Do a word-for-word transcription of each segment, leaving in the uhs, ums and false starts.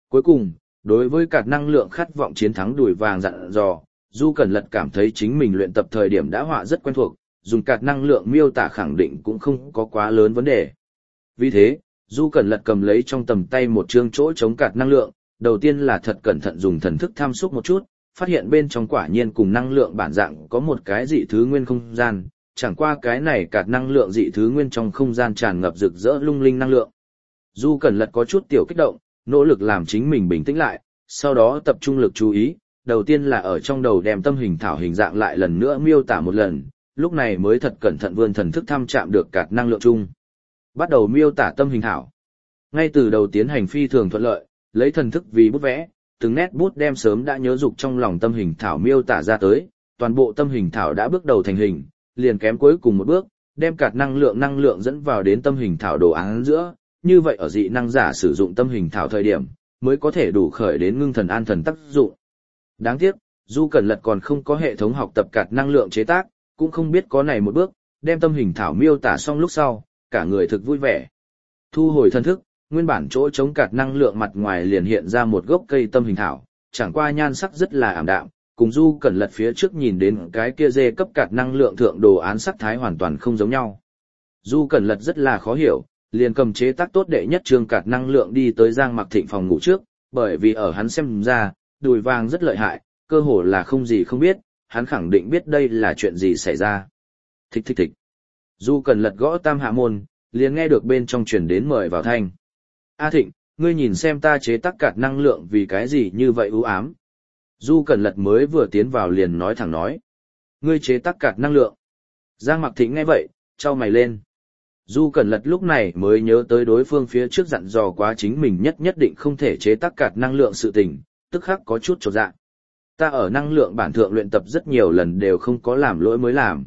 Cuối cùng, đối với cả năng lượng khát vọng chiến thắng đùi vàng dặn dò, Du Cẩn Lật cảm thấy chính mình luyện tập thời điểm đã họa rất quen thuộc, dùng cạt năng lượng miêu tả khẳng định cũng không có quá lớn vấn đề. Vì thế, Du Cẩn Lật cầm lấy trong tầm tay một chương chỗ chống cạt năng lượng, đầu tiên là thật cẩn thận dùng thần thức tham xúc một chút, phát hiện bên trong quả nhiên cùng năng lượng bản dạng có một cái dị thứ nguyên không gian, chẳng qua cái này cạt năng lượng dị thứ nguyên trong không gian tràn ngập rực rỡ lung linh năng lượng. Du Cẩn Lật có chút tiểu kích động, nỗ lực làm chính mình bình tĩnh lại, sau đó tập trung lực chú ý, đầu tiên là ở trong đầu đem tâm hình thảo hình dạng lại lần nữa miêu tả một lần, lúc này mới thật cẩn thận vươn thần thức thăm chạm được cạt năng lượng chung. Bắt đầu miêu tả tâm hình thảo. Ngay từ đầu tiến hành phi thường thuận lợi, lấy thần thức vì bút vẽ, từng nét bút đem sớm đã nhớ dục trong lòng tâm hình thảo miêu tả ra tới, toàn bộ tâm hình thảo đã bước đầu thành hình, liền kém cuối cùng một bước, đem cạt năng lượng năng lượng dẫn vào đến tâm hình thảo đồ án giữa, như vậy ở dị năng giả sử dụng tâm hình thảo thời điểm, mới có thể đủ khởi đến ngưng thần an thần tác dụng. Đáng tiếc, Du Cẩn Lật còn không có hệ thống học tập cạt năng lượng chế tác, cũng không biết có này một bước, đem tâm hình thảo miêu tả xong lúc sau, cả người thực vui vẻ. Thu hồi thân thức, nguyên bản chỗ chống cạt năng lượng mặt ngoài liền hiện ra một gốc cây tâm hình thảo, chẳng qua nhan sắc rất là ảm đạm, cùng Du Cẩn Lật phía trước nhìn đến cái kia dê cấp cạt năng lượng thượng đồ án sắc thái hoàn toàn không giống nhau. Du Cẩn Lật rất là khó hiểu, liền cầm chế tác tốt đệ nhất chương cạt năng lượng đi tới Giang Mặc Thịnh phòng ngủ trước, bởi vì ở hắn xem ra, đùi vàng rất lợi hại, cơ hồ là không gì không biết, hắn khẳng định biết đây là chuyện gì xảy ra. Thích thích thích. Du Cẩn Lật gõ tam hạ môn, liền nghe được bên trong truyền đến mời vào thanh. A Thịnh, ngươi nhìn xem ta chế tác cạt năng lượng vì cái gì như vậy u ám. Du Cẩn Lật mới vừa tiến vào liền nói thẳng nói. Ngươi chế tác cạt năng lượng. Giang Mặc Thịnh nghe vậy, chau mày lên. Du Cẩn Lật lúc này mới nhớ tới đối phương phía trước dặn dò quá chính mình nhất nhất định không thể chế tác cạt năng lượng sự tình, tức khắc có chút chột dạ. Ta ở năng lượng bản thượng luyện tập rất nhiều lần đều không có làm lỗi mới làm.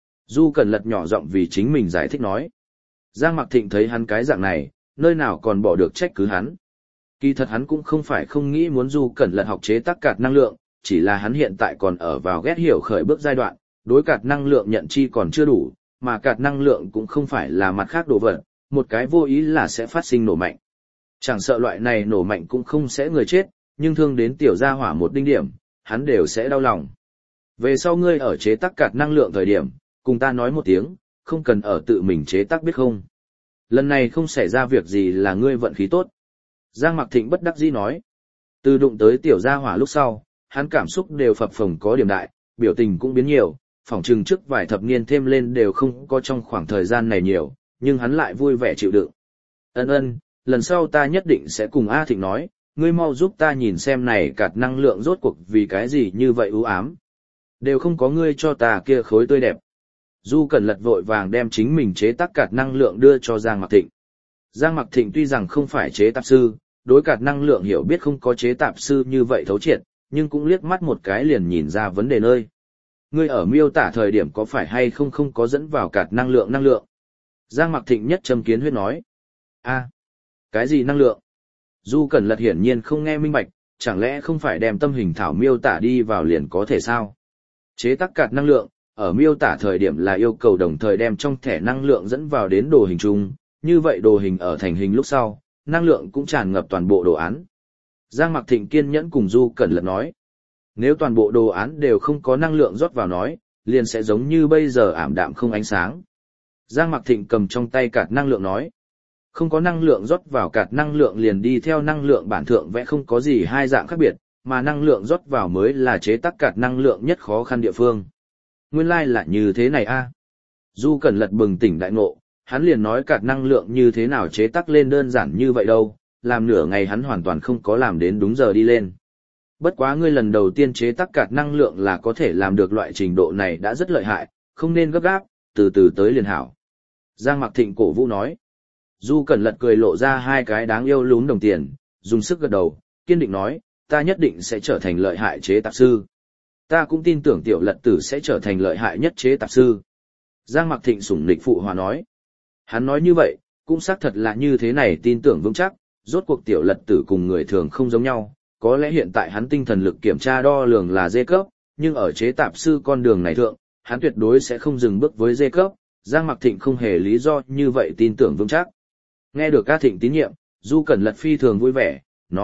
Du Cẩn Lật nhỏ giọng vì chính mình giải thích nói. Giang Mặc Thịnh thấy hắn cái dạng này, nơi nào còn bỏ được trách cứ hắn. Kỳ thật hắn cũng không phải không nghĩ muốn Du Cẩn Lật học chế tác cạt năng lượng, chỉ là hắn hiện tại còn ở vào ghét hiểu khởi bước giai đoạn, đối cạt năng lượng nhận chi còn chưa đủ, mà cạt năng lượng cũng không phải là mặt khác đồ vật, một cái vô ý là sẽ phát sinh nổ mạnh. Chẳng sợ loại này nổ mạnh cũng không sẽ người chết, nhưng thương đến tiểu gia hỏa một đinh điểm, hắn đều sẽ đau lòng. Về sau ngươi ở chế tác cạt năng lượng thời điểm, cùng ta nói một tiếng, không cần ở tự mình chế tác biết không. Lần này không xảy ra việc gì là ngươi vận khí tốt. Giang Mặc Thịnh bất đắc dĩ nói. Từ đụng tới tiểu gia hỏa lúc sau, hắn cảm xúc đều phập phồng có điểm đại, biểu tình cũng biến nhiều, phỏng chừng trước vài thập niên thêm lên đều không có trong khoảng thời gian này nhiều, nhưng hắn lại vui vẻ chịu đựng. Ân ân, lần sau ta nhất định sẽ cùng A Thịnh nói, ngươi mau giúp ta nhìn xem này cạt năng lượng rốt cuộc vì cái gì như vậy u ám. Đều không có ngươi cho ta kia khối tươi đẹp. Du Cẩn Lật vội vàng đem chính mình chế tác cạt năng lượng đưa cho Giang Mặc Thịnh. Giang Mặc Thịnh tuy rằng không phải chế tạp sư, đối cạt năng lượng hiểu biết không có chế tạp sư như vậy thấu triệt, nhưng cũng liếc mắt một cái liền nhìn ra vấn đề nơi. Ngươi ở miêu tả thời điểm có phải hay không không có dẫn vào cạt năng lượng năng lượng? Giang Mặc Thịnh nhất châm kiến huyết nói. A, cái gì năng lượng? Du Cẩn Lật hiển nhiên không nghe minh bạch, chẳng lẽ không phải đem tâm hình thảo miêu tả đi vào liền có thể sao? Chế tác cạt năng lượng, ở miêu tả thời điểm là yêu cầu đồng thời đem trong thẻ năng lượng dẫn vào đến đồ hình chung, như vậy đồ hình ở thành hình lúc sau, năng lượng cũng tràn ngập toàn bộ đồ án. Giang Mặc Thịnh kiên nhẫn cùng Du Cẩn Lật nói. Nếu toàn bộ đồ án đều không có năng lượng rót vào nói, liền sẽ giống như bây giờ ảm đạm không ánh sáng. Giang Mặc Thịnh cầm trong tay cạt năng lượng nói. Không có năng lượng rót vào cạt năng lượng liền đi theo năng lượng bản thượng vẽ không có gì hai dạng khác biệt, mà năng lượng rót vào mới là chế tác cạt năng lượng nhất khó khăn địa phương. Nguyên lai like là như thế này a. Du Cẩn Lật bừng tỉnh đại ngộ, hắn liền nói cạt năng lượng như thế nào chế tác lên đơn giản như vậy đâu, làm nửa ngày hắn hoàn toàn không có làm đến đúng giờ đi lên. Bất quá ngươi lần đầu tiên chế tác cạt năng lượng là có thể làm được loại trình độ này đã rất lợi hại, không nên gấp gáp, từ từ tới liền hảo. Giang Mặc Thịnh cổ vũ nói. Du Cẩn Lật cười lộ ra hai cái đáng yêu lún đồng tiền, dùng sức gật đầu, kiên định nói, ta nhất định sẽ trở thành lợi hại chế tạp sư. Ta cũng tin tưởng tiểu Lật tử sẽ trở thành lợi hại nhất chế tạp sư. Giang Mặc Thịnh sủng nịch phụ hòa nói. Hắn nói như vậy, cũng xác thật là như thế này tin tưởng vững chắc, rốt cuộc tiểu Lật tử cùng người thường không giống nhau, có lẽ hiện tại hắn tinh thần lực kiểm tra đo lường là D cấp, nhưng ở chế tạp sư con đường này thượng, hắn tuyệt đối sẽ không dừng bước với D cấp, Giang Mặc Thịnh không hề lý do như vậy tin tưởng vững chắc. Nghe được A Thịnh tín nhiệm, Du Cẩn Lật phi thường vui vẻ, nói,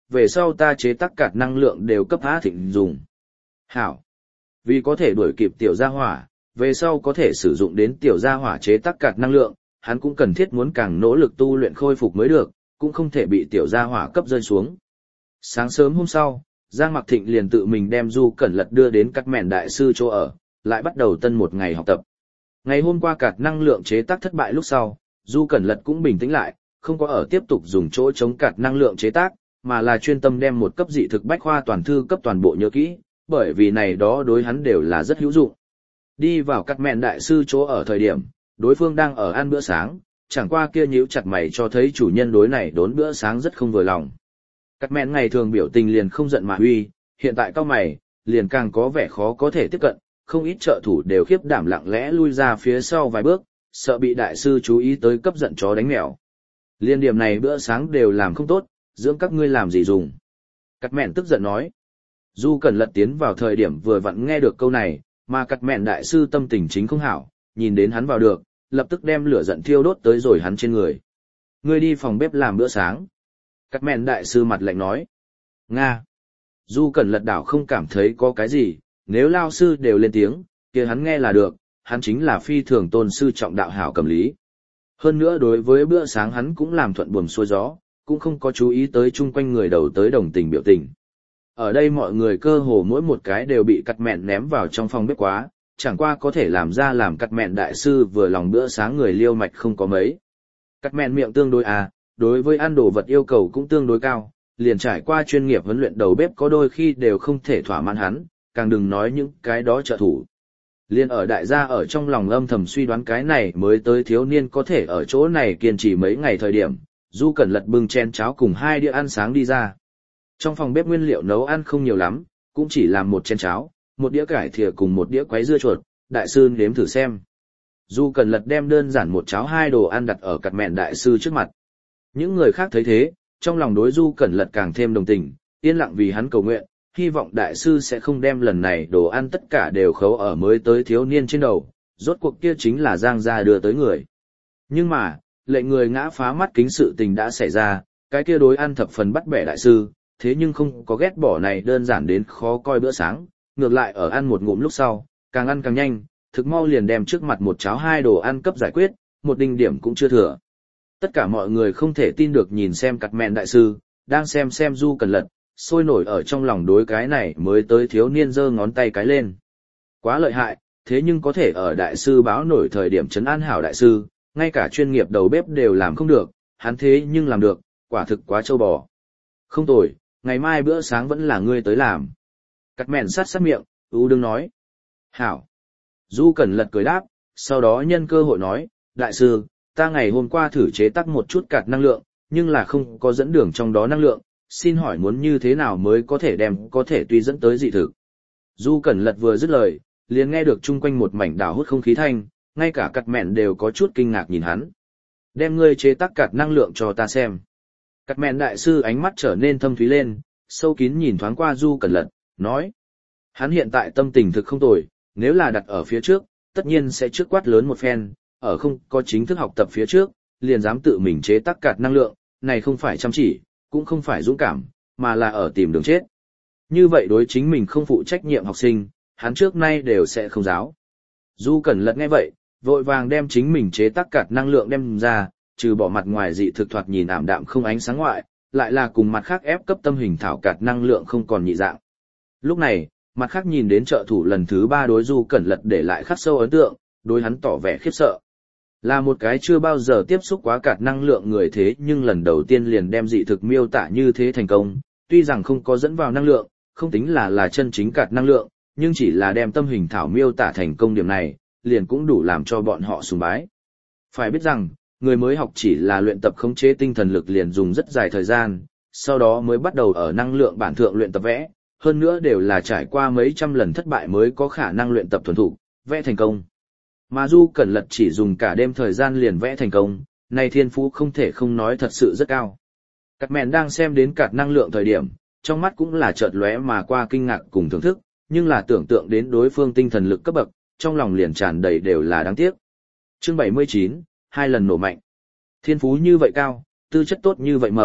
về sau ta chế tác cạt năng lượng đều cấp Á Thịnh dùng. Hảo. Vì có thể đuổi kịp tiểu gia hỏa, về sau có thể sử dụng đến tiểu gia hỏa chế tác cạt năng lượng, hắn cũng cần thiết muốn càng nỗ lực tu luyện khôi phục mới được, cũng không thể bị tiểu gia hỏa cấp rơi xuống. Sáng sớm hôm sau, Giang Mặc Thịnh liền tự mình đem Du Cẩn Lật đưa đến Cắt Mẹn đại sư chỗ ở, lại bắt đầu tân một ngày học tập. Ngày hôm qua cạt năng lượng chế tác thất bại lúc sau, Du Cẩn Lật cũng bình tĩnh lại, không có ở tiếp tục dùng chỗ chống cạt năng lượng chế tác, mà là chuyên tâm đem một cấp dị thực bách khoa toàn thư cấp toàn bộ nhớ kỹ, bởi vì này đó đối hắn đều là rất hữu dụng. Đi vào Cắt Mẹn đại sư chỗ ở thời điểm, đối phương đang ở ăn bữa sáng, chẳng qua kia nhíu chặt mày cho thấy chủ nhân đối này đốn bữa sáng rất không vừa lòng. Cắt Mẹn ngày thường biểu tình liền không giận mà uy, hiện tại cao mày, liền càng có vẻ khó có thể tiếp cận, không ít trợ thủ đều khiếp đảm lặng lẽ lui ra phía sau vài bước, sợ bị đại sư chú ý tới cấp giận chó đánh mèo. Liên điểm này bữa sáng đều làm không tốt, dưỡng các ngươi làm gì dùng. Cắt Mẹn tức giận nói. Du Cẩn Lật tiến vào thời điểm vừa vặn nghe được câu này, mà Cắt Mẹn đại sư tâm tình chính không hảo, nhìn đến hắn vào được, lập tức đem lửa giận thiêu đốt tới rồi hắn trên người. Ngươi đi phòng bếp làm bữa sáng. Cắt Mẹn đại sư mặt lạnh nói. Nga. Du Cẩn Lật đảo không cảm thấy có cái gì, nếu lao sư đều lên tiếng, kia hắn nghe là được, hắn chính là phi thường tôn sư trọng đạo hảo cầm lý. Hơn nữa đối với bữa sáng hắn cũng làm thuận buồm xuôi gió, cũng không có chú ý tới chung quanh người đầu tới đồng tình biểu tình. Ở đây mọi người cơ hồ mỗi một cái đều bị Cắt Mẹn ném vào trong phòng bếp quá, chẳng qua có thể làm ra làm Cắt Mẹn đại sư vừa lòng bữa sáng người liêu mạch không có mấy. Cắt Mẹn miệng tương đối à, đối với ăn đồ vật yêu cầu cũng tương đối cao, liền trải qua chuyên nghiệp huấn luyện đầu bếp có đôi khi đều không thể thỏa mãn hắn, càng đừng nói những cái đó trợ thủ. Liên ở đại gia ở trong lòng âm thầm suy đoán cái này mới tới thiếu niên có thể ở chỗ này kiên trì mấy ngày thời điểm, Du Cẩn Lật bưng chén cháo cùng hai đĩa ăn sáng đi ra. Trong phòng bếp nguyên liệu nấu ăn không nhiều lắm, cũng chỉ làm một chén cháo, một đĩa cải thìa cùng một đĩa quấy dưa chuột, đại sư nếm thử xem. Du Cẩn Lật đem đơn giản một cháo hai đồ ăn đặt ở Cắt Mẹn đại sư trước mặt. Những người khác thấy thế, trong lòng đối Du Cẩn Lật càng thêm đồng tình, yên lặng vì hắn cầu nguyện, hy vọng đại sư sẽ không đem lần này đồ ăn tất cả đều khấu ở mới tới thiếu niên trên đầu, rốt cuộc kia chính là Giang gia đưa tới người. Nhưng mà, lệnh người ngã phá mắt kính sự tình đã xảy ra, cái kia đối ăn thập phần bắt bẻ đại sư, thế nhưng không có ghét bỏ này đơn giản đến khó coi bữa sáng, ngược lại ở ăn một ngụm lúc sau, càng ăn càng nhanh, thực mau liền đem trước mặt một cháo hai đồ ăn cấp giải quyết, một đinh điểm cũng chưa thừa. Tất cả mọi người không thể tin được nhìn xem Cắt Mẹn đại sư, đang xem xem Du Cẩn Lật, sôi nổi ở trong lòng đối cái này mới tới thiếu niên giơ ngón tay cái lên. Quá lợi hại, thế nhưng có thể ở đại sư báo nổi thời điểm trấn an hảo đại sư, ngay cả chuyên nghiệp đầu bếp đều làm không được, hắn thế nhưng làm được, quả thực quá trâu bò. Không tồi, ngày mai bữa sáng vẫn là ngươi tới làm. Cắt Mẹn sát sát miệng, ưu đương nói. Hảo. Du Cẩn Lật cười đáp, sau đó nhân cơ hội nói, đại sư, ta ngày hôm qua thử chế tác một chút cạt năng lượng, nhưng là không có dẫn đường trong đó năng lượng, xin hỏi muốn như thế nào mới có thể đem có thể tuy dẫn tới dị thực. Du Cẩn Lật vừa dứt lời, liền nghe được chung quanh một mảnh đảo hút không khí thanh, ngay cả Cắt Mẹn đều có chút kinh ngạc nhìn hắn. Đem ngươi chế tác cạt năng lượng cho ta xem. Cắt Mẹn đại sư ánh mắt trở nên thâm thúy lên, sâu kín nhìn thoáng qua Du Cẩn Lật, nói. Hắn hiện tại tâm tình thực không tồi, nếu là đặt ở phía trước, tất nhiên sẽ trước quát lớn một phen, ở không có chính thức học tập phía trước, liền dám tự mình chế tác cạt năng lượng, này không phải chăm chỉ, cũng không phải dũng cảm, mà là ở tìm đường chết. Như vậy đối chính mình không phụ trách nhiệm học sinh, hắn trước nay đều sẽ không giáo. Du Cẩn Lật nghe vậy, vội vàng đem chính mình chế tác cạt năng lượng đem ra, trừ bỏ mặt ngoài dị thực thoạt nhìn ảm đạm không ánh sáng ngoại, lại là cùng mặt khác ép cấp tâm hình thảo cạt năng lượng không còn nhị dạng. Lúc này, mặt khác nhìn đến trợ thủ lần thứ ba đối Du Cẩn Lật để lại khắc sâu ấn tượng, đối hắn tỏ vẻ khiếp sợ. Là một cái chưa bao giờ tiếp xúc quá cạt năng lượng người thế nhưng lần đầu tiên liền đem dị thực miêu tả như thế thành công, tuy rằng không có dẫn vào năng lượng, không tính là là chân chính cạt năng lượng, nhưng chỉ là đem tâm hình thảo miêu tả thành công điểm này, liền cũng đủ làm cho bọn họ sùng bái. Phải biết rằng, người mới học chỉ là luyện tập khống chế tinh thần lực liền dùng rất dài thời gian, sau đó mới bắt đầu ở năng lượng bản thượng luyện tập vẽ, hơn nữa đều là trải qua mấy trăm lần thất bại mới có khả năng luyện tập thuần thục, vẽ thành công. Mà Du Cẩn Lật chỉ dùng cả đêm thời gian liền vẽ thành công, này thiên phú không thể không nói thật sự rất cao. Cắt Mẹn đang xem đến cạt năng lượng thời điểm, trong mắt cũng là chợt lóe mà qua kinh ngạc cùng thưởng thức, nhưng là tưởng tượng đến đối phương tinh thần lực cấp bậc, trong lòng liền tràn đầy đều là đáng tiếc. Chương bảy mươi chín, hai lần nổ mạnh. Thiên phú như vậy cao, tư chất tốt như vậy mầm,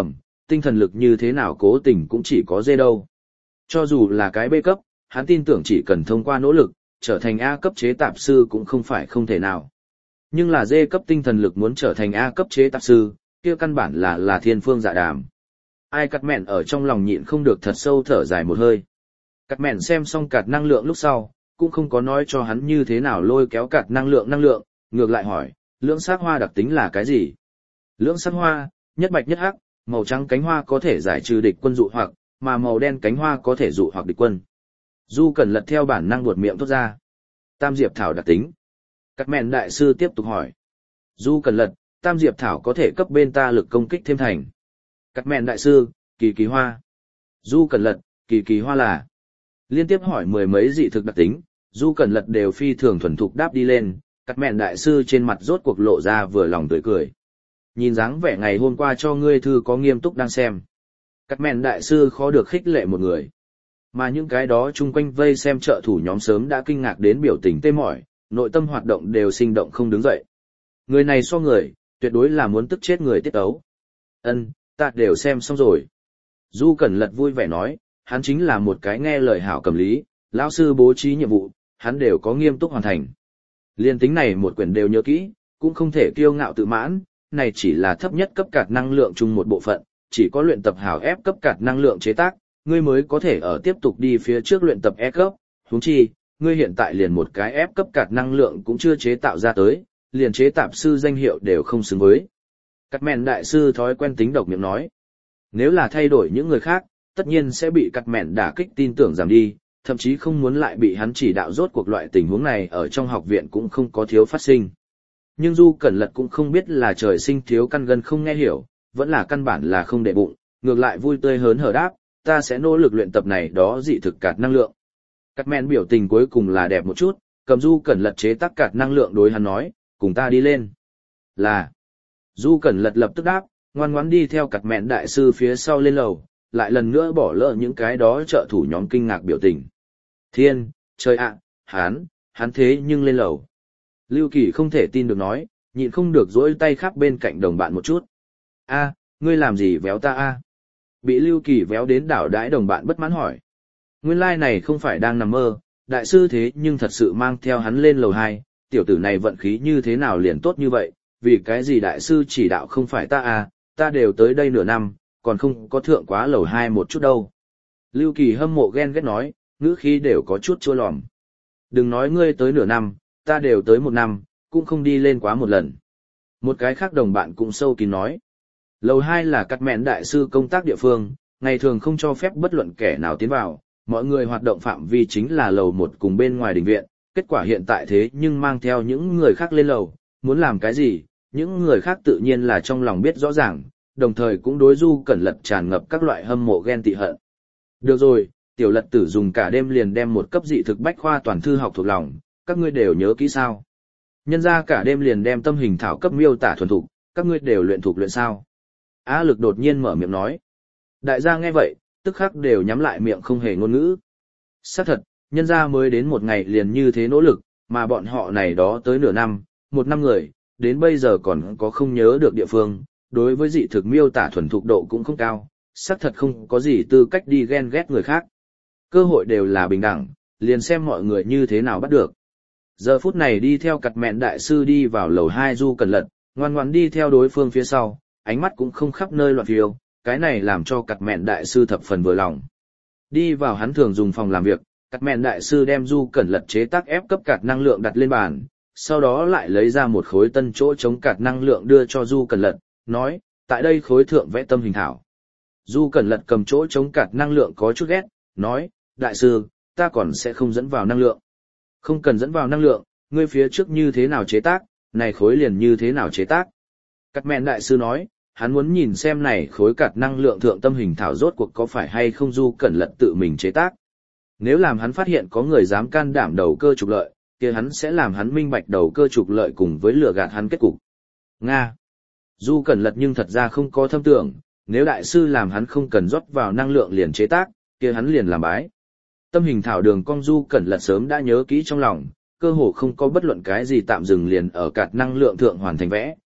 tinh thần lực như thế nào cố tình cũng chỉ có D đâu. Cho dù là cái B cấp, hắn tin tưởng chỉ cần thông qua nỗ lực, trở thành A cấp chế tạp sư cũng không phải không thể nào. Nhưng là D cấp tinh thần lực muốn trở thành A cấp chế tạp sư, kia căn bản là là thiên phương dạ đàm. Ai cắt mẹn ở trong lòng nhịn không được thật sâu thở dài một hơi. Cắt mẹn xem xong cạt năng lượng lúc sau, cũng không có nói cho hắn như thế nào lôi kéo cạt năng lượng năng lượng, ngược lại hỏi, lưỡng sắc hoa đặc tính là cái gì? Lưỡng sắc hoa, nhất bạch nhất hắc, màu trắng cánh hoa có thể giải trừ địch quân dụ hoặc, mà màu đen cánh hoa có thể dụ hoặc địch quân. Du Cẩn Lật theo bản năng buột miệng thốt ra. Tam diệp thảo đặc tính. Cắt mẹn đại sư tiếp tục hỏi. Du Cẩn Lật, tam diệp thảo có thể cấp bên ta lực công kích thêm thành. Cắt mẹn đại sư, kỳ kỳ hoa. Du Cẩn Lật, kỳ kỳ hoa là. Liên tiếp hỏi mười mấy dị thực đặc tính, Du Cẩn Lật đều phi thường thuần thục đáp đi lên, cắt mẹn đại sư trên mặt rốt cuộc lộ ra vừa lòng tươi cười. Nhìn dáng vẻ ngày hôm qua cho ngươi thư có nghiêm túc đang xem. Cắt mẹn đại sư khó được khích lệ một người. Mà những cái đó chung quanh vây xem trợ thủ nhóm sớm đã kinh ngạc đến biểu tình tê mỏi, nội tâm hoạt động đều sinh động không đứng dậy. Người này so người, tuyệt đối là muốn tức chết người tiết ấu. Ân, ta đều xem xong rồi. Du Cẩn Lật vui vẻ nói, hắn chính là một cái nghe lời hảo cầm lý, lão sư bố trí nhiệm vụ, hắn đều có nghiêm túc hoàn thành. Liên tính này một quyển đều nhớ kỹ, cũng không thể kiêu ngạo tự mãn, này chỉ là thấp nhất cấp cạt năng lượng chung một bộ phận, chỉ có luyện tập hảo ép cấp cạt năng lượng chế tác, ngươi mới có thể ở tiếp tục đi phía trước luyện tập E cấp, huống chi, ngươi hiện tại liền một cái ép cấp cạt năng lượng cũng chưa chế tạo ra tới, liền chế tạp sư danh hiệu đều không xứng với. Cắt mẹn đại sư thói quen tính độc miệng nói, nếu là thay đổi những người khác, tất nhiên sẽ bị cắt mẹn đả kích tin tưởng giảm đi, thậm chí không muốn lại bị hắn chỉ đạo rốt cuộc loại tình huống này ở trong học viện cũng không có thiếu phát sinh. Nhưng Du Cẩn Lật cũng không biết là trời sinh thiếu căn gân không nghe hiểu, vẫn là căn bản là không để bụng, ngược lại vui tươi hớn hở đáp, ta sẽ nỗ lực luyện tập này đó dị thực cạt năng lượng. Cắt mẹn biểu tình cuối cùng là đẹp một chút, cầm Du Cẩn Lật chế tác cạt năng lượng đối hắn nói, cùng ta đi lên. Là. Du Cẩn Lật lập tức đáp, ngoan ngoãn đi theo cắt mẹn đại sư phía sau lên lầu, lại lần nữa bỏ lỡ những cái đó trợ thủ nhóm kinh ngạc biểu tình. Thiên, trời ạ, hắn, hắn thế nhưng lên lầu. Lưu Kỳ không thể tin được nói, nhịn không được dỗi tay khắp bên cạnh đồng bạn một chút. A, ngươi làm gì véo ta a? Bị Lưu Kỳ véo đến đảo đãi đồng bạn bất mãn hỏi. Nguyên lai like này không phải đang nằm mơ, đại sư thế nhưng thật sự mang theo hắn lên lầu hai, tiểu tử này vận khí như thế nào liền tốt như vậy, vì cái gì đại sư chỉ đạo không phải ta à, ta đều tới đây nửa năm, còn không có thượng quá lầu hai một chút đâu. Lưu Kỳ hâm mộ ghen ghét nói, ngữ khí đều có chút chua lòm. Đừng nói ngươi tới nửa năm, ta đều tới một năm, cũng không đi lên quá một lần. Một cái khác đồng bạn cũng sâu kín nói. Lầu hai là cắt mẹn đại sư công tác địa phương, ngày thường không cho phép bất luận kẻ nào tiến vào, mọi người hoạt động phạm vi chính là lầu một cùng bên ngoài đình viện, kết quả hiện tại thế nhưng mang theo những người khác lên lầu, muốn làm cái gì, những người khác tự nhiên là trong lòng biết rõ ràng, đồng thời cũng đối Du Cẩn Lật tràn ngập các loại hâm mộ ghen tị hận. Được rồi, tiểu lật tử dùng cả đêm liền đem một cấp dị thực bách khoa toàn thư học thuộc lòng, các ngươi đều nhớ kỹ sao? Nhân ra cả đêm liền đem tâm hình thảo cấp miêu tả thuần thục, các ngươi đều luyện thuộc luyện sao? Á Lực đột nhiên mở miệng nói. Đại gia nghe vậy, tức khắc đều nhắm lại miệng không hề ngôn ngữ. Xác thật, nhân ra mới đến một ngày liền như thế nỗ lực, mà bọn họ này đó tới nửa năm, một năm người, đến bây giờ còn có không nhớ được địa phương, đối với dị thực miêu tả thuần thục độ cũng không cao, xác thật không có gì tư cách đi ghen ghét người khác. Cơ hội đều là bình đẳng, liền xem mọi người như thế nào bắt được. Giờ phút này đi theo cặt mẹn đại sư đi vào lầu hai Du Cẩn Lật, ngoan ngoãn đi theo đối phương phía sau, ánh mắt cũng không khắp nơi loạn phiêu, cái này làm cho cặt mẹn đại sư thập phần vừa lòng. Đi vào hắn thường dùng phòng làm việc, cặt mẹn đại sư đem Du Cẩn Lật chế tác ép cấp cạt năng lượng đặt lên bàn, sau đó lại lấy ra một khối tân chỗ chống cạt năng lượng đưa cho Du Cẩn Lật, nói, tại đây khối thượng vẽ tâm hình thảo. Du Cẩn Lật cầm chỗ chống cạt năng lượng có chút ghét, nói, đại sư, ta còn sẽ không dẫn vào năng lượng. Không cần dẫn vào năng lượng, ngươi phía trước như thế nào chế tác, này khối liền như thế nào chế tác. Cắt mẹn đại sư nói, hắn muốn nhìn xem này khối cạt năng lượng thượng tâm hình thảo rốt cuộc có phải hay không Du Cẩn Lật tự mình chế tác. Nếu làm hắn phát hiện có người dám can đảm đầu cơ trục lợi, kia hắn sẽ làm hắn minh bạch đầu cơ trục lợi cùng với lừa gạt hắn kết cục. Nga. Du Cẩn Lật nhưng thật ra không có thâm tưởng, nếu đại sư làm hắn không cần rót vào năng lượng liền chế tác, kia hắn liền làm bái. Tâm hình thảo đường cong Du Cẩn Lật sớm đã nhớ kỹ trong lòng, cơ hồ không có bất luận cái gì tạm dừng liền ở cạt năng lượng thượng hoàn thành vẽ,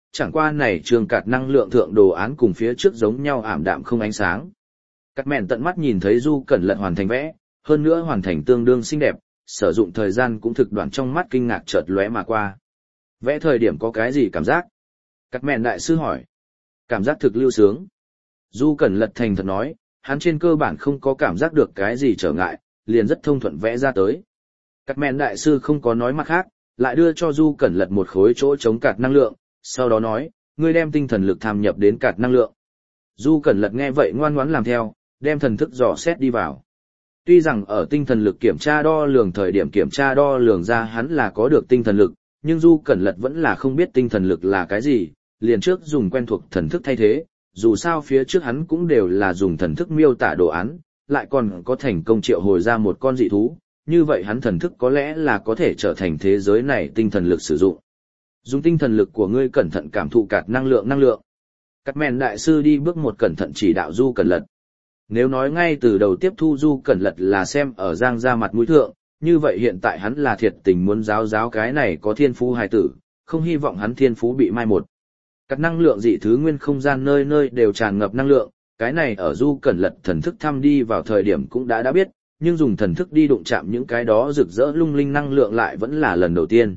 chẳng qua này trường cạt năng lượng thượng đồ án cùng phía trước giống nhau ảm đạm không ánh sáng. Cắt mẹn tận mắt nhìn thấy Du Cẩn Lật hoàn thành vẽ, hơn nữa hoàn thành tương đương xinh đẹp, sử dụng thời gian cũng thực đoạn trong mắt kinh ngạc chợt lóe mà qua. Vẽ thời điểm có cái gì cảm giác? Cắt mẹn đại sư hỏi. Cảm giác thực lưu sướng. Du Cẩn Lật thành thật nói, hắn trên cơ bản không có cảm giác được cái gì trở ngại, liền rất thông thuận vẽ ra tới. Cắt mẹn đại sư không có nói mặt khác, lại đưa cho Du Cẩn Lật một khối chỗ chống cạt năng lượng, sau đó nói, ngươi đem tinh thần lực tham nhập đến cạt năng lượng. Du Cẩn Lật nghe vậy ngoan ngoãn làm theo, đem thần thức dò xét đi vào. Tuy rằng ở tinh thần lực kiểm tra đo lường thời điểm kiểm tra đo lường ra hắn là có được tinh thần lực, nhưng Du Cẩn Lật vẫn là không biết tinh thần lực là cái gì, liền trước dùng quen thuộc thần thức thay thế, dù sao phía trước hắn cũng đều là dùng thần thức miêu tả đồ án, lại còn có thành công triệu hồi ra một con dị thú, như vậy hắn thần thức có lẽ là có thể trở thành thế giới này tinh thần lực sử dụng. Dùng tinh thần lực của ngươi cẩn thận cảm thụ cạt năng lượng năng lượng. Cắt mẹn đại sư đi bước một cẩn thận chỉ đạo Du Cẩn Lật. Nếu nói ngay từ đầu tiếp thu Du Cẩn Lật là xem ở Giang ra mặt mũi thượng, như vậy hiện tại hắn là thiệt tình muốn giáo giáo cái này có thiên phú hài tử, không hy vọng hắn thiên phú bị mai một. Các năng lượng dị thứ nguyên không gian nơi nơi đều tràn ngập năng lượng, cái này ở Du Cẩn Lật thần thức thăm đi vào thời điểm cũng đã đã biết, nhưng dùng thần thức đi đụng chạm những cái đó rực rỡ lung linh năng lượng lại vẫn là lần đầu tiên.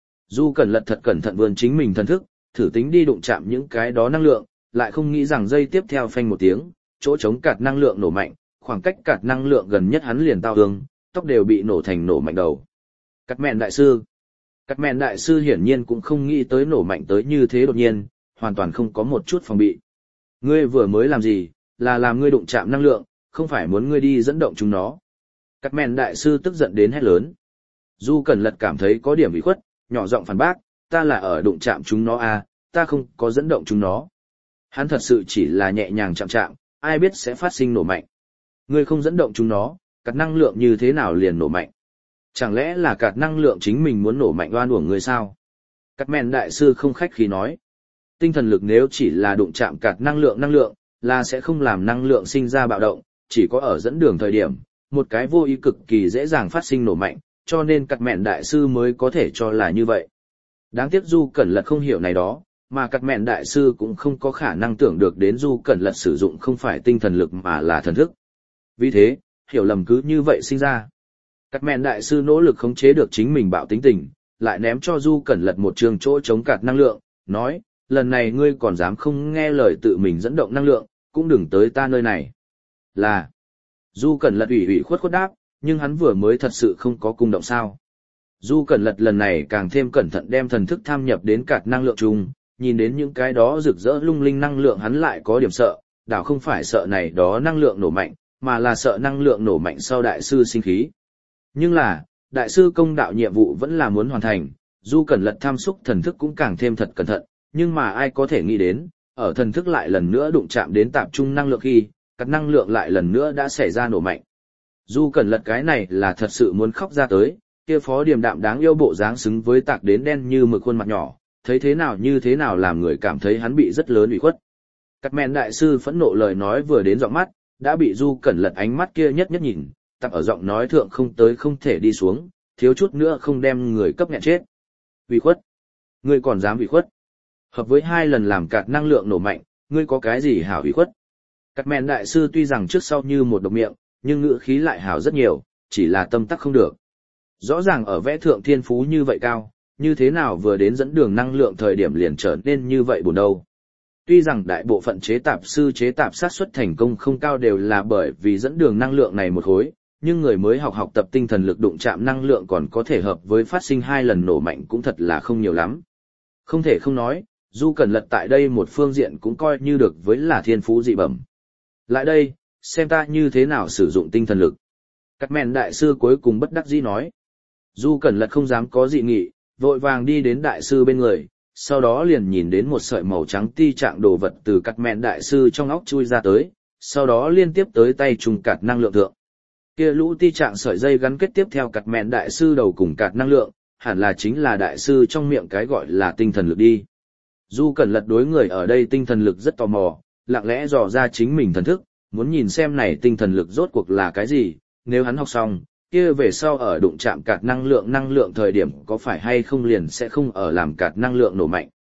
Du Cẩn Lật thật cẩn thận vươn chính mình thần thức, thử tính đi đụng chạm những cái đó năng lượng, lại không nghĩ rằng dây tiếp theo phanh một tiếng, chỗ chống cạt năng lượng nổ mạnh, khoảng cách cạt năng lượng gần nhất hắn liền tao thương, tóc đều bị nổ thành nổ mạnh đầu. Cắt mẹn đại sư. Cắt mẹn đại sư hiển nhiên cũng không nghĩ tới nổ mạnh tới như thế đột nhiên, hoàn toàn không có một chút phòng bị. Ngươi vừa mới làm gì, là làm ngươi đụng chạm năng lượng, không phải muốn ngươi đi dẫn động chúng nó. Cắt mẹn đại sư tức giận đến hét lớn. Du Cẩn Lật cảm thấy có điểm bị khuất, nhỏ giọng phản bác, ta là ở đụng chạm chúng nó à, ta không có dẫn động chúng nó. Hắn thật sự chỉ là nhẹ nhàng chạm chạm, ai biết sẽ phát sinh nổ mạnh. Ngươi không dẫn động chúng nó, cạt năng lượng như thế nào liền nổ mạnh? Chẳng lẽ là cạt năng lượng chính mình muốn nổ mạnh oan uổng ngươi sao? Cắt mẹn đại sư không khách khí nói. Tinh thần lực nếu chỉ là đụng chạm cạt năng lượng năng lượng, là sẽ không làm năng lượng sinh ra bạo động, chỉ có ở dẫn đường thời điểm, một cái vô ý cực kỳ dễ dàng phát sinh nổ mạnh, cho nên cắt mẹn đại sư mới có thể cho là như vậy. Đáng tiếc Du Cẩn Lật không hiểu này đó, mà cắt mẹn đại sư cũng không có khả năng tưởng được đến Du Cẩn Lật sử dụng không phải tinh thần lực mà là thần thức. Vì thế, hiểu lầm cứ như vậy sinh ra. Cắt mẹn đại sư nỗ lực khống chế được chính mình bạo tính tình, lại ném cho Du Cẩn Lật một trường chỗ chống cạt năng lượng, nói, lần này ngươi còn dám không nghe lời tự mình dẫn động năng lượng, cũng đừng tới ta nơi này. Là, Du Cẩn Lật ủy ủy khuất khuất đáp, nhưng hắn vừa mới thật sự không có cung động sao. Du Cẩn Lật lần này càng thêm cẩn thận đem thần thức tham nhập đến cạt năng lượng chung, nhìn đến những cái đó rực rỡ lung linh năng lượng hắn lại có điểm sợ, đảo không phải sợ này đó năng lượng nổ mạnh, mà là sợ năng lượng nổ mạnh sau đại sư sinh khí. Nhưng là, đại sư công đạo nhiệm vụ vẫn là muốn hoàn thành, Du Cẩn Lật tham xúc thần thức cũng càng thêm thật cẩn thận, nhưng mà ai có thể nghĩ đến, ở thần thức lại lần nữa đụng chạm đến tạp trung năng lượng khi, các năng lượng lại lần nữa đã xảy ra nổ mạnh. Du Cẩn Lật cái này là thật sự muốn khóc ra tới, kia phó điềm đạm đáng yêu bộ dáng xứng với tạc đến đen như mực khuôn mặt nhỏ, thấy thế nào như thế nào làm người cảm thấy hắn bị rất lớn ủy khuất. Cắt mẹn đại sư phẫn nộ lời nói vừa đến giọng mắt, đã bị Du Cẩn Lật ánh mắt kia nhất nhất nhìn, tập ở giọng nói thượng không tới không thể đi xuống, thiếu chút nữa không đem người cấp nghẹn chết. Ủy khuất? Ngươi còn dám ủy khuất? Hợp với hai lần làm cạt năng lượng nổ mạnh, ngươi có cái gì hảo ủy khuất? Cắt mẹn đại sư tuy rằng trước sau như một độc miệng, nhưng ngữ khí lại hảo rất nhiều, chỉ là tâm tắc không được. Rõ ràng ở vẽ thượng thiên phú như vậy cao, như thế nào vừa đến dẫn đường năng lượng thời điểm liền trở nên như vậy buồn đâu. Tuy rằng đại bộ phận chế tạp sư chế tạp sát suất thành công không cao đều là bởi vì dẫn đường năng lượng này một khối, nhưng người mới học học tập tinh thần lực đụng chạm năng lượng còn có thể hợp với phát sinh hai lần nổ mạnh cũng thật là không nhiều lắm. Không thể không nói, Du Cẩn Lật tại đây một phương diện cũng coi như được với là thiên phú dị bẩm. Lại đây, xem ta như thế nào sử dụng tinh thần lực. Cắt mẹn đại sư cuối cùng bất đắc dĩ nói. Du Cẩn Lật không dám có dị nghị, vội vàng đi đến đại sư bên người, sau đó liền nhìn đến một sợi màu trắng ti trạng đồ vật từ cắt mẹn đại sư trong óc chui ra tới, sau đó liên tiếp tới tay trùng cạt năng lượng thượng. Kia lũ ti trạng sợi dây gắn kết tiếp theo cắt mẹn đại sư đầu cùng cạt năng lượng, hẳn là chính là đại sư trong miệng cái gọi là tinh thần lực đi. Du Cẩn Lật đối người ở đây tinh thần lực rất tò mò, lặng lẽ dò ra chính mình thần thức, muốn nhìn xem này tinh thần lực rốt cuộc là cái gì, nếu hắn học xong, kia về sau ở đụng chạm cạt năng lượng năng lượng thời điểm có phải hay không liền sẽ không ở làm cạt năng lượng nổ mạnh.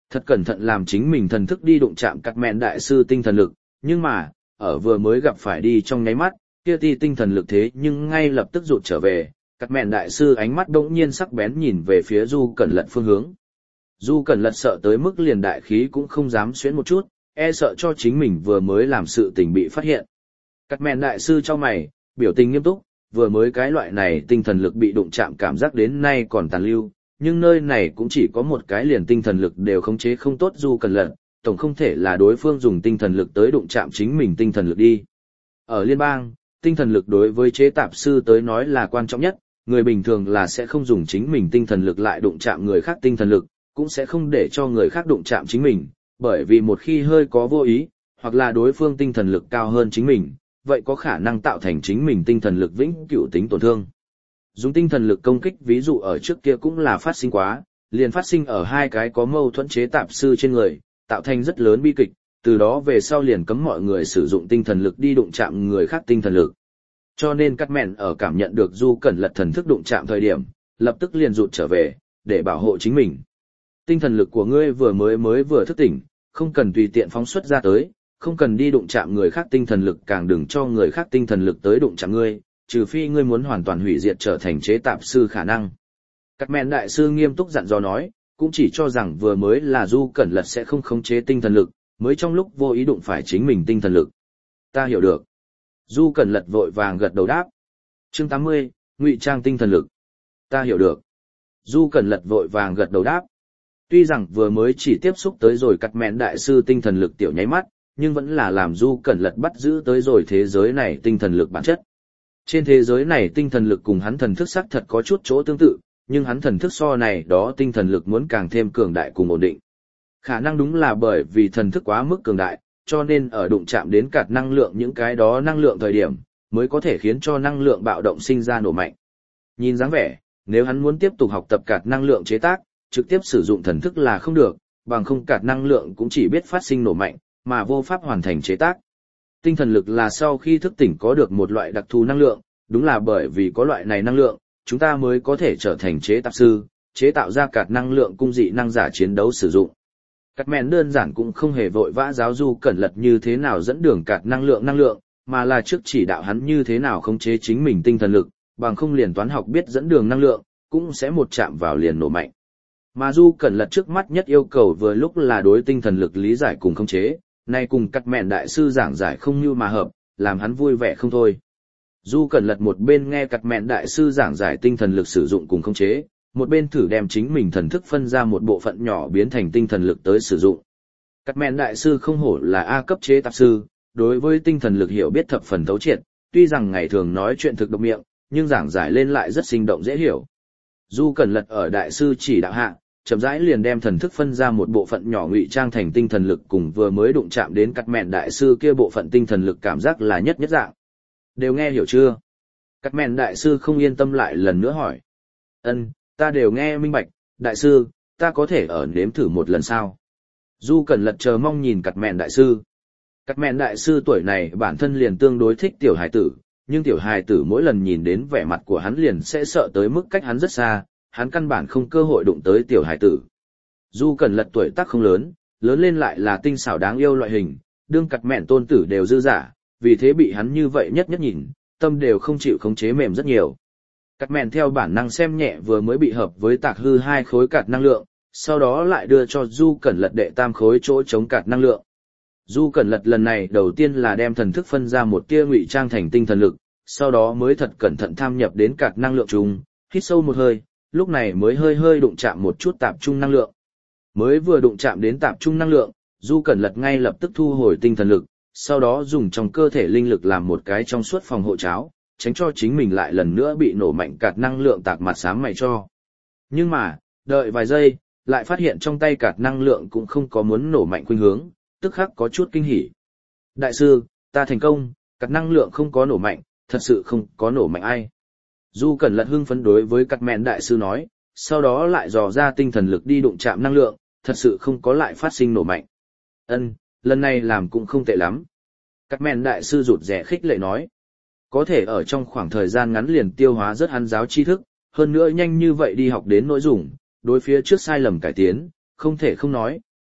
Thật cẩn thận làm chính mình thần thức đi đụng chạm cắt mẹn đại sư tinh thần lực, nhưng mà, ở vừa mới gặp phải đi trong nháy mắt, kia ti tinh thần lực thế nhưng ngay lập tức rụt trở về, cắt mẹn đại sư ánh mắt bỗng nhiên sắc bén nhìn về phía Du Cẩn Lật phương hướng. Du Cẩn Lật sợ tới mức liền đại khí cũng không dám xuyến một chút, e sợ cho chính mình vừa mới làm sự tình bị phát hiện. Cắt mẹn đại sư cho mày, biểu tình nghiêm túc, vừa mới cái loại này tinh thần lực bị đụng chạm cảm giác đến nay còn tàn lưu, nhưng nơi này cũng chỉ có một cái liền tinh thần lực đều khống chế không tốt Du Cẩn Lật, tổng không thể là đối phương dùng tinh thần lực tới đụng chạm chính mình tinh thần lực đi. Ở liên bang, tinh thần lực đối với chế tạp sư tới nói là quan trọng nhất, người bình thường là sẽ không dùng chính mình tinh thần lực lại đụng chạm người khác tinh thần lực, cũng sẽ không để cho người khác đụng chạm chính mình, bởi vì một khi hơi có vô ý, hoặc là đối phương tinh thần lực cao hơn chính mình, vậy có khả năng tạo thành chính mình tinh thần lực vĩnh cửu tính tổn thương. Dùng tinh thần lực công kích ví dụ ở trước kia cũng là phát sinh quá, liền phát sinh ở hai cái có mâu thuẫn chế tạp sư trên người, tạo thành rất lớn bi kịch, từ đó về sau liền cấm mọi người sử dụng tinh thần lực đi đụng chạm người khác tinh thần lực. Cho nên Cắt Mẹn ở cảm nhận được Du Cẩn Lật thần thức đụng chạm thời điểm, lập tức liền rụt trở về, để bảo hộ chính mình. Tinh thần lực của ngươi vừa mới mới vừa thức tỉnh, không cần tùy tiện phóng xuất ra tới, không cần đi đụng chạm người khác tinh thần lực, càng đừng cho người khác tinh thần lực tới đụng chạm ngươi, trừ phi ngươi muốn hoàn toàn hủy diệt trở thành chế tạp sư khả năng. Cắt Mẹn đại sư nghiêm túc dặn dò nói, cũng chỉ cho rằng vừa mới là Du Cẩn Lật sẽ không khống chế tinh thần lực, mới trong lúc vô ý đụng phải chính mình tinh thần lực. Ta hiểu được. Du Cẩn Lật vội vàng gật đầu đáp. Chương tám mươi, ngụy trang tinh thần lực. Ta hiểu được. Du Cẩn Lật vội vàng gật đầu đáp. Tuy rằng vừa mới chỉ tiếp xúc tới rồi Cắt Mẹn đại sư tinh thần lực tiểu nháy mắt, nhưng vẫn là làm Du Cẩn Lật bắt giữ tới rồi thế giới này tinh thần lực bản chất. Trên thế giới này tinh thần lực cùng hắn thần thức xác thật có chút chỗ tương tự, nhưng hắn thần thức so này đó tinh thần lực muốn càng thêm cường đại cùng ổn định. Khả năng đúng là bởi vì thần thức quá mức cường đại, cho nên ở đụng chạm đến cạt năng lượng những cái đó năng lượng thời điểm, mới có thể khiến cho năng lượng bạo động sinh ra nổ mạnh. Nhìn dáng vẻ, nếu hắn muốn tiếp tục học tập cạt năng lượng chế tác, trực tiếp sử dụng thần thức là không được, bằng không cạt năng lượng cũng chỉ biết phát sinh nổ mạnh, mà vô pháp hoàn thành chế tác. Tinh thần lực là sau khi thức tỉnh có được một loại đặc thù năng lượng, đúng là bởi vì có loại này năng lượng, chúng ta mới có thể trở thành chế tạp sư, chế tạo ra cạt năng lượng cung dị năng giả chiến đấu sử dụng. Cắt Mẹn đơn giản cũng không hề vội vã giáo Du Cẩn Lật như thế nào dẫn đường cạt năng lượng năng lượng, mà là trước chỉ đạo hắn như thế nào khống chế chính mình tinh thần lực, bằng không liền toán học biết dẫn đường năng lượng, cũng sẽ một chạm vào liền nổ mạnh. Mà Du Cẩn Lật trước mắt nhất yêu cầu vừa lúc là đối tinh thần lực lý giải cùng khống chế, nay cùng Cắt Mẹn đại sư giảng giải không như mà hợp, làm hắn vui vẻ không thôi. Du Cẩn Lật một bên nghe Cắt Mẹn đại sư giảng giải tinh thần lực sử dụng cùng khống chế, một bên thử đem chính mình thần thức phân ra một bộ phận nhỏ biến thành tinh thần lực tới sử dụng. Cắt Mẹn đại sư không hổ là A cấp chế tạp sư, đối với tinh thần lực hiểu biết thập phần thấu triệt, tuy rằng ngày thường nói chuyện thực độc miệng, nhưng giảng giải lên lại rất sinh động dễ hiểu. Du Cẩn Lật ở đại sư chỉ đạo hạ, chậm rãi liền đem thần thức phân ra một bộ phận nhỏ ngụy trang thành tinh thần lực, cùng vừa mới đụng chạm đến Cắt Mẹn đại sư kia bộ phận tinh thần lực cảm giác là nhất nhất dạng. Đều nghe hiểu chưa? Cắt Mẹn đại sư không yên tâm lại lần nữa hỏi. Ân, ta đều nghe minh bạch, đại sư, ta có thể ở nếm thử một lần sao? Du Cẩn Lật chờ mong nhìn Cắt Mẹn đại sư. Cắt Mẹn đại sư tuổi này bản thân liền tương đối thích tiểu hài tử, nhưng tiểu hài tử mỗi lần nhìn đến vẻ mặt của hắn liền sẽ sợ tới mức cách hắn rất xa, hắn căn bản không cơ hội đụng tới tiểu hài tử. Du Cẩn Lật tuổi tác không lớn, lớn lên lại là tinh xảo đáng yêu loại hình, đương Cắt Mẹn tôn tử đều dư giả, vì thế bị hắn như vậy nhất nhất nhìn, tâm đều không chịu khống chế mềm rất nhiều. Cắt Mẹn theo bản năng xem nhẹ vừa mới bị hợp với tạc hư hai khối cạt năng lượng, sau đó lại đưa cho Du Cẩn Lật đệ tam khối chỗ chống cạt năng lượng. Du Cẩn Lật lần này đầu tiên là đem thần thức phân ra một tia ngụy trang thành tinh thần lực, sau đó mới thật cẩn thận tham nhập đến cạt năng lượng chung, hít sâu một hơi, lúc này mới hơi hơi đụng chạm một chút tạp trung năng lượng. Mới vừa đụng chạm đến tạp trung năng lượng, Du Cẩn Lật ngay lập tức thu hồi tinh thần lực, sau đó dùng trong cơ thể linh lực làm một cái trong suốt phòng hộ cháo, tránh cho chính mình lại lần nữa bị nổ mạnh cạt năng lượng tạc mặt xám mày cho. Nhưng mà, đợi vài giây, lại phát hiện trong tay cạt năng lượng cũng không có muốn nổ mạnh khuynh hướng, tức khắc có chút kinh hỉ. Đại sư, ta thành công, cạt năng lượng không có nổ mạnh, thật sự không có nổ mạnh ai. Du Cẩn Lật hưng phấn đối với Cắt Mẹn đại sư nói, sau đó lại dò ra tinh thần lực đi đụng chạm năng lượng, thật sự không có lại phát sinh nổ mạnh. Ân, lần này làm cũng không tệ lắm. Cắt Mẹn đại sư rụt rè khích lệ nói, có thể ở trong khoảng thời gian ngắn liền tiêu hóa rất hắn giáo tri thức, hơn nữa nhanh như vậy đi học đến nội dung, đối phía trước sai lầm cải tiến, không thể không nói,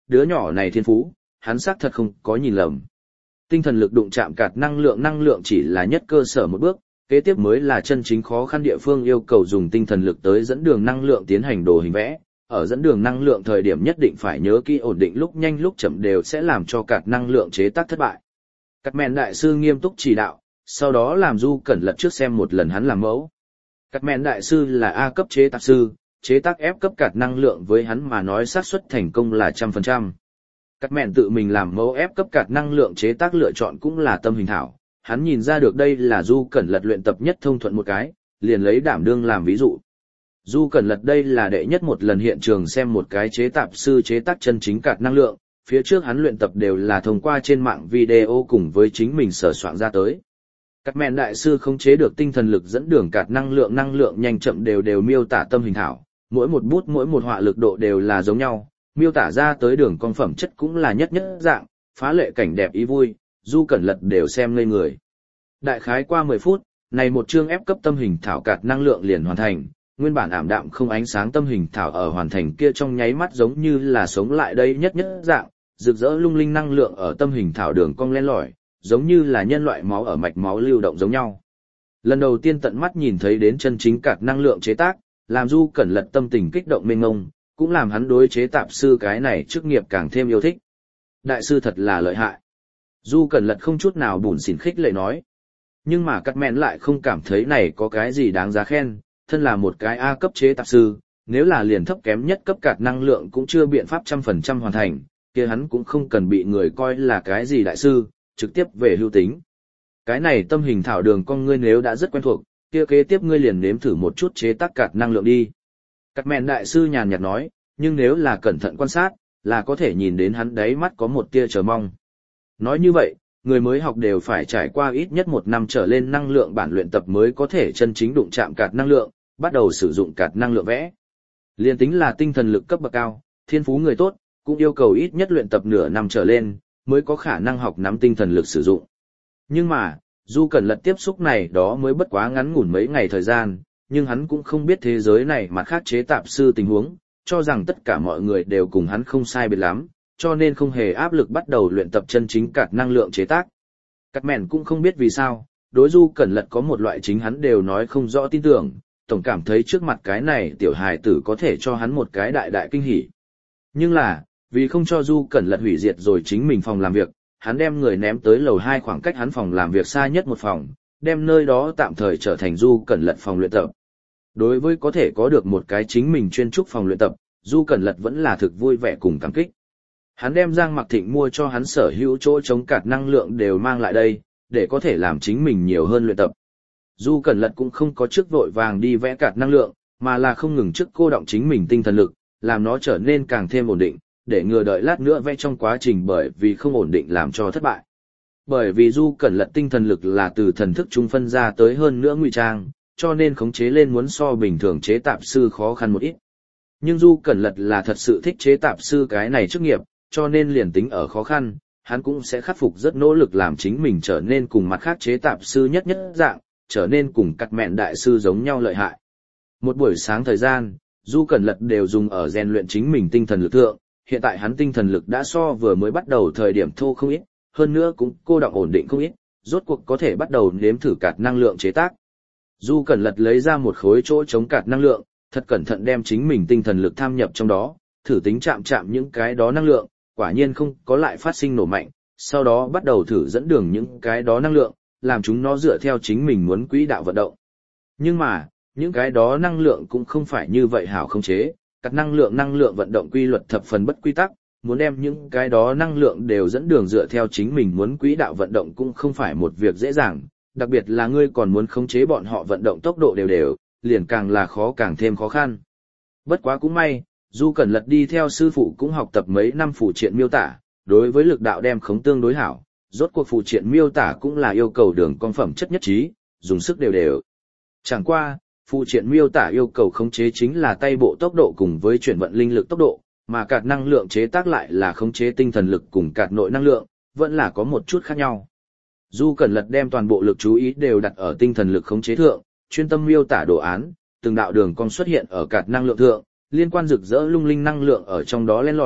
đứa nhỏ này thiên phú, hắn xác thật không có nhìn lầm. Tinh thần lực đụng chạm cạt năng lượng năng lượng chỉ là nhất cơ sở một bước, kế tiếp mới là chân chính khó khăn địa phương yêu cầu dùng tinh thần lực tới dẫn đường năng lượng tiến hành đồ hình vẽ. Ở dẫn đường năng lượng thời điểm nhất định phải nhớ kỹ ổn định lúc nhanh lúc chậm đều sẽ làm cho cạt năng lượng chế tác thất bại. Cắt mẹn đại sư nghiêm túc chỉ đạo, sau đó làm Du Cẩn Lật trước xem một lần hắn làm mẫu. Cắt mẹn đại sư là A cấp chế tác sư, chế tác F cấp cạt năng lượng với hắn mà nói xác suất thành công là trăm phần trăm. Cắt mẹn tự mình làm mẫu F cấp cạt năng lượng chế tác lựa chọn cũng là tâm hình thảo, hắn nhìn ra được đây là Du Cẩn Lật luyện tập nhất thông thuận một cái, liền lấy đảm đương làm ví dụ. Du Cẩn Lật đây là đệ nhất một lần hiện trường xem một cái chế tạp sư chế tác chân chính cạt năng lượng, phía trước hắn luyện tập đều là thông qua trên mạng video cùng với chính mình sở soạn ra tới. Cắt mẹn đại sư không chế được tinh thần lực dẫn đường cạt năng lượng năng lượng nhanh chậm đều đều miêu tả tâm hình thảo, mỗi một bút mỗi một họa lực độ đều là giống nhau, miêu tả ra tới đường cong phẩm chất cũng là nhất nhất dạng, phá lệ cảnh đẹp ý vui, Du Cẩn Lật đều xem ngây người. Đại khái qua mười phút, này một chương ép cấp tâm hình thảo cạt năng lượng liền hoàn thành. Nguyên bản ảm đạm không ánh sáng tâm hình thảo ở hoàn thành kia trong nháy mắt giống như là sống lại đây nhất nhất dạng, rực rỡ lung linh năng lượng ở tâm hình thảo đường cong len lỏi, giống như là nhân loại máu ở mạch máu lưu động giống nhau. Lần đầu tiên tận mắt nhìn thấy đến chân chính cạt năng lượng chế tác, làm Du Cẩn Lật tâm tình kích động mênh mông, cũng làm hắn đối chế tạp sư cái này chức nghiệp càng thêm yêu thích. Đại sư thật là lợi hại. Du Cẩn Lật không chút nào bủn xỉn khích lệ nói. Nhưng mà Cắt Mẹn lại không cảm thấy này có cái gì đáng giá khen, thân là một cái A cấp chế tạp sư, nếu là liền thấp kém nhất cấp cạt năng lượng cũng chưa biện pháp trăm phần trăm hoàn thành, kia hắn cũng không cần bị người coi là cái gì đại sư, trực tiếp về hưu tính. Cái này tâm hình thảo đường con ngươi nếu đã rất quen thuộc, kia kế tiếp ngươi liền nếm thử một chút chế tác cạt năng lượng đi. Cắt Mẹn đại sư nhàn nhạt nói, nhưng nếu là cẩn thận quan sát, là có thể nhìn đến hắn đáy mắt có một tia chờ mong. Nói như vậy, người mới học đều phải trải qua ít nhất một năm trở lên năng lượng bản luyện tập mới có thể chân chính đụng chạm cạt năng lượng, bắt đầu sử dụng cạt năng lượng vẽ. Liên tính là tinh thần lực cấp bậc cao, thiên phú người tốt, cũng yêu cầu ít nhất luyện tập nửa năm trở lên, mới có khả năng học nắm tinh thần lực sử dụng. Nhưng mà, Du Cẩn Lật tiếp xúc này đó mới bất quá ngắn ngủn mấy ngày thời gian, nhưng hắn cũng không biết thế giới này mặt khác chế tạp sư tình huống, cho rằng tất cả mọi người đều cùng hắn không sai biệt lắm, cho nên không hề áp lực bắt đầu luyện tập chân chính cạt năng lượng chế tác. Cắt Mẹn cũng không biết vì sao, đối Du Cẩn Lật có một loại chính hắn đều nói không rõ tin tưởng, tổng cảm thấy trước mặt cái này tiểu hài tử có thể cho hắn một cái đại đại kinh hỉ. Nhưng là, vì không cho Du Cẩn Lật hủy diệt rồi chính mình phòng làm việc, hắn đem người ném tới lầu hai khoảng cách hắn phòng làm việc xa nhất một phòng, đem nơi đó tạm thời trở thành Du Cẩn Lật phòng luyện tập. Đối với có thể có được một cái chính mình chuyên trúc phòng luyện tập, Du Cẩn Lật vẫn là thực vui vẻ cùng cảm kích. Hắn đem Giang Mặc Thịnh mua cho hắn sở hữu chỗ chống cạt năng lượng đều mang lại đây, để có thể làm chính mình nhiều hơn luyện tập. Du Cẩn Lật cũng không có trước vội vàng đi vẽ cạt năng lượng, mà là không ngừng trước cô động chính mình tinh thần lực, làm nó trở nên càng thêm ổn định, để ngừa đợi lát nữa vẽ trong quá trình bởi vì không ổn định làm cho thất bại. Bởi vì Du Cẩn Lật tinh thần lực là từ thần thức trung phân ra tới hơn nữa ngụy trang, cho nên khống chế lên muốn so bình thường chế tạp sư khó khăn một ít. Nhưng Du Cẩn Lật là thật sự thích chế tạp sư cái này chức nghiệp, cho nên liền tính ở khó khăn, hắn cũng sẽ khắc phục rất nỗ lực làm chính mình trở nên cùng mặt khác chế tạp sư nhất nhất dạng, trở nên cùng Cắt Mẹn đại sư giống nhau lợi hại. Một buổi sáng thời gian, Du Cẩn Lật đều dùng ở rèn luyện chính mình tinh thần lực thượng, hiện tại hắn tinh thần lực đã so vừa mới bắt đầu thời điểm thô không ít, hơn nữa cũng cô đọng ổn định không ít, rốt cuộc có thể bắt đầu nếm thử cạt năng lượng chế tác. Du Cẩn Lật lấy ra một khối chỗ chống cạt năng lượng, thật cẩn thận đem chính mình tinh thần lực tham nhập trong đó, thử tính chạm chạm những cái đó năng lượng, quả nhiên không có lại phát sinh nổ mạnh, sau đó bắt đầu thử dẫn đường những cái đó năng lượng, làm chúng nó dựa theo chính mình muốn quỹ đạo vận động. Nhưng mà, những cái đó năng lượng cũng không phải như vậy hảo khống chế, các năng lượng năng lượng vận động quy luật thập phần bất quy tắc, muốn đem những cái đó năng lượng đều dẫn đường dựa theo chính mình muốn quỹ đạo vận động cũng không phải một việc dễ dàng, đặc biệt là ngươi còn muốn khống chế bọn họ vận động tốc độ đều đều, liền càng là khó càng thêm khó khăn. Bất quá cũng may, Du Cẩn Lật đi theo sư phụ cũng học tập mấy năm phụ triện miêu tả, đối với lực đạo đem khống tương đối hảo, rốt cuộc phụ triện miêu tả cũng là yêu cầu đường con phẩm chất nhất trí, dùng sức đều đều. Chẳng qua, phụ triện miêu tả yêu cầu khống chế chính là tay bộ tốc độ cùng với chuyển vận linh lực tốc độ, mà cạt năng lượng chế tác lại là khống chế tinh thần lực cùng cạt nội năng lượng, vẫn là có một chút khác nhau. Du Cẩn Lật đem toàn bộ lực chú ý đều đặt ở tinh thần lực khống chế thượng, chuyên tâm miêu tả đồ án, từng đạo đường cong xuất hiện ở cạt năng lượng thượng, liên quan rực rỡ lung linh năng lượng ở trong đó len lỏi,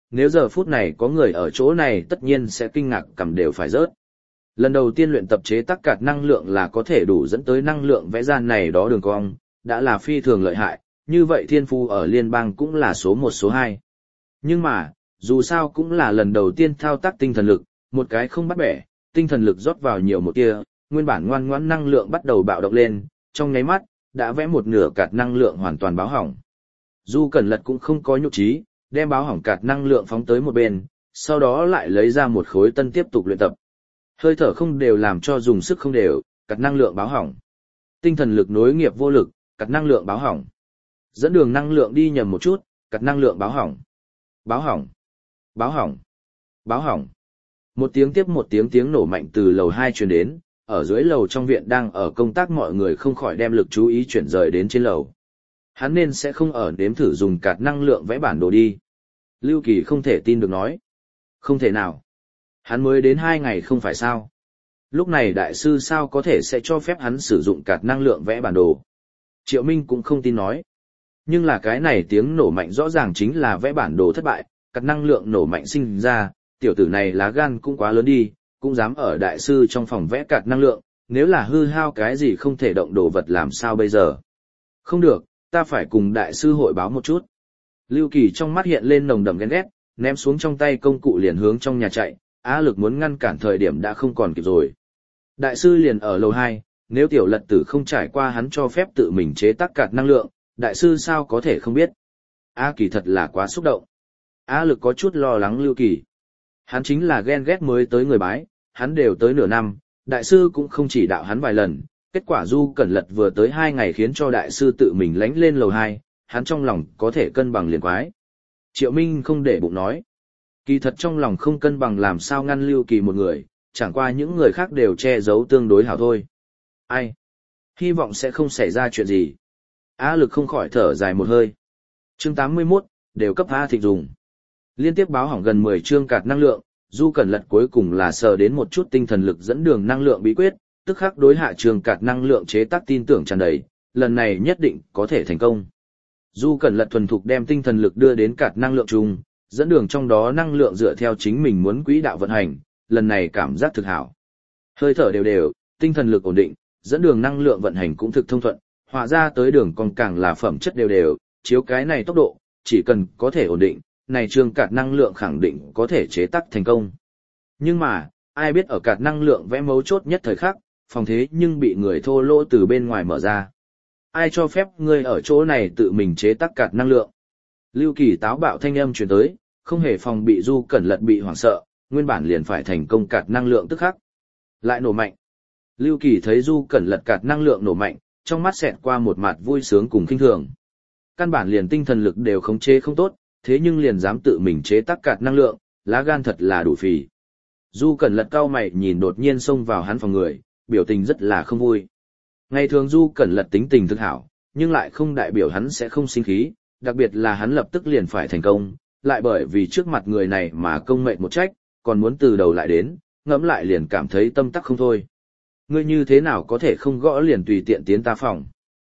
nếu giờ phút này có người ở chỗ này tất nhiên sẽ kinh ngạc cầm đều phải rớt. Lần đầu tiên luyện tập chế tác cạt năng lượng là có thể đủ dẫn tới năng lượng vẽ ra này đó đường cong, đã là phi thường lợi hại, như vậy thiên phu ở liên bang cũng là số một số hai. Nhưng mà, dù sao cũng là lần đầu tiên thao tác tinh thần lực, một cái không bắt bẻ, tinh thần lực rót vào nhiều một tia, nguyên bản ngoan ngoãn năng lượng bắt đầu bạo động lên, trong nháy mắt, đã vẽ một nửa cạt năng lượng hoàn toàn báo hỏng. Du Cẩn Lật cũng không có nhục trí, đem báo hỏng cạt năng lượng phóng tới một bên, sau đó lại lấy ra một khối tân tiếp tục luyện tập. Hơi thở không đều làm cho dùng sức không đều, cạt năng lượng báo hỏng. Tinh thần lực nối nghiệp vô lực, cạt năng lượng báo hỏng. Dẫn đường năng lượng đi nhầm một chút, cạt năng lượng báo hỏng. Báo hỏng. Báo hỏng. Báo hỏng. Một tiếng tiếp một tiếng tiếng nổ mạnh từ lầu hai truyền đến, ở dưới lầu trong viện đang ở công tác mọi người không khỏi đem lực chú ý chuyển rời đến trên lầu. Hắn nên sẽ không ở nếm thử dùng cạt năng lượng vẽ bản đồ đi. Lưu Kỳ không thể tin được nói. Không thể nào. Hắn mới đến hai ngày không phải sao. Lúc này đại sư sao có thể sẽ cho phép hắn sử dụng cạt năng lượng vẽ bản đồ. Triệu Minh cũng không tin nói. Nhưng là cái này tiếng nổ mạnh rõ ràng chính là vẽ bản đồ thất bại, cạt năng lượng nổ mạnh sinh ra, tiểu tử này lá gan cũng quá lớn đi, cũng dám ở đại sư trong phòng vẽ cạt năng lượng, nếu là hư hao cái gì không thể động đồ vật làm sao bây giờ. Không được, ta phải cùng đại sư hội báo một chút. Lưu Kỳ trong mắt hiện lên nồng đậm ghen ghét, ném xuống trong tay công cụ liền hướng trong nhà chạy, á lực muốn ngăn cản thời điểm đã không còn kịp rồi. Đại sư liền ở lầu hai, nếu tiểu lật tử không trải qua hắn cho phép tự mình chế tác cạt năng lượng, đại sư sao có thể không biết. Á Kỳ thật là quá xúc động. Á lực có chút lo lắng Lưu Kỳ. Hắn chính là ghen ghét mới tới người bái, hắn đều tới nửa năm, đại sư cũng không chỉ đạo hắn vài lần, kết quả Du Cẩn Lật vừa tới hai ngày khiến cho đại sư tự mình lánh lên lầu hai, hắn trong lòng có thể cân bằng liền quái. Triệu Minh không để bụng nói. Kỳ thật trong lòng không cân bằng làm sao ngăn Lưu Kỳ một người, chẳng qua những người khác đều che giấu tương đối hảo thôi. Ai? Hy vọng sẽ không xảy ra chuyện gì. Á lực không khỏi thở dài một hơi. Chương tám mươi mốt, đều cấp A Thịnh dùng. Liên tiếp báo hỏng gần mười chương cạt năng lượng, Du Cẩn Lật cuối cùng là sờ đến một chút tinh thần lực dẫn đường năng lượng bí quyết, tức khắc đối hạ trường cạt năng lượng chế tác tin tưởng tràn đầy, lần này nhất định có thể thành công. Du Cẩn Lật thuần thục đem tinh thần lực đưa đến cạt năng lượng chung, dẫn đường trong đó năng lượng dựa theo chính mình muốn quỹ đạo vận hành, lần này cảm giác thực hảo. Hơi thở đều đều, tinh thần lực ổn định, dẫn đường năng lượng vận hành cũng thực thông thuận, hòa ra tới đường còn càng là phẩm chất đều đều, chiếu cái này tốc độ, chỉ cần có thể ổn định, này trường cạt năng lượng khẳng định có thể chế tác thành công. Nhưng mà, ai biết ở cạt năng lượng vẽ mấu chốt nhất thời khắc, phòng thế nhưng bị người thô lỗ từ bên ngoài mở ra. Ai cho phép ngươi ở chỗ này tự mình chế tác cạt năng lượng? Lưu Kỳ táo bạo thanh âm truyền tới, không hề phòng bị Du Cẩn Lật bị hoảng sợ, nguyên bản liền phải thành công cạt năng lượng tức khắc. Lại nổ mạnh. Lưu Kỳ thấy Du Cẩn Lật cạt năng lượng nổ mạnh, trong mắt xẹt qua một mặt vui sướng cùng kinh thường. Căn bản liền tinh thần lực đều khống chế không tốt, thế nhưng liền dám tự mình chế tác cạt năng lượng, lá gan thật là đủ phì. Du Cẩn Lật cau mày nhìn đột nhiên xông vào hắn phòng người, biểu tình rất là không vui. Ngày thường Du Cẩn Lật tính tình thực hảo, nhưng lại không đại biểu hắn sẽ không sinh khí, đặc biệt là hắn lập tức liền phải thành công, lại bởi vì trước mặt người này mà công mệnh một trách, còn muốn từ đầu lại đến, ngẫm lại liền cảm thấy tâm tắc không thôi. Ngươi như thế nào có thể không gõ liền tùy tiện tiến ta phòng?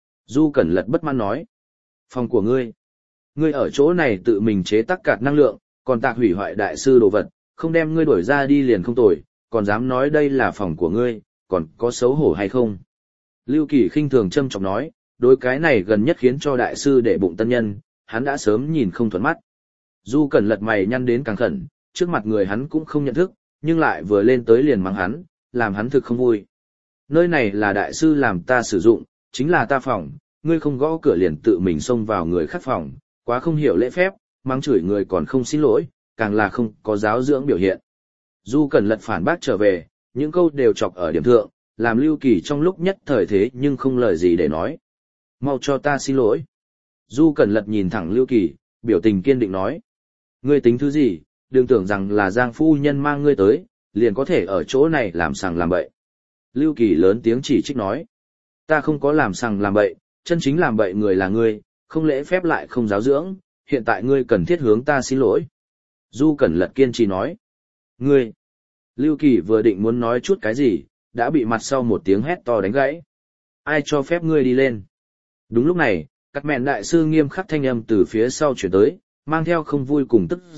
Du Cẩn Lật bất mãn nói. Phòng của ngươi. Ngươi ở chỗ này tự mình chế tác cạt năng lượng, còn tạc hủy hoại đại sư đồ vật, không đem ngươi đuổi ra đi liền không tồi, còn dám nói đây là phòng của ngươi, còn có xấu hổ hay không? Lưu Kỳ khinh thường châm chọc nói, đối cái này gần nhất khiến cho đại sư để bụng tân nhân, hắn đã sớm nhìn không thuận mắt. Du Cẩn Lật mày nhăn đến càng khẩn, trước mặt người hắn cũng không nhận thức, nhưng lại vừa lên tới liền mắng hắn, làm hắn thực không vui. Nơi này là đại sư làm ta sử dụng, chính là ta phòng, ngươi không gõ cửa liền tự mình xông vào người khác phòng, quá không hiểu lễ phép, mắng chửi người còn không xin lỗi, càng là không có giáo dưỡng biểu hiện. Du Cẩn Lật phản bác trở về, những câu đều chọc ở điểm thượng, làm Lưu Kỳ trong lúc nhất thời thế nhưng không lời gì để nói. Mau cho ta xin lỗi. Du Cẩn Lật nhìn thẳng Lưu Kỳ, biểu tình kiên định nói. Ngươi tính thứ gì, đừng tưởng rằng là Giang phu nhân mang ngươi tới, liền có thể ở chỗ này làm sằng làm bậy. Lưu Kỳ lớn tiếng chỉ trích nói. Ta không có làm sằng làm bậy, chân chính làm bậy người là ngươi, không lễ phép lại không giáo dưỡng, hiện tại ngươi cần thiết hướng ta xin lỗi. Du Cẩn Lật kiên trì nói. Ngươi. Lưu Kỳ vừa định muốn nói chút cái gì, đã bị mặt sau một tiếng hét to đánh gãy. Ai cho phép ngươi đi lên? Đúng lúc này, các mẹn đại sư nghiêm khắc thanh âm từ phía sau chuyển tới, mang theo không vui cùng tức giận,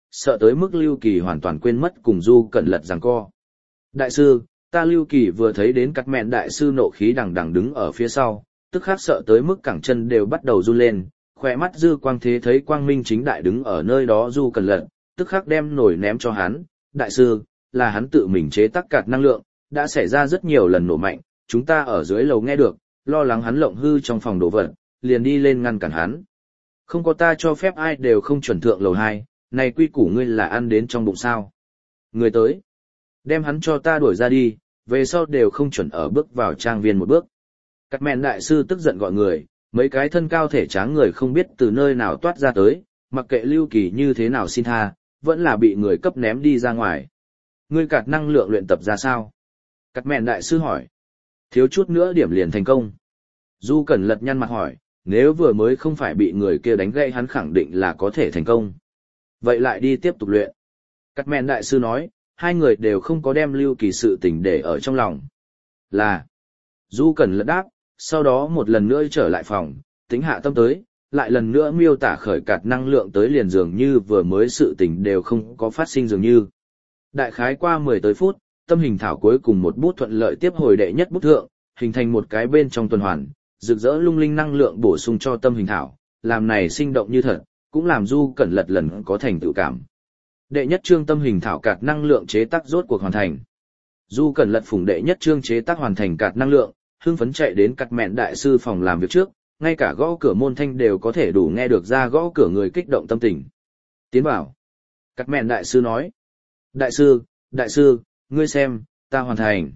sợ tới mức Lưu Kỳ hoàn toàn quên mất cùng Du Cẩn Lật giằng co. Đại sư, ta Lưu Kỳ vừa thấy đến cắt mẹn đại sư nộ khí đằng đằng đứng ở phía sau, tức khắc sợ tới mức cẳng chân đều bắt đầu run lên, khỏe mắt dư quang thế thấy quang minh chính đại đứng ở nơi đó Du Cẩn Lật, tức khắc đem nổi ném cho hắn, đại sư, là hắn tự mình chế tác cạt năng lượng, đã xảy ra rất nhiều lần nổ mạnh, chúng ta ở dưới lầu nghe được, lo lắng hắn lộng hư trong phòng đồ vật, liền đi lên ngăn cản hắn. Không có ta cho phép ai đều không chuẩn thượng lầu hai, này quy củ ngươi là ăn đến trong bụng sao. Người tới, đem hắn cho ta đuổi ra đi, về sau đều không chuẩn ở bước vào trang viên một bước. Cắt mẹn đại sư tức giận gọi người, mấy cái thân cao thể tráng người không biết từ nơi nào toát ra tới, mặc kệ Lưu Kỳ như thế nào xin tha, vẫn là bị người cấp ném đi ra ngoài. Ngươi cạt năng lượng luyện tập ra sao? Cắt mẹn đại sư hỏi. Thiếu chút nữa điểm liền thành công. Du Cẩn Lật nhăn mặt hỏi, nếu vừa mới không phải bị người kia đánh gãy hắn khẳng định là có thể thành công. Vậy lại đi tiếp tục luyện. Cắt mẹn đại sư nói, hai người đều không có đem Lưu Kỳ sự tình để ở trong lòng. Là. Du Cẩn Lật đáp, sau đó một lần nữa trở lại phòng, tính hạ tâm tới, lại lần nữa miêu tả khởi cạt năng lượng tới liền dường như vừa mới sự tình đều không có phát sinh dường như. Đại khái qua mười tới phút, tâm hình thảo cuối cùng một bút thuận lợi tiếp hồi đệ nhất bút thượng, hình thành một cái bên trong tuần hoàn, rực rỡ lung linh năng lượng bổ sung cho tâm hình thảo, làm này sinh động như thật, cũng làm Du Cẩn Lật lần có thành tựu cảm. Đệ nhất chương tâm hình thảo cạt năng lượng chế tác rốt cuộc hoàn thành. Du Cẩn Lật phủng đệ nhất chương chế tác hoàn thành cạt năng lượng, hưng phấn chạy đến cắt mẹn đại sư phòng làm việc trước, ngay cả gõ cửa môn thanh đều có thể đủ nghe được ra gõ cửa người kích động tâm tình. Tiến vào. Cắt mẹn đại sư nói. Đại sư, đại sư, ngươi xem, ta hoàn thành.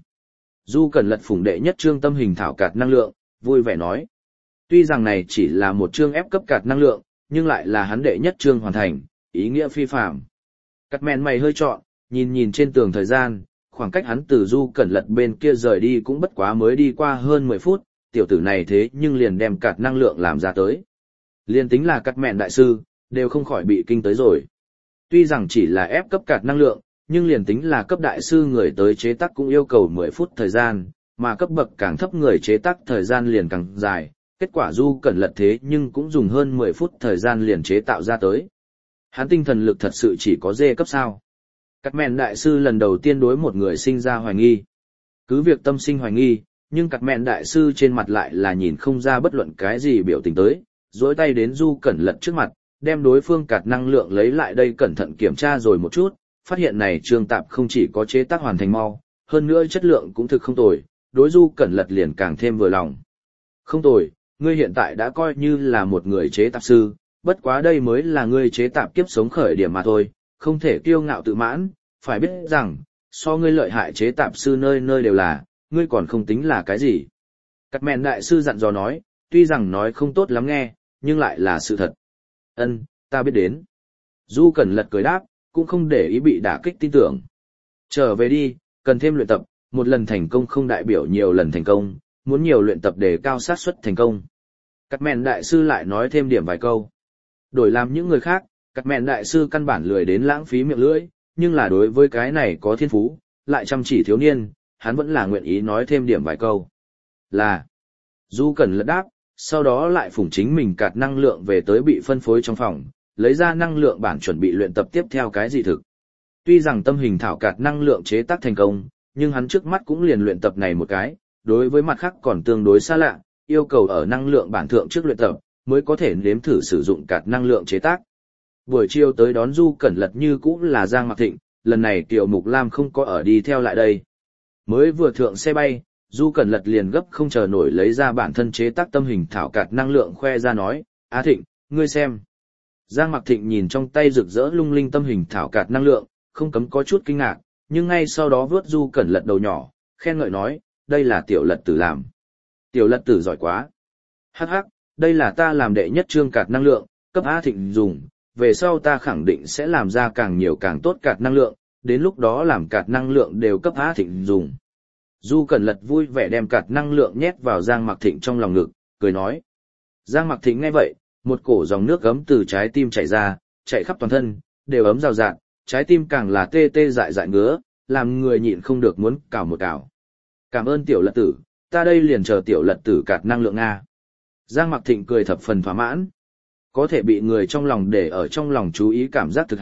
Du Cẩn Lật phủng đệ nhất chương tâm hình thảo cạt năng lượng, vui vẻ nói. Tuy rằng này chỉ là một chương ép cấp cạt năng lượng, nhưng lại là hắn đệ nhất chương hoàn thành, ý nghĩa phi phàm. Cắt mẹn mày hơi trọn, nhìn nhìn trên tường thời gian, khoảng cách hắn từ Du Cẩn Lật bên kia rời đi cũng bất quá mới đi qua hơn mười phút, tiểu tử này thế nhưng liền đem cạt năng lượng làm ra tới. Liên tính là cắt mẹn đại sư, đều không khỏi bị kinh tới rồi. Tuy rằng chỉ là ép cấp cạt năng lượng, nhưng liền tính là cấp đại sư người tới chế tác cũng yêu cầu mười phút thời gian, mà cấp bậc càng thấp người chế tác thời gian liền càng dài, kết quả Du Cẩn Lật thế nhưng cũng dùng hơn mười phút thời gian liền chế tạo ra tới. Hắn tinh thần lực thật sự chỉ có dê cấp sao. Cắt mẹn đại sư lần đầu tiên đối một người sinh ra hoài nghi. Cứ việc tâm sinh hoài nghi, nhưng cắt mẹn đại sư trên mặt lại là nhìn không ra bất luận cái gì biểu tình tới, dối tay đến Du Cẩn Lật trước mặt, đem đối phương cạt năng lượng lấy lại đây cẩn thận kiểm tra rồi một chút, phát hiện này trương tạp không chỉ có chế tác hoàn thành mau, hơn nữa chất lượng cũng thực không tồi, đối Du Cẩn Lật liền càng thêm vừa lòng. Không tồi, ngươi hiện tại đã coi như là một người chế tạp sư, bất quá đây mới là ngươi chế tạp kiếp sống khởi điểm mà thôi, không thể kiêu ngạo tự mãn, phải biết rằng, so ngươi lợi hại chế tạp sư nơi nơi đều là, ngươi còn không tính là cái gì. Cắt mẹn đại sư dặn dò nói, tuy rằng nói không tốt lắm nghe, nhưng lại là sự thật. Ân, ta biết đến. Du Cẩn Lật cười đáp, cũng không để ý bị đả kích tin tưởng. Trở về đi, cần thêm luyện tập, một lần thành công không đại biểu nhiều lần thành công, muốn nhiều luyện tập để cao xác suất thành công. Cắt mẹn đại sư lại nói thêm điểm vài câu. Đổi làm những người khác, cắt mẹn đại sư căn bản lười đến lãng phí miệng lưỡi, nhưng là đối với cái này có thiên phú, lại chăm chỉ thiếu niên, hắn vẫn là nguyện ý nói thêm điểm vài câu. Là, Du Cẩn Lật đáp, sau đó lại phủng chính mình cạt năng lượng về tới bị phân phối trong phòng, lấy ra năng lượng bản chuẩn bị luyện tập tiếp theo cái gì thực. Tuy rằng tâm hình thảo cạt năng lượng chế tác thành công, nhưng hắn trước mắt cũng liền luyện tập này một cái, đối với mặt khác còn tương đối xa lạ, yêu cầu ở năng lượng bản thượng trước luyện tập, mới có thể nếm thử sử dụng cạt năng lượng chế tác. Buổi chiều tới đón Du Cẩn Lật như cũ là Giang Mặc Thịnh, lần này Kiều Mục Lam không có ở đi theo lại đây. Mới vừa thượng xe bay, Du Cẩn Lật liền gấp không chờ nổi lấy ra bản thân chế tác tâm hình thảo cạt năng lượng khoe ra nói, Á Thịnh, ngươi xem. Giang Mặc Thịnh nhìn trong tay rực rỡ lung linh tâm hình thảo cạt năng lượng, không cấm có chút kinh ngạc, nhưng ngay sau đó vớt Du Cẩn Lật đầu nhỏ, khen ngợi nói, đây là tiểu Lật tử làm. Tiểu Lật tử giỏi quá. Hắc hắc, đây là ta làm đệ nhất chương cạt năng lượng, cấp Á Thịnh dùng, về sau ta khẳng định sẽ làm ra càng nhiều càng tốt cạt năng lượng, đến lúc đó làm cạt năng lượng đều cấp Á Thịnh dùng. Du Cẩn Lật vui vẻ đem cạt năng lượng nhét vào Giang Mặc Thịnh trong lòng ngực, cười nói. Giang Mặc Thịnh nghe vậy, một cổ dòng nước gấm từ trái tim chảy ra, chạy khắp toàn thân, đều ấm rào rạt, trái tim càng là tê tê dại dại ngứa, làm người nhịn không được muốn cào một cào. Cảm ơn tiểu Lật tử, ta đây liền chờ tiểu Lật tử cạt năng lượng Nga. Giang Mặc Thịnh cười thập phần thỏa mãn. Có thể bị người trong lòng để ở trong lòng chú ý cảm giác thực hảo,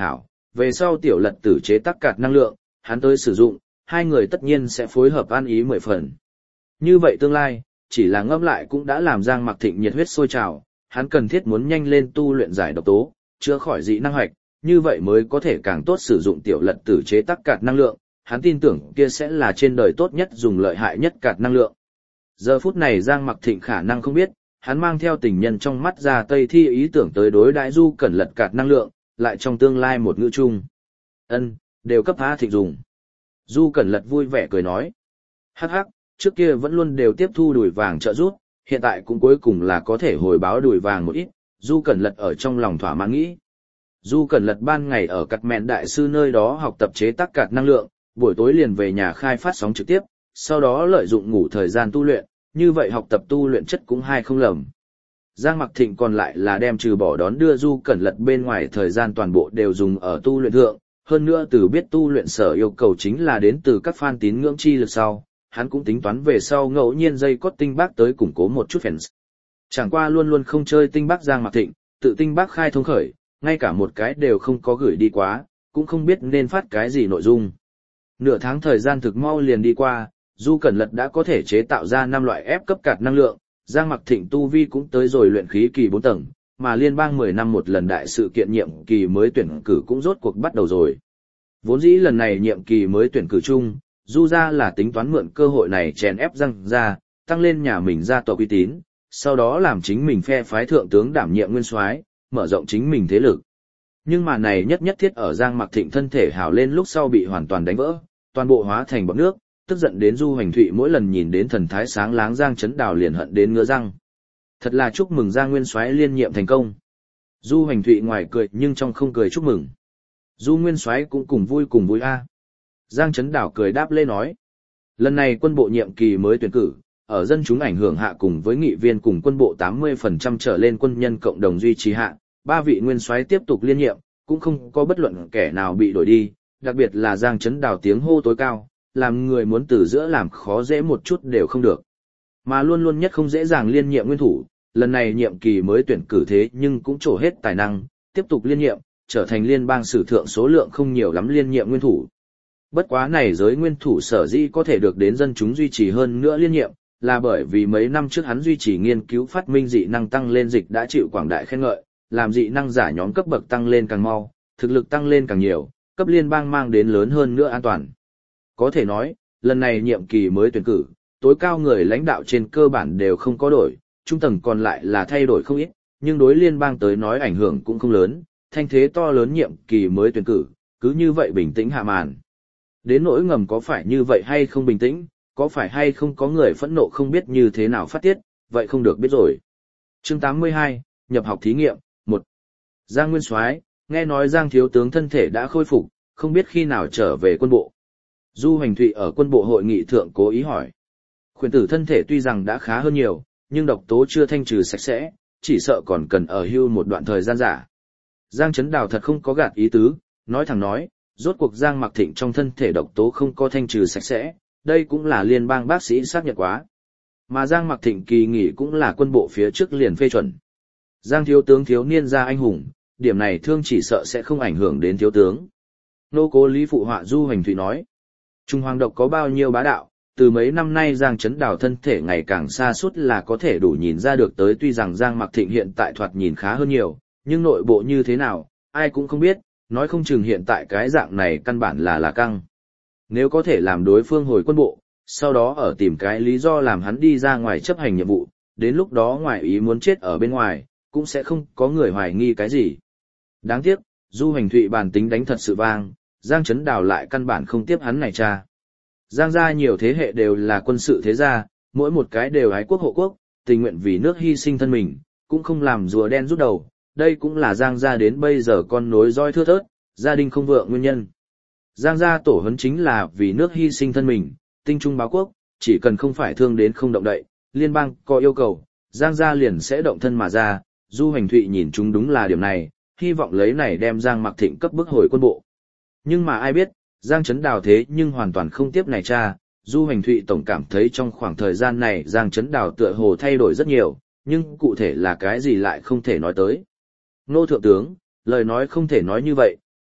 về sau tiểu lật tử chế tác cạt năng lượng, hắn tới sử dụng, hai người tất nhiên sẽ phối hợp ăn ý mười phần. Như vậy tương lai, chỉ là ngẫm lại cũng đã làm Giang Mặc Thịnh nhiệt huyết sôi trào, hắn cần thiết muốn nhanh lên tu luyện giải độc tố, chữa khỏi dị năng hoạch, như vậy mới có thể càng tốt sử dụng tiểu lật tử chế tác cạt năng lượng, hắn tin tưởng kia sẽ là trên đời tốt nhất dùng lợi hại nhất cạt năng lượng. Giờ phút này Giang Mặc Thịnh khả năng không biết, hắn mang theo tình nhân trong mắt ra Tây Thi ý tưởng tới đối đãi Du Cẩn Lật cạt năng lượng, lại trong tương lai một ngữ chung. Ân, đều cấp A Thịnh dùng. Du Cẩn Lật vui vẻ cười nói. Hắc hắc, trước kia vẫn luôn đều tiếp thu đùi vàng trợ giúp, hiện tại cũng cuối cùng là có thể hồi báo đùi vàng một ít, Du Cẩn Lật ở trong lòng thỏa mãn nghĩ. Du Cẩn Lật ban ngày ở cặt mẹn đại sư nơi đó học tập chế tác cạt năng lượng, buổi tối liền về nhà khai phát sóng trực tiếp, sau đó lợi dụng ngủ thời gian tu luyện, như vậy học tập tu luyện chất cũng hai không lầm. Giang Mặc Thịnh còn lại là đem trừ bỏ đón đưa Du Cẩn Lật bên ngoài thời gian toàn bộ đều dùng ở tu luyện thượng, hơn nữa từ biết tu luyện sở yêu cầu chính là đến từ các fan tín ngưỡng chi lực sau, hắn cũng tính toán về sau ngẫu nhiên dây cót tinh bác tới củng cố một chút fans. Chẳng qua luôn luôn không chơi tinh bác Giang Mặc Thịnh, tự tinh bác khai thông khởi, ngay cả một cái đều không có gửi đi quá, cũng không biết nên phát cái gì nội dung. Nửa tháng thời gian thực mau liền đi qua, Du Cẩn Lật đã có thể chế tạo ra năm loại ép cấp cạt năng lượng, Giang Mặc Thịnh tu vi cũng tới rồi luyện khí kỳ bốn tầng, mà liên bang mười năm một lần đại sự kiện nhiệm kỳ mới tuyển cử cũng rốt cuộc bắt đầu rồi. Vốn dĩ lần này nhiệm kỳ mới tuyển cử chung, Du gia là tính toán mượn cơ hội này chèn ép Giang gia, tăng lên nhà mình gia tộc uy tín, sau đó làm chính mình phe phái thượng tướng đảm nhiệm nguyên soái, mở rộng chính mình thế lực. Nhưng mà này nhất nhất thiết ở Giang Mặc Thịnh thân thể hào lên lúc sau bị hoàn toàn đánh vỡ, toàn bộ hóa thành bọt nước, tức giận đến Du Hoành Thụy mỗi lần nhìn đến thần thái sáng láng Giang Chấn Đào liền hận đến ngứa răng. Thật là chúc mừng Giang Nguyên Soái liên nhiệm thành công. Du Hoành Thụy ngoài cười nhưng trong không cười chúc mừng. Du Nguyên Soái cũng cùng vui cùng vui a. Giang Chấn Đào cười đáp lễ nói. Lần này quân bộ nhiệm kỳ mới tuyển cử, ở dân chúng ảnh hưởng hạ cùng với nghị viên cùng quân bộ tám mươi phần trăm trở lên quân nhân cộng đồng duy trì hạ, ba vị nguyên soái tiếp tục liên nhiệm, cũng không có bất luận kẻ nào bị đổi đi, đặc biệt là Giang Chấn Đào tiếng hô tối cao, làm người muốn từ giữa làm khó dễ một chút đều không được. Mà luôn luôn nhất không dễ dàng liên nhiệm nguyên thủ, lần này nhiệm kỳ mới tuyển cử thế nhưng cũng trổ hết tài năng, tiếp tục liên nhiệm, trở thành liên bang sử thượng số lượng không nhiều lắm liên nhiệm nguyên thủ. Bất quá này giới nguyên thủ sở dĩ có thể được đến dân chúng duy trì hơn nữa liên nhiệm, là bởi vì mấy năm trước hắn duy trì nghiên cứu phát minh dị năng tăng lên dịch đã chịu quảng đại khen ngợi, làm dị năng giả nhóm cấp bậc tăng lên càng mau, thực lực tăng lên càng nhiều, cấp liên bang mang đến lớn hơn nữa an toàn. Có thể nói, lần này nhiệm kỳ mới tuyển cử, tối cao người lãnh đạo trên cơ bản đều không có đổi, trung tầng còn lại là thay đổi không ít, nhưng đối liên bang tới nói ảnh hưởng cũng không lớn, thanh thế to lớn nhiệm kỳ mới tuyển cử, cứ như vậy bình tĩnh hạ màn. Đến nỗi ngầm có phải như vậy hay không bình tĩnh, có phải hay không có người phẫn nộ không biết như thế nào phát tiết, vậy không được biết rồi. Chương tám mươi hai, nhập học thí nghiệm, một. Giang Nguyên Soái, nghe nói Giang thiếu tướng thân thể đã khôi phục, không biết khi nào trở về quân bộ. Du Hoành Thụy ở quân bộ hội nghị thượng cố ý hỏi. Khuyển tử thân thể tuy rằng đã khá hơn nhiều, nhưng độc tố chưa thanh trừ sạch sẽ, chỉ sợ còn cần ở hưu một đoạn thời gian giả. Giang Chấn Đào thật không có gạt ý tứ, nói thẳng nói, rốt cuộc Giang Mặc Thịnh trong thân thể độc tố không có thanh trừ sạch sẽ, đây cũng là liên bang bác sĩ xác nhận quá. Mà Giang Mặc Thịnh kỳ nghỉ cũng là quân bộ phía trước liền phê chuẩn. Giang thiếu tướng thiếu niên ra anh hùng, điểm này thương chỉ sợ sẽ không ảnh hưởng đến thiếu tướng. Nô cố Lý phụ họa Du Hoành Thụy nói. Trung hoàng độc có bao nhiêu bá đạo, từ mấy năm nay Giang Chấn Đào thân thể ngày càng xa suốt là có thể đủ nhìn ra được tới, tuy rằng Giang Mặc Thịnh hiện tại thoạt nhìn khá hơn nhiều, nhưng nội bộ như thế nào, ai cũng không biết, nói không chừng hiện tại cái dạng này căn bản là là căng. Nếu có thể làm đối phương hồi quân bộ, sau đó ở tìm cái lý do làm hắn đi ra ngoài chấp hành nhiệm vụ, đến lúc đó ngoài ý muốn chết ở bên ngoài, cũng sẽ không có người hoài nghi cái gì. Đáng tiếc, Du Hoành Thụy bản tính đánh thật sự vang, Giang Chấn Đào lại căn bản không tiếp hắn này cha. Giang gia nhiều thế hệ đều là quân sự thế gia, mỗi một cái đều ái quốc hộ quốc, tình nguyện vì nước hy sinh thân mình, cũng không làm rùa đen rút đầu, đây cũng là Giang gia đến bây giờ con nối roi thưa thớt, gia đình không vượng nguyên nhân. Giang gia tổ huấn chính là vì nước hy sinh thân mình, tinh trung báo quốc, chỉ cần không phải thương đến không động đậy, liên bang có yêu cầu, Giang gia liền sẽ động thân mà ra. Du Hoành Thụy nhìn chúng đúng là điểm này, hy vọng lấy này đem Giang Mặc Thịnh cấp bức hồi quân bộ. Nhưng mà ai biết, Giang Chấn Đào thế nhưng hoàn toàn không tiếp này cha. Du Hoành Thụy tổng cảm thấy trong khoảng thời gian này Giang Chấn Đào tựa hồ thay đổi rất nhiều, nhưng cụ thể là cái gì lại không thể nói tới. Nô thượng tướng, lời nói không thể nói như vậy,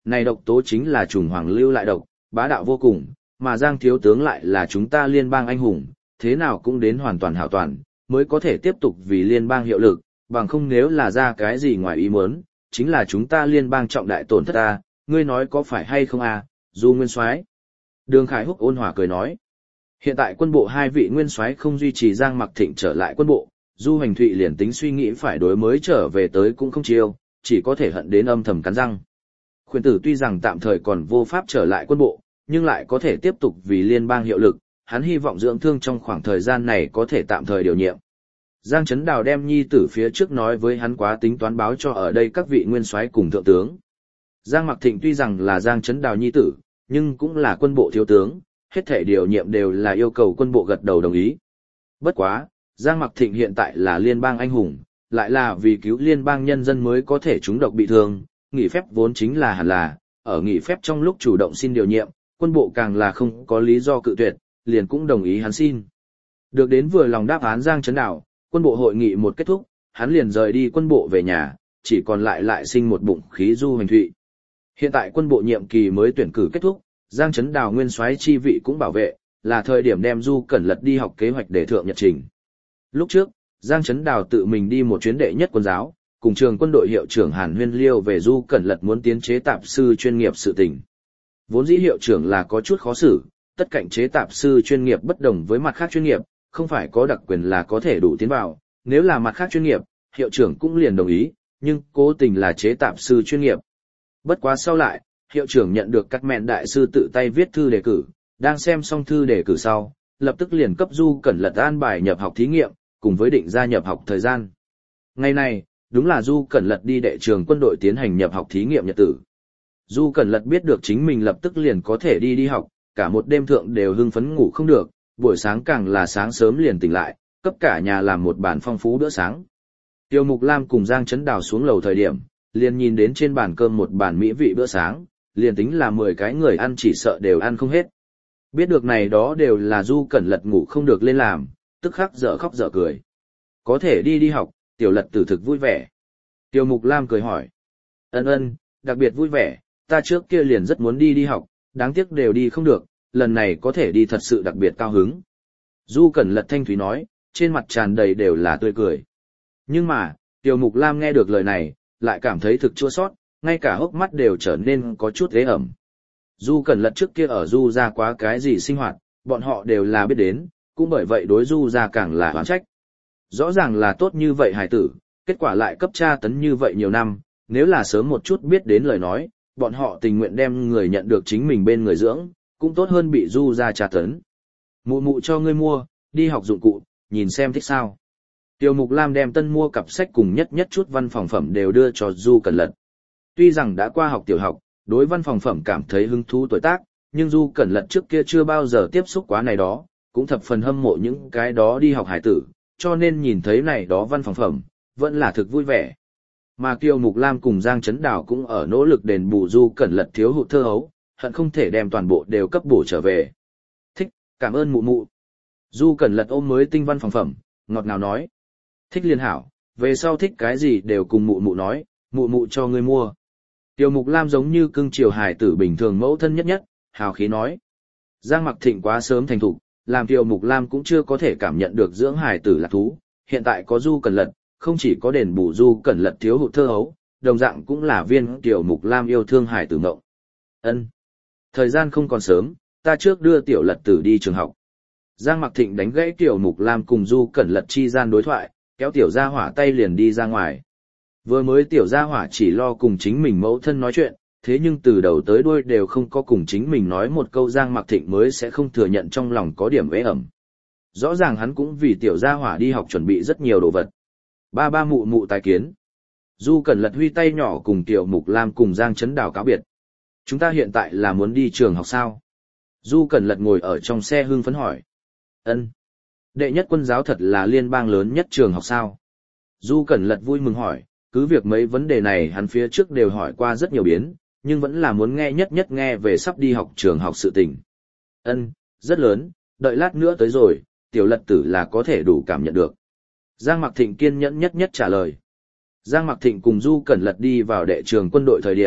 Này độc tố chính là trùng hoàng lưu lại độc, bá đạo vô cùng, mà Giang thiếu tướng lại là chúng ta liên bang anh hùng, thế nào cũng đến hoàn toàn hảo toàn, mới có thể tiếp tục vì liên bang hiệu lực, bằng không nếu là ra cái gì ngoài ý muốn, chính là chúng ta liên bang trọng đại tổn thất ta, ngươi nói có phải hay không à, Du Nguyên Soái. Đường Khải Húc ôn hòa cười nói, hiện tại quân bộ hai vị nguyên soái không duy trì Giang Mặc Thịnh trở lại quân bộ, Du Hoành Thụy liền tính suy nghĩ phải đối mới trở về tới cũng không chiêu, chỉ có thể hận đến âm thầm cắn răng. Khuyển tử tuy rằng tạm thời còn vô pháp trở lại quân bộ, nhưng lại có thể tiếp tục vì liên bang hiệu lực, hắn hy vọng dưỡng thương trong khoảng thời gian này có thể tạm thời điều nhiệm. Giang Trấn Đào đem nhi tử phía trước nói với hắn quá tính toán báo cho ở đây các vị nguyên soái cùng thượng tướng. Giang Mặc Thịnh tuy rằng là Giang Trấn Đào nhi tử, nhưng cũng là quân bộ thiếu tướng, hết thể điều nhiệm đều là yêu cầu quân bộ gật đầu đồng ý. Bất quá, Giang Mặc Thịnh hiện tại là liên bang anh hùng, lại là vì cứu liên bang nhân dân mới có thể trúng độc bị thương, nghỉ phép vốn chính là hẳn là, ở nghỉ phép trong lúc chủ động xin điều nhiệm, quân bộ càng là không có lý do cự tuyệt, liền cũng đồng ý hắn xin. Được đến vừa lòng đáp án Giang Trấn Đào, quân bộ hội nghị một kết thúc, hắn liền rời đi quân bộ về nhà, chỉ còn lại lại sinh một bụng khí Du Hoành Thụy. Hiện tại quân bộ nhiệm kỳ mới tuyển cử kết thúc, Giang Trấn Đào nguyên soái chi vị cũng bảo vệ, là thời điểm đem Du Cẩn Lật đi học kế hoạch để thượng nhật trình. Lúc trước, Giang Trấn Đào tự mình đi một chuyến đệ nhất quân giáo, cùng trường quân đội hiệu trưởng Hàn Huyên liêu về Du Cẩn Lật muốn tiến chế tạp sư chuyên nghiệp sự tình. Vốn dĩ hiệu trưởng là có chút khó xử, tất cạnh chế tạp sư chuyên nghiệp bất đồng với mặt khác chuyên nghiệp, không phải có đặc quyền là có thể đủ tiến vào, nếu là mặt khác chuyên nghiệp, hiệu trưởng cũng liền đồng ý, nhưng cố tình là chế tạp sư chuyên nghiệp. Bất quá sau lại, hiệu trưởng nhận được các mẹn đại sư tự tay viết thư đề cử, đang xem xong thư đề cử sau, lập tức liền cấp Du Cẩn Lật an bài nhập học thí nghiệm, cùng với định ra nhập học thời gian. Ngày này, đúng là Du Cẩn Lật đi đệ trường quân đội tiến hành nhập học thí nghiệm nhật tử. Du Cẩn Lật biết được chính mình lập tức liền có thể đi đi học, cả một đêm thượng đều hưng phấn ngủ không được, buổi sáng càng là sáng sớm liền tỉnh lại, cấp cả nhà làm một bàn phong phú bữa sáng. Tiêu Mục Lam cùng Giang Trấn Đào xuống lầu thời điểm, liền nhìn đến trên bàn cơm một bàn mỹ vị bữa sáng, liền tính là mười cái người ăn chỉ sợ đều ăn không hết. Biết được này đó đều là Du Cẩn Lật ngủ không được lên làm, tức khắc dở khóc dở cười. Có thể đi đi học, Tiểu Lật tử thực vui vẻ. Tiêu Mục Lam cười hỏi. Ân ân, đặc biệt vui vẻ, ta trước kia liền rất muốn đi đi học, đáng tiếc đều đi không được, lần này có thể đi thật sự đặc biệt cao hứng. Du Cẩn Lật thanh thúy nói, trên mặt tràn đầy đều là tươi cười. Nhưng mà, Tiêu Mục Lam nghe được lời này, lại cảm thấy thực chua sót, ngay cả hốc mắt đều trở nên có chút ế ẩm. Du Cẩn Lật trước kia ở Du gia quá cái gì sinh hoạt, bọn họ đều là biết đến, cũng bởi vậy đối Du gia càng là oán trách. Rõ ràng là tốt như vậy hài tử, kết quả lại cấp tra tấn như vậy nhiều năm, nếu là sớm một chút biết đến lời nói, bọn họ tình nguyện đem người nhận được chính mình bên người dưỡng, cũng tốt hơn bị Du gia tra tấn. Mụ mụ cho ngươi mua, đi học dụng cụ, nhìn xem thích sao. Tiêu Mục Lam đem tân mua cặp sách cùng nhất nhất chút văn phòng phẩm đều đưa cho Du Cẩn Lật. Tuy rằng đã qua học tiểu học, đối văn phòng phẩm cảm thấy hứng thú tuổi tác, nhưng Du Cẩn Lật trước kia chưa bao giờ tiếp xúc quá này đó, cũng thập phần hâm mộ những cái đó đi học hải tử, cho nên nhìn thấy này đó văn phòng phẩm, vẫn là thực vui vẻ. Mà Tiêu Mục Lam cùng Giang Trấn Đào cũng ở nỗ lực đền bù Du Cẩn Lật thiếu hụt thơ hấu, hận không thể đem toàn bộ đều cấp bổ trở về. Thích, cảm ơn mụ mụ. Du Cẩn Lật ôm mới tinh văn phòng phẩm, ngọt ngào nói. Thích liên hảo, về sau thích cái gì đều cùng mụ mụ nói, mụ mụ cho ngươi mua. Tiêu Mục Lam giống như cưng chiều hài tử bình thường mẫu thân nhất nhất, hào khí nói. Giang Mặc Thịnh quá sớm thành thục, làm Tiêu Mục Lam cũng chưa có thể cảm nhận được dưỡng hài tử là thú, hiện tại có Du Cẩn Lật, không chỉ có đền bù Du Cẩn Lật thiếu hụt thơ hấu, đồng dạng cũng là viên Tiêu Mục Lam yêu thương hài tử ngộng. Ân, thời gian không còn sớm, ta trước đưa Tiểu Lật tử đi trường học. Giang Mặc Thịnh đánh gãy Tiêu Mục Lam cùng Du Cẩn Lật chi gian đối thoại, kéo Tiểu Gia Hỏa tay liền đi ra ngoài. Vừa mới Tiểu Gia Hỏa chỉ lo cùng chính mình mẫu thân nói chuyện, thế nhưng từ đầu tới đuôi đều không có cùng chính mình nói một câu, Giang Mặc Thịnh mới sẽ không thừa nhận trong lòng có điểm ế ẩm. Rõ ràng hắn cũng vì Tiểu Gia Hỏa đi học chuẩn bị rất nhiều đồ vật. Ba ba mụ mụ tái kiến. Du Cẩn Lật huy tay nhỏ cùng Tiểu Mục Lam cùng Giang Trấn Đào cáo biệt. Chúng ta hiện tại là muốn đi trường học sao? Du Cẩn Lật ngồi ở trong xe hưng phấn hỏi. Ân. Đệ nhất quân giáo thật là liên bang lớn nhất trường học sao? Du Cẩn Lật vui mừng hỏi, cứ việc mấy vấn đề này hắn phía trước đều hỏi qua rất nhiều biến, nhưng vẫn là muốn nghe nhất nhất nghe về sắp đi học trường học sự tình. Ân, rất lớn, đợi lát nữa tới rồi, Tiểu Lật tử là có thể đủ cảm nhận được. Giang Mặc Thịnh kiên nhẫn nhất nhất trả lời. Giang Mặc Thịnh cùng Du Cẩn Lật đi vào đệ trường quân đội thời điểm,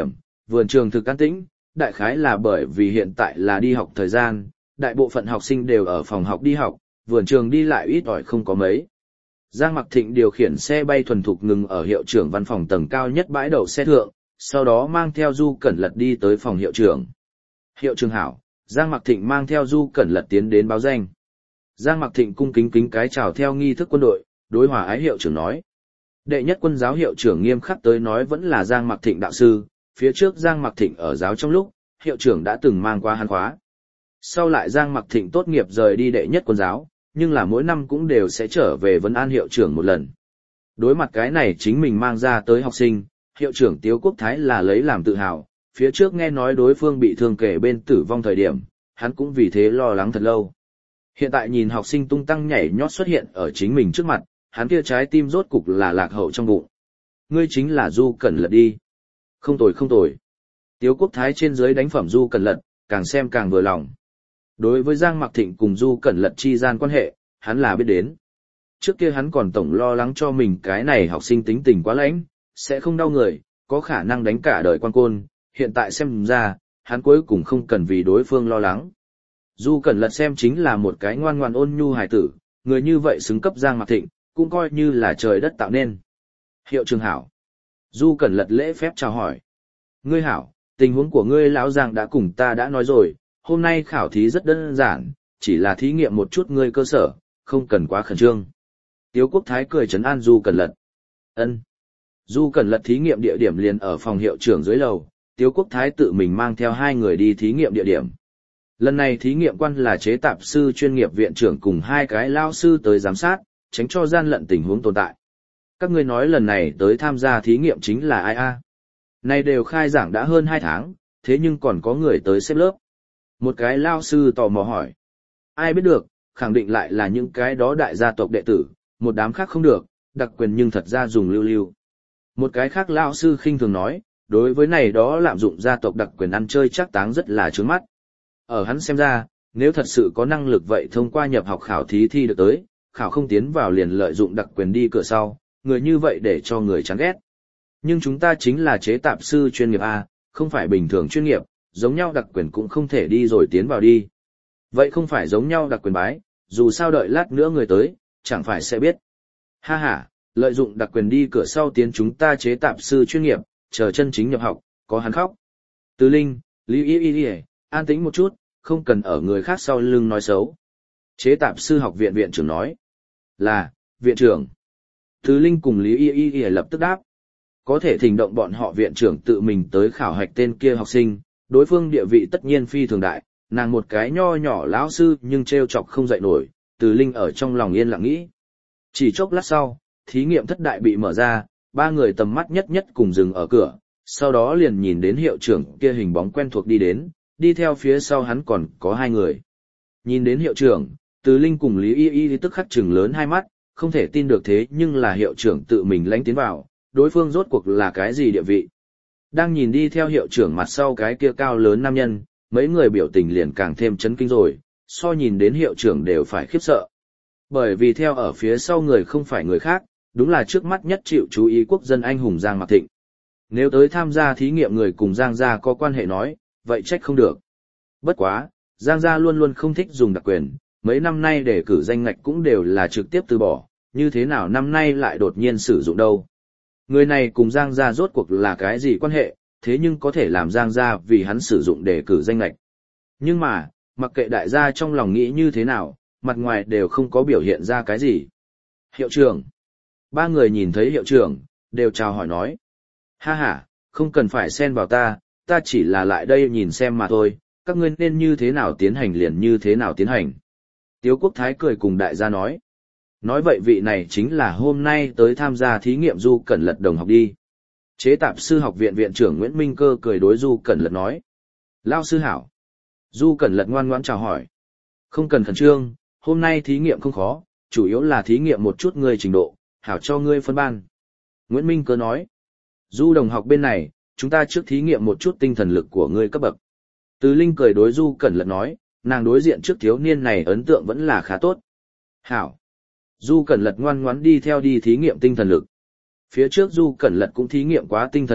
vườn trường thực an tĩnh, đại khái là bởi vì hiện tại là đi học thời gian, đại bộ phận học sinh đều ở phòng học đi học, vườn trường đi lại ít ỏi không có mấy. Giang Mặc Thịnh điều khiển xe bay thuần thục ngừng ở hiệu trưởng văn phòng tầng cao nhất bãi đậu xe thượng, sau đó mang theo Du Cẩn Lật đi tới phòng hiệu trưởng. Hiệu trưởng hảo, Giang Mặc Thịnh mang theo Du Cẩn Lật tiến đến báo danh. Giang Mặc Thịnh cung kính kính cái chào theo nghi thức quân đội, đối hòa ái hiệu trưởng nói. Đệ nhất quân giáo hiệu trưởng nghiêm khắc tới nói vẫn là Giang Mặc Thịnh đạo sư, phía trước Giang Mặc Thịnh ở giáo trong lúc, hiệu trưởng đã từng mang qua hắn khóa. Sau lại Giang Mặc Thịnh tốt nghiệp rời đi đệ nhất quân giáo, nhưng là mỗi năm cũng đều sẽ trở về vấn an hiệu trưởng một lần. Đối mặt cái này chính mình mang ra tới học sinh, hiệu trưởng Tiếu Quốc Thái là lấy làm tự hào, phía trước nghe nói đối phương bị thương kể bên tử vong thời điểm, hắn cũng vì thế lo lắng thật lâu. Hiện tại nhìn học sinh tung tăng nhảy nhót xuất hiện ở chính mình trước mặt, hắn kia trái tim rốt cục là lạc hậu trong bụng. Ngươi chính là Du Cẩn Lật đi. Không tồi không tồi. Tiếu Quốc Thái trên dưới đánh phẩm Du Cẩn Lật, càng xem càng vừa lòng. Đối với Giang Mặc Thịnh cùng Du Cẩn Lật chi gian quan hệ, hắn là biết đến. Trước kia hắn còn tổng lo lắng cho mình cái này học sinh tính tình quá lãnh, sẽ không đau người, có khả năng đánh cả đời quan côn, hiện tại xem ra, hắn cuối cùng không cần vì đối phương lo lắng. Du Cẩn Lật xem chính là một cái ngoan ngoan ôn nhu hài tử, người như vậy xứng cấp Giang Mặc Thịnh, cũng coi như là trời đất tạo nên. Hiệu trưởng hảo. Du Cẩn Lật lễ phép chào hỏi. Ngươi hảo, tình huống của ngươi lão Giang đã cùng ta đã nói rồi, hôm nay khảo thí rất đơn giản, chỉ là thí nghiệm một chút ngươi cơ sở, không cần quá khẩn trương. Tiếu Quốc Thái cười trấn an Du Cẩn Lật. Ân. Du Cẩn Lật thí nghiệm địa điểm liền ở phòng hiệu trưởng dưới lầu, Tiếu Quốc Thái tự mình mang theo hai người đi thí nghiệm địa điểm. Lần này thí nghiệm quan là chế tạp sư chuyên nghiệp viện trưởng cùng hai cái lao sư tới giám sát, tránh cho gian lận tình huống tồn tại. Các ngươi nói lần này tới tham gia thí nghiệm chính là ai a? Này đều khai giảng đã hơn hai tháng, thế nhưng còn có người tới xếp lớp. Một cái lao sư tò mò hỏi. Ai biết được, khẳng định lại là những cái đó đại gia tộc đệ tử, một đám khác không được, đặc quyền nhưng thật ra dùng lưu lưu. Một cái khác lao sư khinh thường nói, đối với này đó lạm dụng gia tộc đặc quyền ăn chơi chắc táng rất là trướng mắt. Ở hắn xem ra, nếu thật sự có năng lực vậy thông qua nhập học khảo thí thi được tới, khảo không tiến vào liền lợi dụng đặc quyền đi cửa sau, người như vậy để cho người chán ghét. Nhưng chúng ta chính là chế tạp sư chuyên nghiệp A, không phải bình thường chuyên nghiệp, giống nhau đặc quyền cũng không thể đi rồi tiến vào đi. Vậy không phải giống nhau đặc quyền bái, dù sao đợi lát nữa người tới, chẳng phải sẽ biết. Ha ha, lợi dụng đặc quyền đi cửa sau tiến chúng ta chế tạp sư chuyên nghiệp, chờ chân chính nhập học, có hắn khóc. Từ Linh, Lý Y Y Y, an tĩnh một chút, không cần ở người khác sau lưng nói xấu. Chế tạp sư học viện viện trưởng nói. Là, viện trưởng. Từ Linh cùng Lý Y Y Y lập tức đáp. Có thể thỉnh động bọn họ viện trưởng tự mình tới khảo hạch tên kia học sinh, đối phương địa vị tất nhiên phi thường đại, nàng một cái nho nhỏ lão sư nhưng trêu chọc không dậy nổi, Từ Linh ở trong lòng yên lặng nghĩ. Chỉ chốc lát sau, thí nghiệm thất đại bị mở ra, ba người tầm mắt nhất nhất cùng dừng ở cửa, sau đó liền nhìn đến hiệu trưởng kia hình bóng quen thuộc đi đến, đi theo phía sau hắn còn có hai người. Nhìn đến hiệu trưởng, Từ Linh cùng Lý Y Y tức khắc trừng lớn hai mắt, không thể tin được thế nhưng là hiệu trưởng tự mình lánh tiến vào, đối phương rốt cuộc là cái gì địa vị. Đang nhìn đi theo hiệu trưởng mặt sau cái kia cao lớn nam nhân, mấy người biểu tình liền càng thêm chấn kinh rồi, so nhìn đến hiệu trưởng đều phải khiếp sợ. Bởi vì theo ở phía sau người không phải người khác, đúng là trước mắt nhất chịu chú ý quốc dân anh hùng Giang Mặc Thịnh. Nếu tới tham gia thí nghiệm người cùng Giang gia có quan hệ nói, vậy trách không được. Bất quá, Giang gia luôn luôn không thích dùng đặc quyền, mấy năm nay để cử danh ngạch cũng đều là trực tiếp từ bỏ, như thế nào năm nay lại đột nhiên sử dụng đâu. Người này cùng Giang gia rốt cuộc là cái gì quan hệ, thế nhưng có thể làm Giang gia vì hắn sử dụng để cử danh ngạch. Nhưng mà, mặc kệ đại gia trong lòng nghĩ như thế nào, mặt ngoài đều không có biểu hiện ra cái gì. Hiệu trưởng. Ba người nhìn thấy hiệu trưởng, đều chào hỏi nói. Ha ha, không cần phải xen vào ta, ta chỉ là lại đây nhìn xem mà thôi, các ngươi nên như thế nào tiến hành liền như thế nào tiến hành. Tiếu Quốc Thái cười cùng đại gia nói. Nói vậy vị này chính là hôm nay tới tham gia thí nghiệm Du Cẩn Lật đồng học đi. Chế tạp sư học viện viện trưởng Nguyễn Minh Cơ cười đối Du Cẩn Lật nói. Lao sư hảo. Du Cẩn Lật ngoan ngoãn chào hỏi. Không cần khẩn trương, hôm nay thí nghiệm không khó, chủ yếu là thí nghiệm một chút ngươi trình độ, hảo cho ngươi phân ban. Nguyễn Minh Cơ nói. Du đồng học bên này, chúng ta trước thí nghiệm một chút tinh thần lực của ngươi cấp bậc. Từ Linh cười đối Du Cẩn Lật nói, nàng đối diện trước thiếu niên này ấn tượng vẫn là khá tốt. Hảo. Du Cẩn Lật ngoan ngoãn đi theo đi thí nghiệm tinh thần lực. Phía trước Du Cẩn Lật cũng thí nghiệm quá tinh thần lực,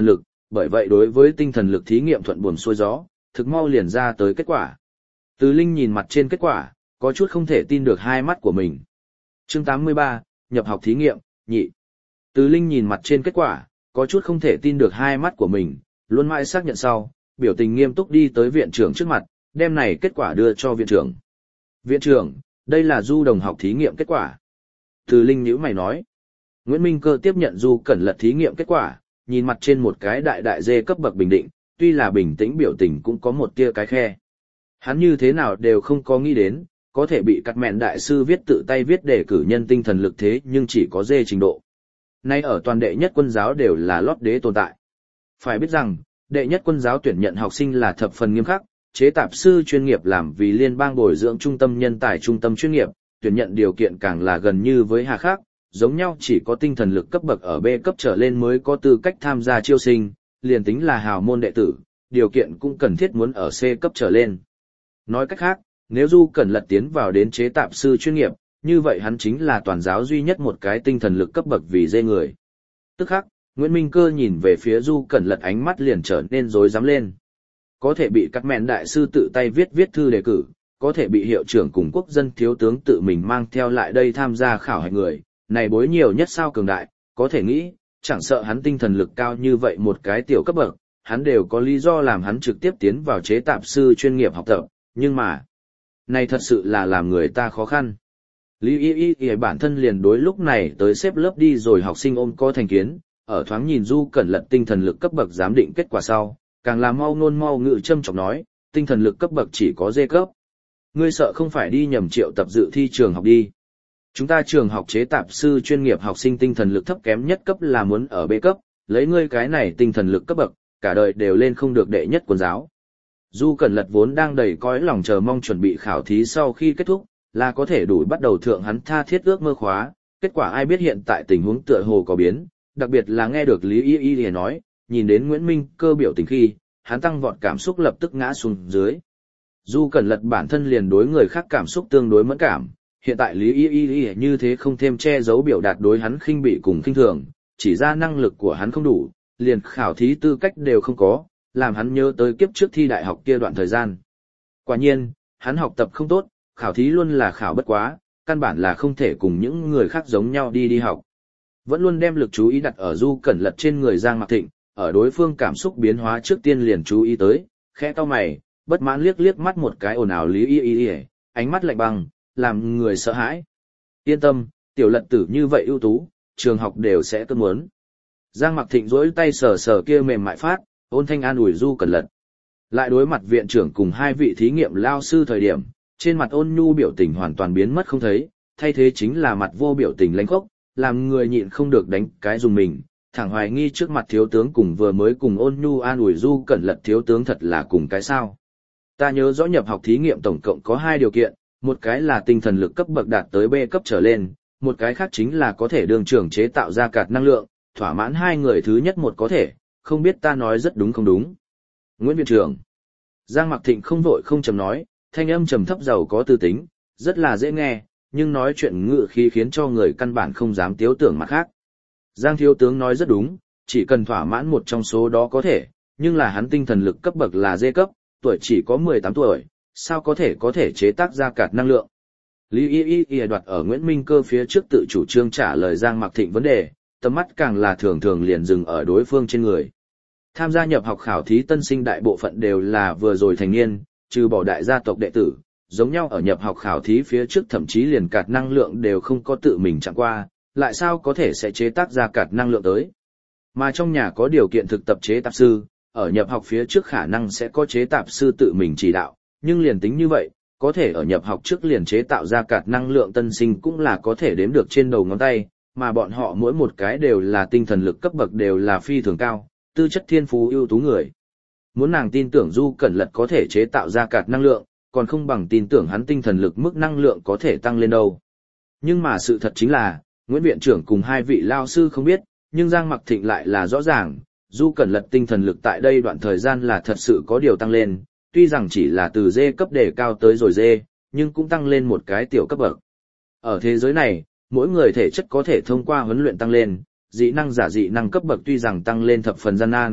bởi vậy đối với tinh thần lực thí nghiệm thuận buồm xuôi gió, thực mau liền ra tới kết quả. Từ Linh nhìn mặt trên kết quả, có chút không thể tin được hai mắt của mình. Chương tám mươi ba, nhập học thí nghiệm, nhị. Từ Linh nhìn mặt trên kết quả, có chút không thể tin được hai mắt của mình, luôn mãi xác nhận sau, biểu tình nghiêm túc đi tới viện trưởng trước mặt, đem này kết quả đưa cho viện trưởng. Viện trưởng, đây là Du đồng học thí nghiệm kết quả. Từ Linh nhíu mày nói. Nguyễn Minh Cơ tiếp nhận Du Cẩn Lật thí nghiệm kết quả, nhìn mặt trên một cái đại đại dê cấp bậc bình định, tuy là bình tĩnh biểu tình cũng có một tia cái khe. Hắn như thế nào đều không có nghĩ đến, có thể bị cắt mẹn đại sư viết tự tay viết để cử nhân tinh thần lực thế nhưng chỉ có dê trình độ. Nay ở toàn đệ nhất quân giáo đều là lót đế tồn tại. Phải biết rằng, đệ nhất quân giáo tuyển nhận học sinh là thập phần nghiêm khắc, chế tạp sư chuyên nghiệp làm vì liên bang bồi dưỡng trung tâm nhân tài trung tâm chuyên nghiệp, tuyển nhận điều kiện càng là gần như với hà khác, giống nhau chỉ có tinh thần lực cấp bậc ở B cấp trở lên mới có tư cách tham gia chiêu sinh, liền tính là hào môn đệ tử, điều kiện cũng cần thiết muốn ở C cấp trở lên. Nói cách khác, nếu Du Cẩn Lật tiến vào đến chế tạp sư chuyên nghiệp, như vậy hắn chính là toàn giáo duy nhất một cái tinh thần lực cấp bậc vì dê người. Tức khắc, Nguyễn Minh Cơ nhìn về phía Du Cẩn Lật ánh mắt liền trở nên rối rắm lên. Có thể bị các mẹn đại sư tự tay viết viết thư đề cử, có thể bị hiệu trưởng cùng quốc dân thiếu tướng tự mình mang theo lại đây tham gia khảo hạch người, này bối nhiều nhất sao cường đại, có thể nghĩ, chẳng sợ hắn tinh thần lực cao như vậy một cái tiểu cấp bậc, hắn đều có lý do làm hắn trực tiếp tiến vào chế tạp sư chuyên nghiệp học tập, nhưng mà, này thật sự là làm người ta khó khăn. Lý Y Y Y bản thân liền đối lúc này tới xếp lớp đi rồi học sinh ôm có thành kiến, ở thoáng nhìn Du Cẩn Lật tinh thần lực cấp bậc giám định kết quả sau, càng là mau ngôn mau ngữ châm chọc nói, tinh thần lực cấp bậc chỉ có D cấp. Ngươi sợ không phải đi nhầm triệu tập dự thi trường học đi. Chúng ta trường học chế tạp sư chuyên nghiệp học sinh tinh thần lực thấp kém nhất cấp là muốn ở B cấp, lấy ngươi cái này tinh thần lực cấp bậc, cả đời đều lên không được đệ nhất quân giáo. Du Cẩn Lật vốn đang đầy cõi lòng chờ mong chuẩn bị khảo thí sau khi kết thúc, là có thể đủ bắt đầu thượng hắn tha thiết ước mơ khóa, kết quả ai biết hiện tại tình huống tựa hồ có biến, đặc biệt là nghe được Lý Y Y nói, nhìn đến Nguyễn Minh Cơ biểu tình khi, hắn tăng vọt cảm xúc lập tức ngã xuống dưới. Du Cẩn Lật bản thân liền đối người khác cảm xúc tương đối mẫn cảm, hiện tại Lý Y Y như thế không thêm che giấu biểu đạt đối hắn khinh bị cùng khinh thường, chỉ ra năng lực của hắn không đủ, liền khảo thí tư cách đều không có, làm hắn nhớ tới kiếp trước thi đại học kia đoạn thời gian. Quả nhiên, hắn học tập không tốt, khảo thí luôn là khảo bất quá, căn bản là không thể cùng những người khác giống nhau đi đi học. Vẫn luôn đem lực chú ý đặt ở Du Cẩn Lật trên người Giang Mạc Thịnh, ở đối phương cảm xúc biến hóa trước tiên liền chú ý tới, khẽ cau mày, bất mãn liếc liếc mắt một cái ồn ào Lý Y Y, ánh mắt lạnh băng, làm người sợ hãi. Yên tâm, tiểu Lật tử như vậy ưu tú, trường học đều sẽ cơn muốn. Giang Mạc Thịnh duỗi tay sờ sờ kia mềm mại phát, ôn thanh an ủi Du Cẩn Lật. Lại đối mặt viện trưởng cùng hai vị thí nghiệm lao sư thời điểm, trên mặt ôn nhu biểu tình hoàn toàn biến mất không thấy, thay thế chính là mặt vô biểu tình lãnh khốc, làm người nhịn không được đánh cái dùng mình, thẳng hoài nghi trước mặt thiếu tướng cùng vừa mới cùng ôn nhu an ủi Du Cẩn Lật thiếu tướng thật là cùng cái sao. Ta nhớ rõ nhập học thí nghiệm tổng cộng có hai điều kiện, một cái là tinh thần lực cấp bậc đạt tới B cấp trở lên, một cái khác chính là có thể đường trưởng chế tạo ra cạt năng lượng, thỏa mãn hai người thứ nhất một có thể, không biết ta nói rất đúng không đúng. Nguyễn viện trưởng. Giang Mạc Thịnh không vội không chầm nói, thanh âm trầm thấp giàu có tư tính, rất là dễ nghe, nhưng nói chuyện ngự khí khiến cho người căn bản không dám tiếu tưởng mặt khác. Giang thiếu tướng nói rất đúng, chỉ cần thỏa mãn một trong số đó có thể, nhưng là hắn tinh thần lực cấp bậc là D cấp, tuổi chỉ có mười tám tuổi, sao có thể có thể chế tác ra cạt năng lượng. Lý Y Y Y đoạt ở Nguyễn Minh Cơ phía trước tự chủ trương trả lời Giang Mạc Thịnh vấn đề, tầm mắt càng là thường thường liền dừng ở đối phương trên người. Tham gia nhập học khảo thí tân sinh đại bộ phận đều là vừa rồi thành niên, trừ bỏ đại gia tộc đệ tử, giống nhau ở nhập học khảo thí phía trước thậm chí liền cạt năng lượng đều không có tự mình chẳng qua, lại sao có thể sẽ chế tác ra cạt năng lượng tới. Mà trong nhà có điều kiện thực tập chế tạp sư, ở nhập học phía trước khả năng sẽ có chế tạp sư tự mình chỉ đạo, nhưng liền tính như vậy, có thể ở nhập học trước liền chế tạo ra cạt năng lượng tân sinh cũng là có thể đếm được trên đầu ngón tay, mà bọn họ mỗi một cái đều là tinh thần lực cấp bậc đều là phi thường cao, tư chất thiên phú ưu tú người. Muốn nàng tin tưởng Du Cẩn Lật có thể chế tạo ra cạt năng lượng, còn không bằng tin tưởng hắn tinh thần lực mức năng lượng có thể tăng lên đâu. Nhưng mà sự thật chính là, Nguyễn viện trưởng cùng hai vị lao sư không biết, nhưng Giang Mạc Thịnh lại là rõ ràng, Du Cẩn Lật tinh thần lực tại đây đoạn thời gian là thật sự có điều tăng lên, tuy rằng chỉ là từ D cấp đề cao tới rồi D, nhưng cũng tăng lên một cái tiểu cấp bậc. Ở thế giới này, mỗi người thể chất có thể thông qua huấn luyện tăng lên, dị năng giả dị năng cấp bậc tuy rằng tăng lên thập phần gian nan,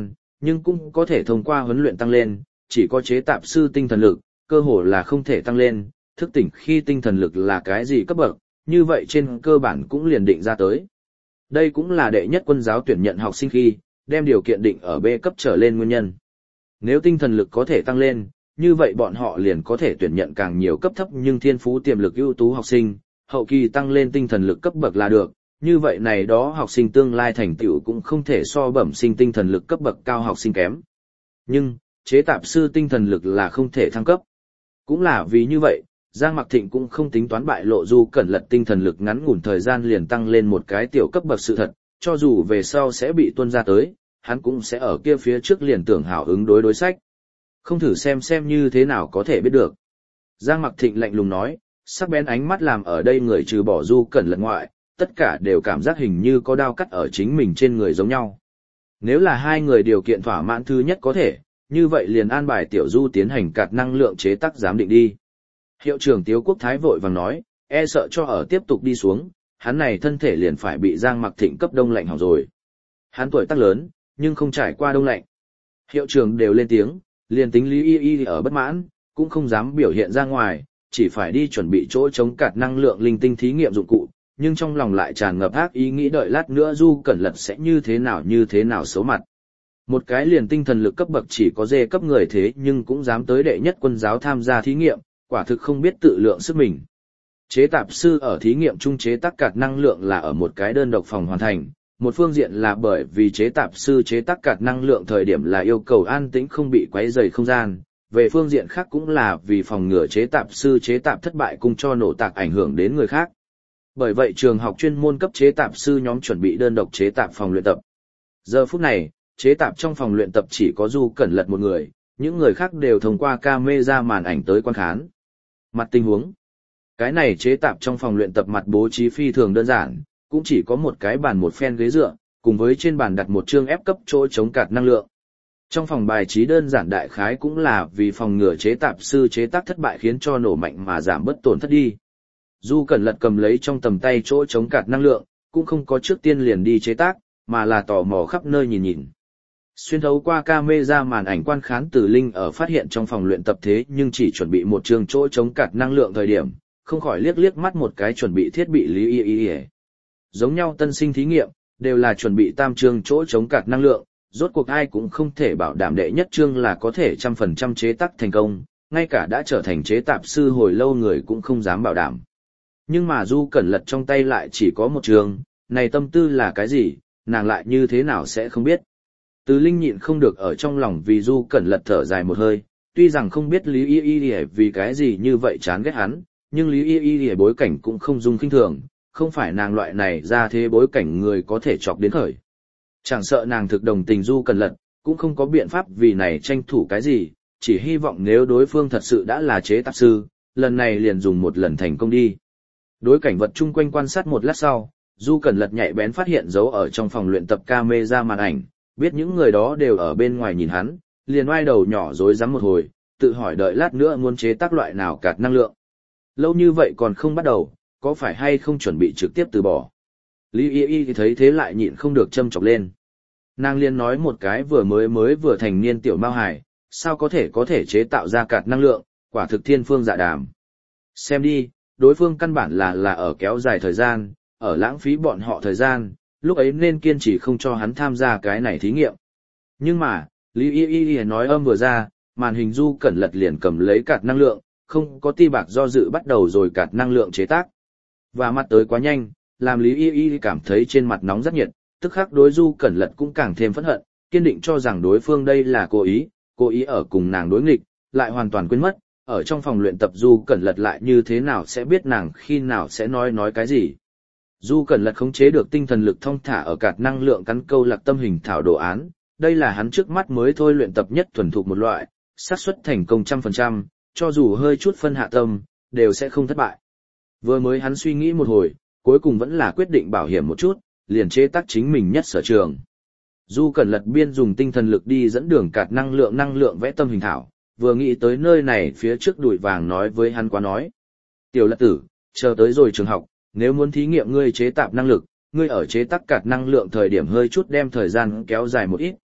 nhưng cũng có thể thông qua huấn luyện tăng lên, chỉ có chế tạp sư tinh thần lực, cơ hồ là không thể tăng lên, thức tỉnh khi tinh thần lực là cái gì cấp bậc, như vậy trên cơ bản cũng liền định ra tới. Đây cũng là đệ nhất quân giáo tuyển nhận học sinh khi, đem điều kiện định ở B cấp trở lên nguyên nhân. Nếu tinh thần lực có thể tăng lên, như vậy bọn họ liền có thể tuyển nhận càng nhiều cấp thấp nhưng thiên phú tiềm lực ưu tú học sinh, hậu kỳ tăng lên tinh thần lực cấp bậc là được, như vậy này đó học sinh tương lai thành tựu cũng không thể so bẩm sinh tinh thần lực cấp bậc cao học sinh kém. Nhưng, chế tạp sư tinh thần lực là không thể thăng cấp. Cũng là vì như vậy, Giang Mặc Thịnh cũng không tính toán bại lộ Du Cẩn Lật tinh thần lực ngắn ngủn thời gian liền tăng lên một cái tiểu cấp bậc sự thật, cho dù về sau sẽ bị tuân ra tới, hắn cũng sẽ ở kia phía trước liền tưởng hảo ứng đối đối sách. Không thử xem xem như thế nào có thể biết được. Giang Mặc Thịnh lạnh lùng nói, sắc bén ánh mắt làm ở đây người trừ bỏ Du Cẩn Lật ngoại, tất cả đều cảm giác hình như có đao cắt ở chính mình trên người giống nhau. Nếu là hai người điều kiện thỏa mãn thứ nhất có thể, như vậy liền an bài tiểu Du tiến hành cạt năng lượng chế tác giám định đi. Hiệu trưởng Tiếu Quốc Thái vội vàng nói, e sợ cho ở tiếp tục đi xuống, hắn này thân thể liền phải bị Giang Mặc Thịnh cấp đông lạnh hỏng rồi. Hắn tuổi tác lớn, nhưng không trải qua đông lạnh. Hiệu trưởng đều lên tiếng, liền tính Lý Y Y ở bất mãn, cũng không dám biểu hiện ra ngoài, chỉ phải đi chuẩn bị chỗ chống cạt năng lượng linh tinh thí nghiệm dụng cụ, nhưng trong lòng lại tràn ngập ác ý nghĩ đợi lát nữa Du Cẩn Lật sẽ như thế nào như thế nào xấu mặt. Một cái liền tinh thần lực cấp bậc chỉ có dê cấp người thế nhưng cũng dám tới đệ nhất quân giáo tham gia thí nghiệm, quả thực không biết tự lượng sức mình. Chế tạp sư ở thí nghiệm trung chế tác cạt năng lượng là ở một cái đơn độc phòng hoàn thành, một phương diện là bởi vì chế tạp sư chế tác cạt năng lượng thời điểm là yêu cầu an tĩnh không bị quấy rầy không gian, về phương diện khác cũng là vì phòng ngừa chế tạp sư chế tạp thất bại cùng cho nổ tạc ảnh hưởng đến người khác. Bởi vậy trường học chuyên môn cấp chế tạp sư nhóm chuẩn bị đơn độc chế tạp phòng luyện tập. Giờ phút này, chế tạp trong phòng luyện tập chỉ có Du Cẩn Lật một người, những người khác đều thông qua camera màn ảnh tới quan khán. Mặt tình huống. Cái này chế tạp trong phòng luyện tập mặt bố trí phi thường đơn giản, cũng chỉ có một cái bàn một phen ghế dựa, cùng với trên bàn đặt một chương ép cấp chỗ chống cạt năng lượng. Trong phòng bài trí đơn giản đại khái cũng là vì phòng ngừa chế tạp sư chế tác thất bại khiến cho nổ mạnh mà giảm bớt tổn thất đi. Du Cẩn Lật cầm lấy trong tầm tay chỗ chống cạt năng lượng, cũng không có trước tiên liền đi chế tác, mà là tò mò khắp nơi nhìn nhìn. Xuyên thấu qua camera màn ảnh quan khán Từ Linh ở phát hiện trong phòng luyện tập thế nhưng chỉ chuẩn bị một trường chỗ chống cạt năng lượng thời điểm, không khỏi liếc liếc mắt một cái chuẩn bị thiết bị Lý Y Y. Giống nhau tân sinh thí nghiệm, đều là chuẩn bị tam trường chỗ chống cạt năng lượng, rốt cuộc ai cũng không thể bảo đảm đệ nhất chương là có thể trăm phần trăm chế tác thành công, ngay cả đã trở thành chế tạp sư hồi lâu người cũng không dám bảo đảm. Nhưng mà Du Cẩn Lật trong tay lại chỉ có một trường, này tâm tư là cái gì, nàng lại như thế nào sẽ không biết. Từ Linh nhịn không được ở trong lòng vì Du Cẩn Lật thở dài một hơi, tuy rằng không biết Lý Y Y vì cái gì như vậy chán ghét hắn, nhưng Lý Y Y bối cảnh cũng không dung khinh thường, không phải nàng loại này ra thế bối cảnh người có thể chọc đến khởi. Chẳng sợ nàng thực đồng tình Du Cẩn Lật, cũng không có biện pháp vì này tranh thủ cái gì, chỉ hy vọng nếu đối phương thật sự đã là chế tạp sư, lần này liền dùng một lần thành công đi. Đối cảnh vật chung quanh quan sát một lát sau, Du Cẩn Lật nhạy bén phát hiện dấu ở trong phòng luyện tập camera màn ảnh, biết những người đó đều ở bên ngoài nhìn hắn, liền oai đầu nhỏ rối rắm một hồi, tự hỏi đợi lát nữa muốn chế tác loại nào cạt năng lượng. Lâu như vậy còn không bắt đầu, có phải hay không chuẩn bị trực tiếp từ bỏ. Lý Y Y thấy thế lại nhịn không được châm chọc lên. Nàng liền nói một cái vừa mới mới vừa thành niên tiểu mao hải, sao có thể có thể chế tạo ra cạt năng lượng, quả thực thiên phương dạ đàm. Xem đi, đối phương căn bản là là ở kéo dài thời gian, ở lãng phí bọn họ thời gian, lúc ấy nên kiên trì không cho hắn tham gia cái này thí nghiệm. Nhưng mà, Lý Y Y nói âm vừa ra, màn hình Du Cẩn Lật liền cầm lấy cạt năng lượng, không có ti bạc do dự bắt đầu rồi cạt năng lượng chế tác. Và mặt tới quá nhanh, làm Lý Y Y cảm thấy trên mặt nóng rất nhiệt, tức khắc đối Du Cẩn Lật cũng càng thêm phẫn hận, kiên định cho rằng đối phương đây là cố ý, cố ý ở cùng nàng đối nghịch, lại hoàn toàn quên mất, ở trong phòng luyện tập Du Cẩn Lật lại như thế nào sẽ biết nàng khi nào sẽ nói nói cái gì. Du Cẩn Lật khống chế được tinh thần lực thông thả ở cạt năng lượng cắn câu lạc tâm hình thảo đồ án, đây là hắn trước mắt mới thôi luyện tập nhất thuần thục một loại, xác suất thành công trăm phần trăm, cho dù hơi chút phân hạ tâm, đều sẽ không thất bại. Vừa mới hắn suy nghĩ một hồi, cuối cùng vẫn là quyết định bảo hiểm một chút, liền chế tác chính mình nhất sở trường. Du Cẩn Lật biên dùng tinh thần lực đi dẫn đường cạt năng lượng năng lượng vẽ tâm hình thảo, vừa nghĩ tới nơi này phía trước đùi vàng nói với hắn quá nói. Tiểu Lật tử, chờ tới rồi trường học, nếu muốn thí nghiệm ngươi chế tạp năng lực, ngươi ở chế tác cạt năng lượng thời điểm hơi chút đem thời gian kéo dài một ít,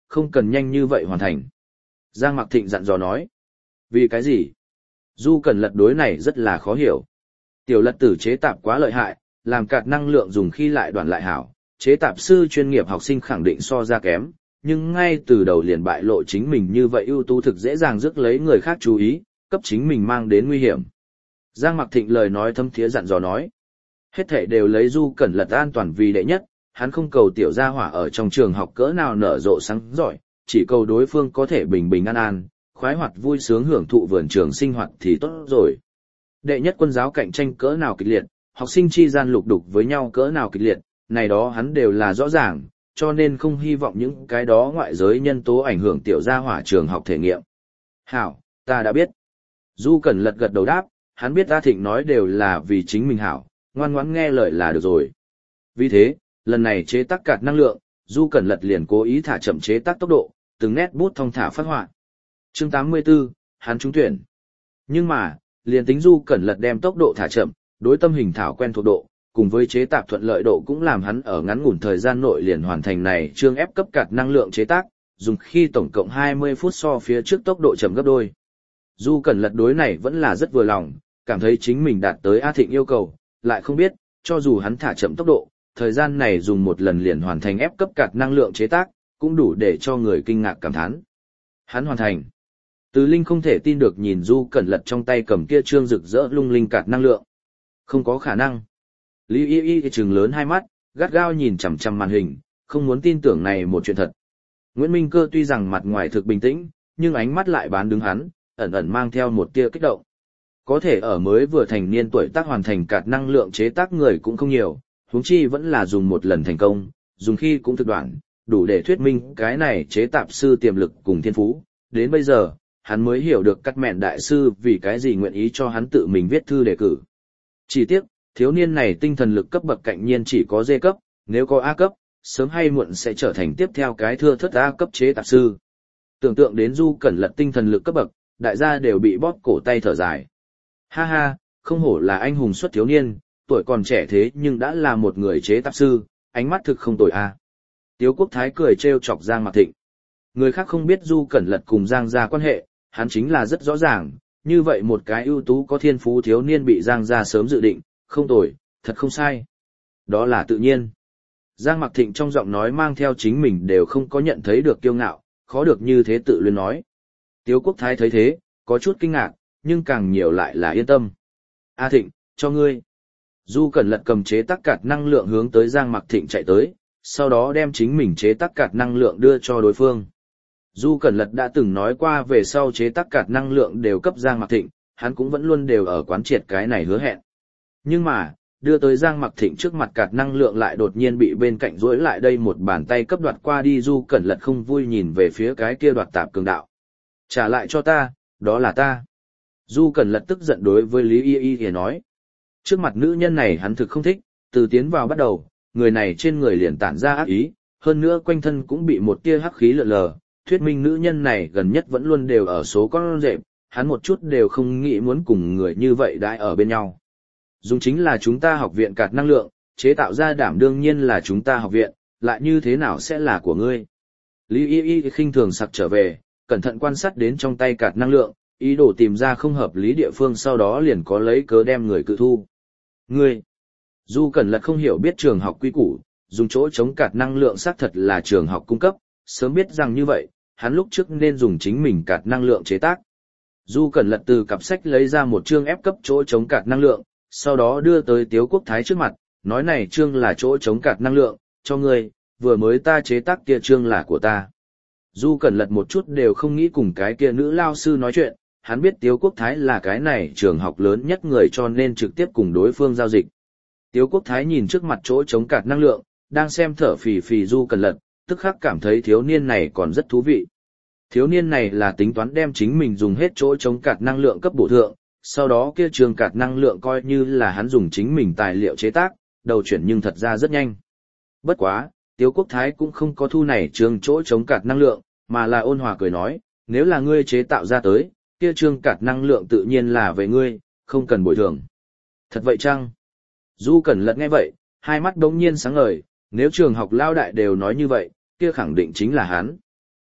không cần nhanh như vậy hoàn thành. Giang Mặc Thịnh dặn dò nói. Vì cái gì? Du Cẩn Lật đối này rất là khó hiểu. Tiểu Lật tử chế tạp quá lợi hại, làm cạt năng lượng dùng khi lại đoạn lại hảo, chế tạp sư chuyên nghiệp học sinh khẳng định so ra kém, nhưng ngay từ đầu liền bại lộ chính mình như vậy ưu tú thực dễ dàng rước lấy người khác chú ý, cấp chính mình mang đến nguy hiểm. Giang Mặc Thịnh lời nói thâm thiế dặn dò nói. Hết thảy đều lấy Du Cẩn Lật an toàn vì đệ nhất, hắn không cầu tiểu gia hỏa ở trong trường học cỡ nào nở rộ sáng giỏi, chỉ cầu đối phương có thể bình bình an an, khoái hoạt vui sướng hưởng thụ vườn trường sinh hoạt thì tốt rồi. Đệ nhất quân giáo cạnh tranh cỡ nào kịch liệt, học sinh chi gian lục đục với nhau cỡ nào kịch liệt, này đó hắn đều là rõ ràng, cho nên không hy vọng những cái đó ngoại giới nhân tố ảnh hưởng tiểu gia hỏa trường học thể nghiệm. Hảo, ta đã biết. Du Cẩn Lật gật đầu đáp, hắn biết A Thịnh nói đều là vì chính mình hảo, ngoan ngoãn nghe lời là được rồi. Vì thế, lần này chế tác cạt năng lượng, Du Cẩn Lật liền cố ý thả chậm chế tác tốc độ, từng nét bút thong thả phát họa. Chương tám mươi tư, hắn trúng tuyển. Nhưng mà, liền tính Du Cẩn Lật đem tốc độ thả chậm, đối tâm hình thảo quen thuộc độ, cùng với chế tác thuận lợi độ cũng làm hắn ở ngắn ngủn thời gian nội liền hoàn thành này chương ép cấp cạt năng lượng chế tác, dùng khi tổng cộng hai mươi phút so phía trước tốc độ chậm gấp đôi. Du Cẩn Lật đối này vẫn là rất vừa lòng, cảm thấy chính mình đạt tới A Thịnh yêu cầu, lại không biết, cho dù hắn thả chậm tốc độ, thời gian này dùng một lần liền hoàn thành ép cấp cạt năng lượng chế tác, cũng đủ để cho người kinh ngạc cảm thán. Hắn hoàn thành. Từ Linh không thể tin được nhìn Du Cẩn Lật trong tay cầm kia trương rực rỡ lung linh cạt năng lượng. Không có khả năng. Lý Y Y trừng lớn hai mắt, gắt gao nhìn chằm chằm màn hình, không muốn tin tưởng này một chuyện thật. Nguyễn Minh Cơ tuy rằng mặt ngoài thực bình tĩnh, nhưng ánh mắt lại bán đứng hắn, ẩn ẩn mang theo một tia kích động. Có thể ở mới vừa thành niên tuổi tác hoàn thành cạt năng lượng chế tác người cũng không nhiều, huống chi vẫn là dùng một lần thành công, dùng khi cũng thực đoạn, đủ để thuyết minh cái này chế tạp sư tiềm lực cùng thiên phú. Đến bây giờ, hắn mới hiểu được Cắt Mẹn đại sư vì cái gì nguyện ý cho hắn tự mình viết thư đề cử. Chỉ tiếc, thiếu niên này tinh thần lực cấp bậc cạnh nhiên chỉ có D cấp, nếu có A cấp, sớm hay muộn sẽ trở thành tiếp theo cái thưa thất A cấp chế tạp sư. Tưởng tượng đến Du Cẩn Lật tinh thần lực cấp bậc, đại gia đều bị bóp cổ tay thở dài. Ha ha, không hổ là anh hùng xuất thiếu niên, tuổi còn trẻ thế nhưng đã là một người chế tạp sư, ánh mắt thực không tồi a. Tiếu Quốc Thái cười trêu chọc Giang Mặc Thịnh. Người khác không biết Du Cẩn Lật cùng Giang gia quan hệ, hắn chính là rất rõ ràng, như vậy một cái ưu tú có thiên phú thiếu niên bị Giang gia sớm dự định, không tồi, thật không sai. Đó là tự nhiên. Giang Mặc Thịnh trong giọng nói mang theo chính mình đều không có nhận thấy được kiêu ngạo, khó được như thế tự luyến nói. Tiếu Quốc Thái thấy thế, có chút kinh ngạc, nhưng càng nhiều lại là yên tâm. A Thịnh, cho ngươi. Du Cẩn Lật cầm chế tác cạt năng lượng hướng tới Giang Mặc Thịnh chạy tới, sau đó đem chính mình chế tác cạt năng lượng đưa cho đối phương. Du Cẩn Lật đã từng nói qua về sau chế tác cạt năng lượng đều cấp Giang Mặc Thịnh, hắn cũng vẫn luôn đều ở quán triệt cái này hứa hẹn. Nhưng mà, đưa tới Giang Mặc Thịnh trước mặt cạt năng lượng lại đột nhiên bị bên cạnh duỗi lại đây một bàn tay cấp đoạt qua đi. Du Cẩn Lật không vui nhìn về phía cái kia đoạt tạp cường đạo. Trả lại cho ta, đó là ta. Du Cẩn Lật tức giận đối với Lý Y Y thì nói. Trước mặt nữ nhân này hắn thực không thích, từ tiến vào bắt đầu, người này trên người liền tản ra ác ý, hơn nữa quanh thân cũng bị một tia hắc khí lượn lờ, thuyết minh nữ nhân này gần nhất vẫn luôn đều ở số con rệp, hắn một chút đều không nghĩ muốn cùng người như vậy đãi ở bên nhau. Dùng chính là chúng ta học viện cạt năng lượng, chế tạo ra đảm đương nhiên là chúng ta học viện, lại như thế nào sẽ là của ngươi. Lý Y Y khinh thường sặc trở về, cẩn thận quan sát đến trong tay cạt năng lượng, ý đồ tìm ra không hợp lý địa phương, sau đó liền có lấy cớ đem người cự thu. Ngươi! Du Cẩn Lật không hiểu biết trường học quy củ, dùng chỗ chống cạt năng lượng xác thật là trường học cung cấp, sớm biết rằng như vậy, hắn lúc trước nên dùng chính mình cạt năng lượng chế tác. Du Cẩn Lật từ cặp sách lấy ra một chương ép cấp chỗ chống cạt năng lượng, sau đó đưa tới Tiếu Quốc Thái trước mặt, nói này chương là chỗ chống cạt năng lượng, cho ngươi, vừa mới ta chế tác kia chương là của ta. Du Cẩn Lật một chút đều không nghĩ cùng cái kia nữ lao sư nói chuyện, hắn biết Tiếu Quốc Thái là cái này trường học lớn nhất người cho nên trực tiếp cùng đối phương giao dịch. Tiếu Quốc Thái nhìn trước mặt chỗ chống cạt năng lượng, đang xem thở phì phì Du Cẩn Lật, tức khắc cảm thấy thiếu niên này còn rất thú vị. Thiếu niên này là tính toán đem chính mình dùng hết chỗ chống cạt năng lượng cấp bổ thượng, sau đó kia trường cạt năng lượng coi như là hắn dùng chính mình tài liệu chế tác, đầu chuyển nhưng thật ra rất nhanh. Bất quá, Tiếu Quốc Thái cũng không có thu này trường chỗ chống cạt năng lượng, mà là ôn hòa cười nói, nếu là ngươi chế tạo ra tới, kia trường cạt năng lượng tự nhiên là về ngươi, không cần bồi thường. Thật vậy chăng? Du Cẩn Lật nghe vậy, hai mắt đống nhiên sáng ngời, nếu trường học lao đại đều nói như vậy, kia khẳng định chính là hắn.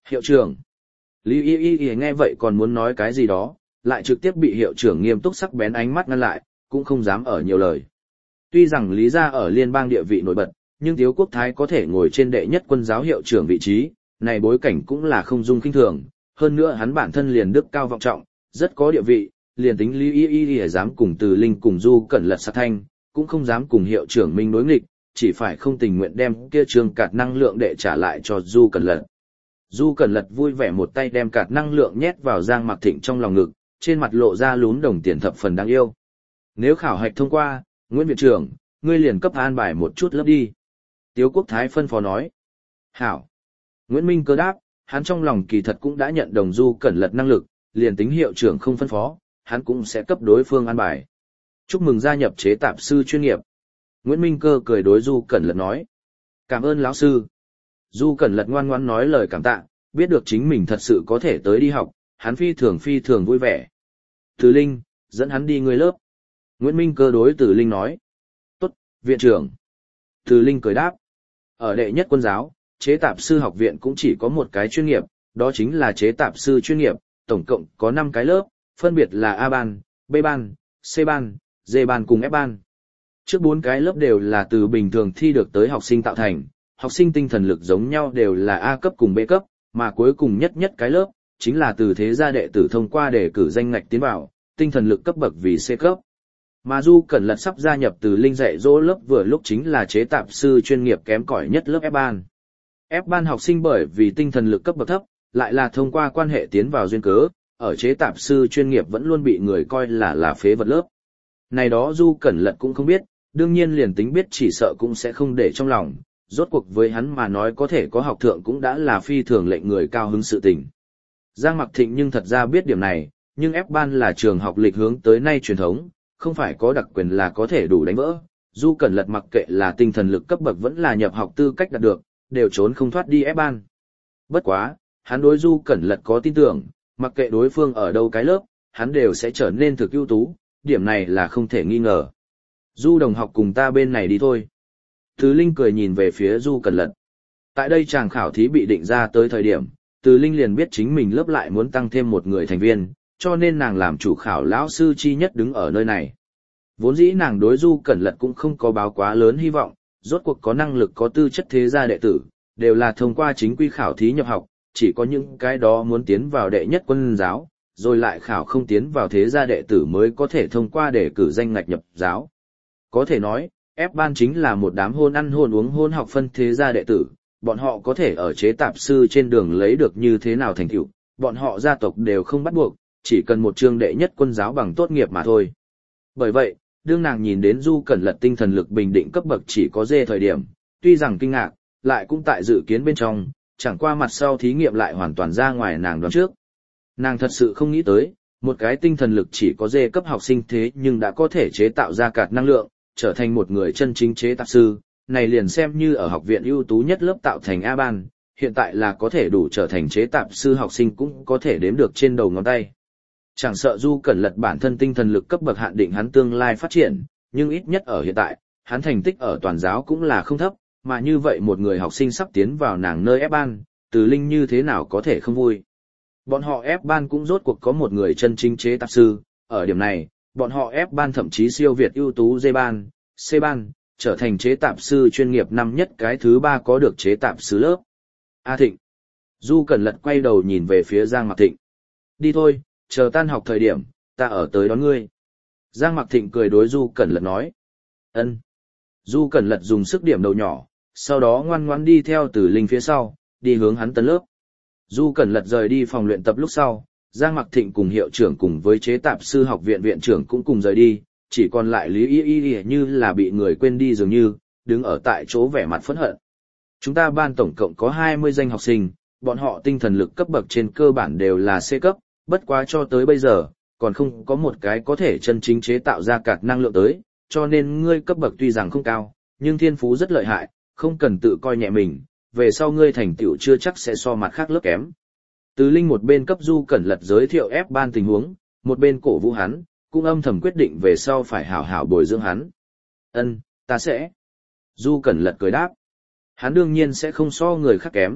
Hiệu trưởng. Lý Y Y Y nghe vậy còn muốn nói cái gì đó, lại trực tiếp bị hiệu trưởng nghiêm túc sắc bén ánh mắt ngăn lại, cũng không dám ở nhiều lời. Tuy rằng Lý gia ở liên bang địa vị nổi bật, nhưng Tiếu Quốc Thái có thể ngồi trên đệ nhất quân giáo hiệu trưởng vị trí, này bối cảnh cũng là không dung kinh thường, hơn nữa hắn bản thân liền đức cao vọng trọng, rất có địa vị, liền tính Lý Y Y Y dám cùng Từ Linh cùng Du Cẩn Lật sát thanh, cũng không dám cùng hiệu trưởng Minh đối nghịch, chỉ phải không tình nguyện đem kia trường cạt năng lượng để trả lại cho Du Cẩn Lật. Du Cẩn Lật vui vẻ một tay đem cạt năng lượng nhét vào Giang Mặc Thịnh trong lòng ngực, trên mặt lộ ra lún đồng tiền thập phần đáng yêu. Nếu khảo hạch thông qua, Nguyễn viện trưởng, ngươi liền cấp an bài một chút lớp đi. Tiếu Quốc Thái phân phó nói. Hảo. Nguyễn Minh Cơ đáp, hắn trong lòng kỳ thật cũng đã nhận đồng Du Cẩn Lật năng lực, liền tính hiệu trưởng không phân phó, hắn cũng sẽ cấp đối phương an bài. Chúc mừng gia nhập chế tạp sư chuyên nghiệp. Nguyễn Minh Cơ cười đối Du Cẩn Lật nói. Cảm ơn lão sư. Du Cẩn Lật ngoan ngoãn nói lời cảm tạ, biết được chính mình thật sự có thể tới đi học, hắn phi thường phi thường vui vẻ. Từ Linh, dẫn hắn đi người lớp. Nguyễn Minh Cơ đối Từ Linh nói. Tốt, viện trưởng. Từ Linh cười đáp. Ở đệ nhất quân giáo, chế tạp sư học viện cũng chỉ có một cái chuyên nghiệp, đó chính là chế tạp sư chuyên nghiệp, tổng cộng có năm cái lớp, phân biệt là A ban, B ban, C ban, D ban cùng F ban. Trước bốn cái lớp đều là từ bình thường thi được tới học sinh tạo thành, học sinh tinh thần lực giống nhau đều là A cấp cùng B cấp, mà cuối cùng nhất nhất cái lớp, chính là từ thế gia đệ tử thông qua để cử danh ngạch tiến vào, tinh thần lực cấp bậc vì C cấp. Mà Du Cẩn Lật sắp gia nhập Từ Linh dạy dỗ lớp vừa lúc chính là chế tạp sư chuyên nghiệp kém cỏi nhất lớp F ban. F ban học sinh bởi vì tinh thần lực cấp bậc thấp, lại là thông qua quan hệ tiến vào duyên cớ, ở chế tạp sư chuyên nghiệp vẫn luôn bị người coi là là phế vật lớp. Này đó Du Cẩn Lật cũng không biết, đương nhiên liền tính biết chỉ sợ cũng sẽ không để trong lòng, rốt cuộc với hắn mà nói có thể có học thượng cũng đã là phi thường lệnh người cao hứng sự tình. Giang Mặc Thịnh nhưng thật ra biết điểm này, nhưng F ban là trường học lịch hướng tới nay truyền thống, không phải có đặc quyền là có thể đủ đánh vỡ. Du Cẩn Lật mặc kệ là tinh thần lực cấp bậc vẫn là nhập học tư cách đạt được, đều trốn không thoát đi F ban. Bất quá, hắn đối Du Cẩn Lật có tin tưởng, mặc kệ đối phương ở đâu cái lớp, hắn đều sẽ trở nên thực ưu tú, điểm này là không thể nghi ngờ. Du đồng học cùng ta bên này đi thôi. Từ Linh cười nhìn về phía Du Cẩn Lật. Tại đây chàng khảo thí bị định ra tới thời điểm, Từ Linh liền biết chính mình lớp lại muốn tăng thêm một người thành viên, cho nên nàng làm chủ khảo lão sư chi nhất đứng ở nơi này. Vốn dĩ nàng đối Du Cẩn Lật cũng không có báo quá lớn hy vọng, rốt cuộc có năng lực có tư chất thế gia đệ tử, đều là thông qua chính quy khảo thí nhập học, chỉ có những cái đó muốn tiến vào đệ nhất quân giáo, rồi lại khảo không tiến vào thế gia đệ tử mới có thể thông qua để cử danh ngạch nhập giáo. Có thể nói, F ban chính là một đám hôn ăn hôn uống hôn học phân thế gia đệ tử, bọn họ có thể ở chế tạp sư trên đường lấy được như thế nào thành tựu, bọn họ gia tộc đều không bắt buộc, chỉ cần một chương đệ nhất quân giáo bằng tốt nghiệp mà thôi. Bởi vậy, đương nàng nhìn đến Du Cẩn Lật tinh thần lực bình định cấp bậc chỉ có D thời điểm, tuy rằng kinh ngạc, lại cũng tại dự kiến bên trong, chẳng qua mặt sau thí nghiệm lại hoàn toàn ra ngoài nàng đoán trước. Nàng thật sự không nghĩ tới, một cái tinh thần lực chỉ có D cấp học sinh thế nhưng đã có thể chế tạo ra cạt năng lượng, trở thành một người chân chính chế tạp sư, này liền xem như ở học viện ưu tú nhất lớp tạo thành A ban, hiện tại là có thể đủ trở thành chế tạp sư học sinh cũng có thể đếm được trên đầu ngón tay. Chẳng sợ Du Cẩn Lật bản thân tinh thần lực cấp bậc hạn định hắn tương lai phát triển, nhưng ít nhất ở hiện tại, hắn thành tích ở toàn giáo cũng là không thấp, mà như vậy một người học sinh sắp tiến vào nàng nơi F ban, Từ Linh như thế nào có thể không vui. Bọn họ F ban cũng rốt cuộc có một người chân chính chế tạp sư, ở điểm này, bọn họ F ban thậm chí siêu việt ưu tú D ban, C ban, trở thành chế tạp sư chuyên nghiệp năm nhất cái thứ ba có được chế tạp sư lớp. A Thịnh. Du Cẩn Lật quay đầu nhìn về phía Giang Mặc Thịnh. Đi thôi, chờ tan học thời điểm, ta ở tới đón ngươi. Giang Mặc Thịnh cười đối Du Cẩn Lật nói. Ân. Du Cẩn Lật dùng sức điểm đầu nhỏ, sau đó ngoan ngoãn đi theo Từ Linh phía sau, đi hướng hắn tân lớp. Du Cẩn Lật rời đi phòng luyện tập lúc sau, Giang Mặc Thịnh cùng hiệu trưởng cùng với chế tạp sư học viện viện trưởng cũng cùng rời đi, chỉ còn lại Lý Y Y Y như là bị người quên đi dường như, đứng ở tại chỗ vẻ mặt phẫn hận. Chúng ta ban tổng cộng có hai mươi danh học sinh, bọn họ tinh thần lực cấp bậc trên cơ bản đều là C cấp, bất quá cho tới bây giờ, còn không có một cái có thể chân chính chế tạo ra cạt năng lượng tới, cho nên ngươi cấp bậc tuy rằng không cao, nhưng thiên phú rất lợi hại, không cần tự coi nhẹ mình, về sau ngươi thành tựu chưa chắc sẽ so mặt khác lớp kém. Từ Linh một bên cấp Du Cẩn Lật giới thiệu F ban tình huống, một bên cổ vũ hắn, cũng âm thầm quyết định về sau phải hảo hảo bồi dưỡng hắn. Ân, ta sẽ. Du Cẩn Lật cười đáp. Hắn đương nhiên sẽ không so người khác kém,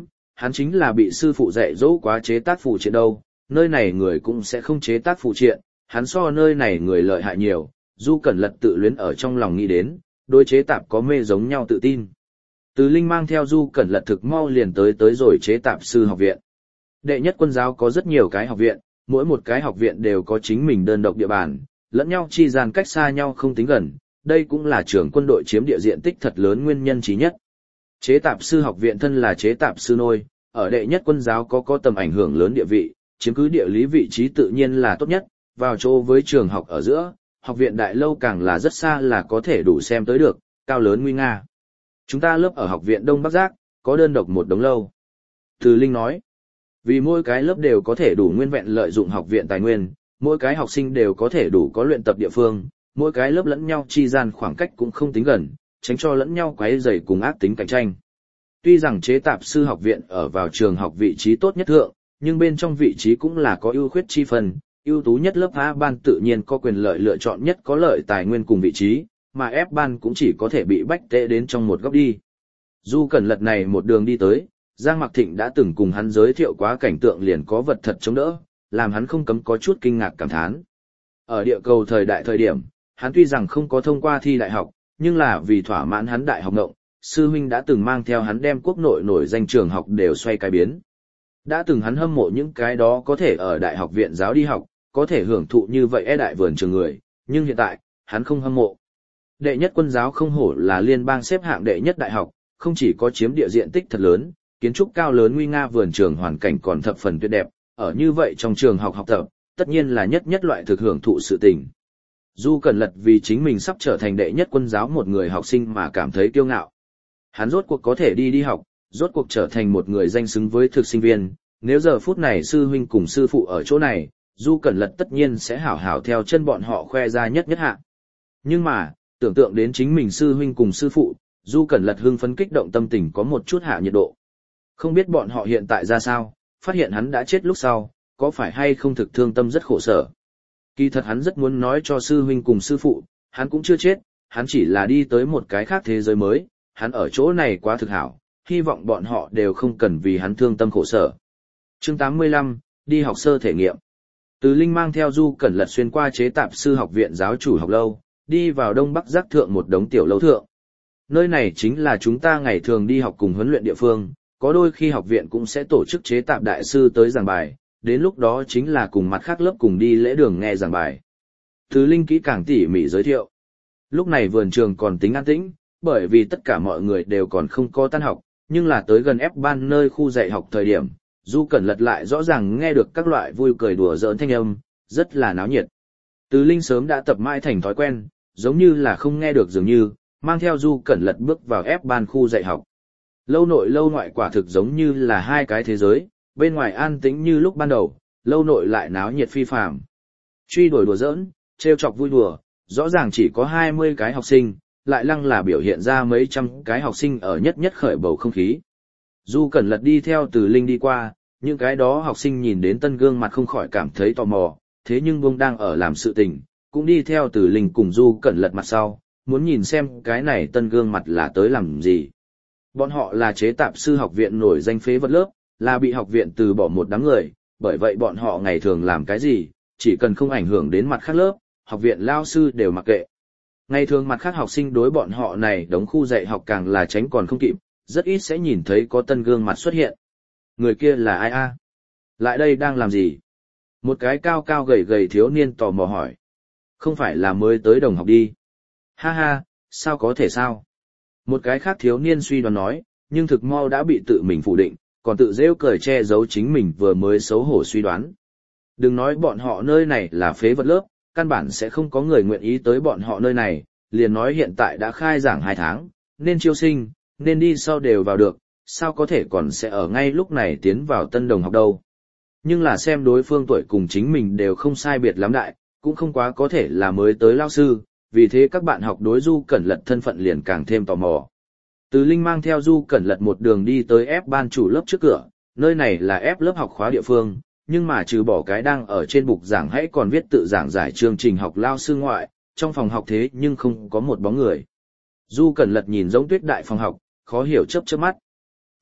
hắn chính là bị sư phụ dạy dỗ quá chế tác phụ triện đâu, nơi này người cũng sẽ không chế tác phụ triện, hắn so nơi này người lợi hại nhiều, Du Cẩn Lật tự luyến ở trong lòng nghĩ đến, đối chế tạp có mê giống nhau tự tin. Từ Linh mang theo Du Cẩn Lật thực mau liền tới tới rồi chế tạp sư học viện. Đệ nhất quân giáo có rất nhiều cái học viện, mỗi một cái học viện đều có chính mình đơn độc địa bàn, lẫn nhau chi gian cách xa nhau không tính gần, đây cũng là trường quân đội chiếm địa diện tích thật lớn nguyên nhân chí nhất. Chế tạp sư học viện thân là chế tạp sư nôi, ở đệ nhất quân giáo có có tầm ảnh hưởng lớn địa vị, chiếm cứ địa lý vị trí tự nhiên là tốt nhất, vào chỗ với trường học ở giữa, học viện đại lâu càng là rất xa là có thể đủ xem tới được, cao lớn nguy nga. Chúng ta lớp ở học viện Đông Bắc Giác, có đơn độc một đống lâu. Từ Linh nói, vì mỗi cái lớp đều có thể đủ nguyên vẹn lợi dụng học viện tài nguyên, mỗi cái học sinh đều có thể đủ có luyện tập địa phương, mỗi cái lớp lẫn nhau chi gian khoảng cách cũng không tính gần, tránh cho lẫn nhau quấy rầy cùng ác tính cạnh tranh. Tuy rằng chế tạp sư học viện ở vào trường học vị trí tốt nhất thượng, nhưng bên trong vị trí cũng là có ưu khuyết chi phần, ưu tú nhất lớp A ban tự nhiên có quyền lợi lựa chọn nhất có lợi tài nguyên cùng vị trí, mà F ban cũng chỉ có thể bị bách tệ đến trong một góc đi. Du Cẩn Lật này một đường đi tới, Giang Mặc Thịnh đã từng cùng hắn giới thiệu quá cảnh tượng liền có vật thật chống đỡ, làm hắn không cấm có chút kinh ngạc cảm thán. Ở địa cầu thời đại thời điểm, hắn tuy rằng không có thông qua thi đại học, nhưng là vì thỏa mãn hắn đại học ngộng, sư huynh đã từng mang theo hắn đem quốc nội nổi danh trường học đều xoay cái biến. Đã từng hắn hâm mộ những cái đó có thể ở đại học viện giáo đi học, có thể hưởng thụ như vậy e đại vườn trường người, nhưng hiện tại, hắn không hâm mộ. Đệ nhất quân giáo không hổ là liên bang xếp hạng đệ nhất đại học, không chỉ có chiếm địa diện tích thật lớn, kiến trúc cao lớn nguy nga vườn trường hoàn cảnh còn thập phần tuyệt đẹp, ở như vậy trong trường học học tập, tất nhiên là nhất nhất loại thực hưởng thụ sự tình. Du Cẩn Lật vì chính mình sắp trở thành đệ nhất quân giáo một người học sinh mà cảm thấy kiêu ngạo. Hắn rốt cuộc có thể đi đi học, rốt cuộc trở thành một người danh xứng với thực sinh viên, nếu giờ phút này sư huynh cùng sư phụ ở chỗ này, Du Cẩn Lật tất nhiên sẽ hảo hảo theo chân bọn họ khoe ra nhất nhất hạ. Nhưng mà, tưởng tượng đến chính mình sư huynh cùng sư phụ, Du Cẩn Lật hưng phấn kích động tâm tình có một chút hạ nhiệt độ. Không biết bọn họ hiện tại ra sao, phát hiện hắn đã chết lúc sau, có phải hay không thực thương tâm rất khổ sở. Kỳ thật hắn rất muốn nói cho sư huynh cùng sư phụ, hắn cũng chưa chết, hắn chỉ là đi tới một cái khác thế giới mới, hắn ở chỗ này quá thực hảo, hy vọng bọn họ đều không cần vì hắn thương tâm khổ sở. Chương tám mươi lăm, đi học sơ thể nghiệm. Từ Linh mang theo Du Cẩn Lật xuyên qua chế tạp sư học viện giáo chủ học lâu, đi vào Đông Bắc Giác thượng một đống tiểu lâu thượng. Nơi này chính là chúng ta ngày thường đi học cùng huấn luyện địa phương, có đôi khi học viện cũng sẽ tổ chức chế tạp đại sư tới giảng bài, đến lúc đó chính là cùng mặt khác lớp cùng đi lễ đường nghe giảng bài. Từ Linh kỹ càng tỉ mỉ giới thiệu. Lúc này vườn trường còn tính an tĩnh, bởi vì tất cả mọi người đều còn không có tan học, nhưng là tới gần ép ban nơi khu dạy học thời điểm, Du Cẩn Lật lại rõ ràng nghe được các loại vui cười đùa giỡn thanh âm, rất là náo nhiệt. Từ Linh sớm đã tập mãi thành thói quen, giống như là không nghe được dường như, mang theo Du Cẩn Lật bước vào ép ban khu dạy học. Lâu nội lâu ngoại quả thực giống như là hai cái thế giới, bên ngoài an tĩnh như lúc ban đầu, lâu nội lại náo nhiệt phi phàm. Truy đuổi đùa giỡn, trêu chọc vui đùa, rõ ràng chỉ có hai mươi cái học sinh, lại lăng là biểu hiện ra mấy trăm cái học sinh ở nhất nhất khởi bầu không khí. Du Cẩn Lật đi theo Từ Linh đi qua, những cái đó học sinh nhìn đến tân gương mặt không khỏi cảm thấy tò mò, thế nhưng Bông đang ở làm sự tình, cũng đi theo Từ Linh cùng Du Cẩn Lật mặt sau, muốn nhìn xem cái này tân gương mặt là tới làm gì. Bọn họ là chế tạp sư học viện nổi danh phế vật lớp, là bị học viện từ bỏ một đám người, bởi vậy bọn họ ngày thường làm cái gì, chỉ cần không ảnh hưởng đến mặt khác lớp, học viện lao sư đều mặc kệ. Ngày thường mặt khác học sinh đối bọn họ này đóng khu dạy học càng là tránh còn không kịp, rất ít sẽ nhìn thấy có tân gương mặt xuất hiện. Người kia là ai a? Lại đây đang làm gì? Một cái cao cao gầy gầy thiếu niên tò mò hỏi. Không phải là mới tới đồng học đi. Ha ha, sao có thể sao? Một cái khác thiếu niên suy đoán nói, nhưng thực mau đã bị tự mình phủ định, còn tự rêu cười che giấu chính mình vừa mới xấu hổ suy đoán. Đừng nói bọn họ nơi này là phế vật lớp, căn bản sẽ không có người nguyện ý tới bọn họ nơi này, liền nói hiện tại đã khai giảng hai tháng, nên chiêu sinh, nên đi sau đều vào được, sao có thể còn sẽ ở ngay lúc này tiến vào tân đồng học đâu. Nhưng là xem đối phương tuổi cùng chính mình đều không sai biệt lắm đại, cũng không quá có thể là mới tới lao sư, vì thế các bạn học đối Du Cẩn Lật thân phận liền càng thêm tò mò. Từ Linh mang theo Du Cẩn Lật một đường đi tới ép ban chủ lớp trước cửa, nơi này là ép lớp học khóa địa phương, nhưng mà trừ bỏ cái đang ở trên bục giảng hãy còn viết tự giảng giải chương trình học lao sư ngoại, trong phòng học thế nhưng không có một bóng người. Du Cẩn Lật nhìn giống tuyết đại phòng học, khó hiểu chớp chớp mắt.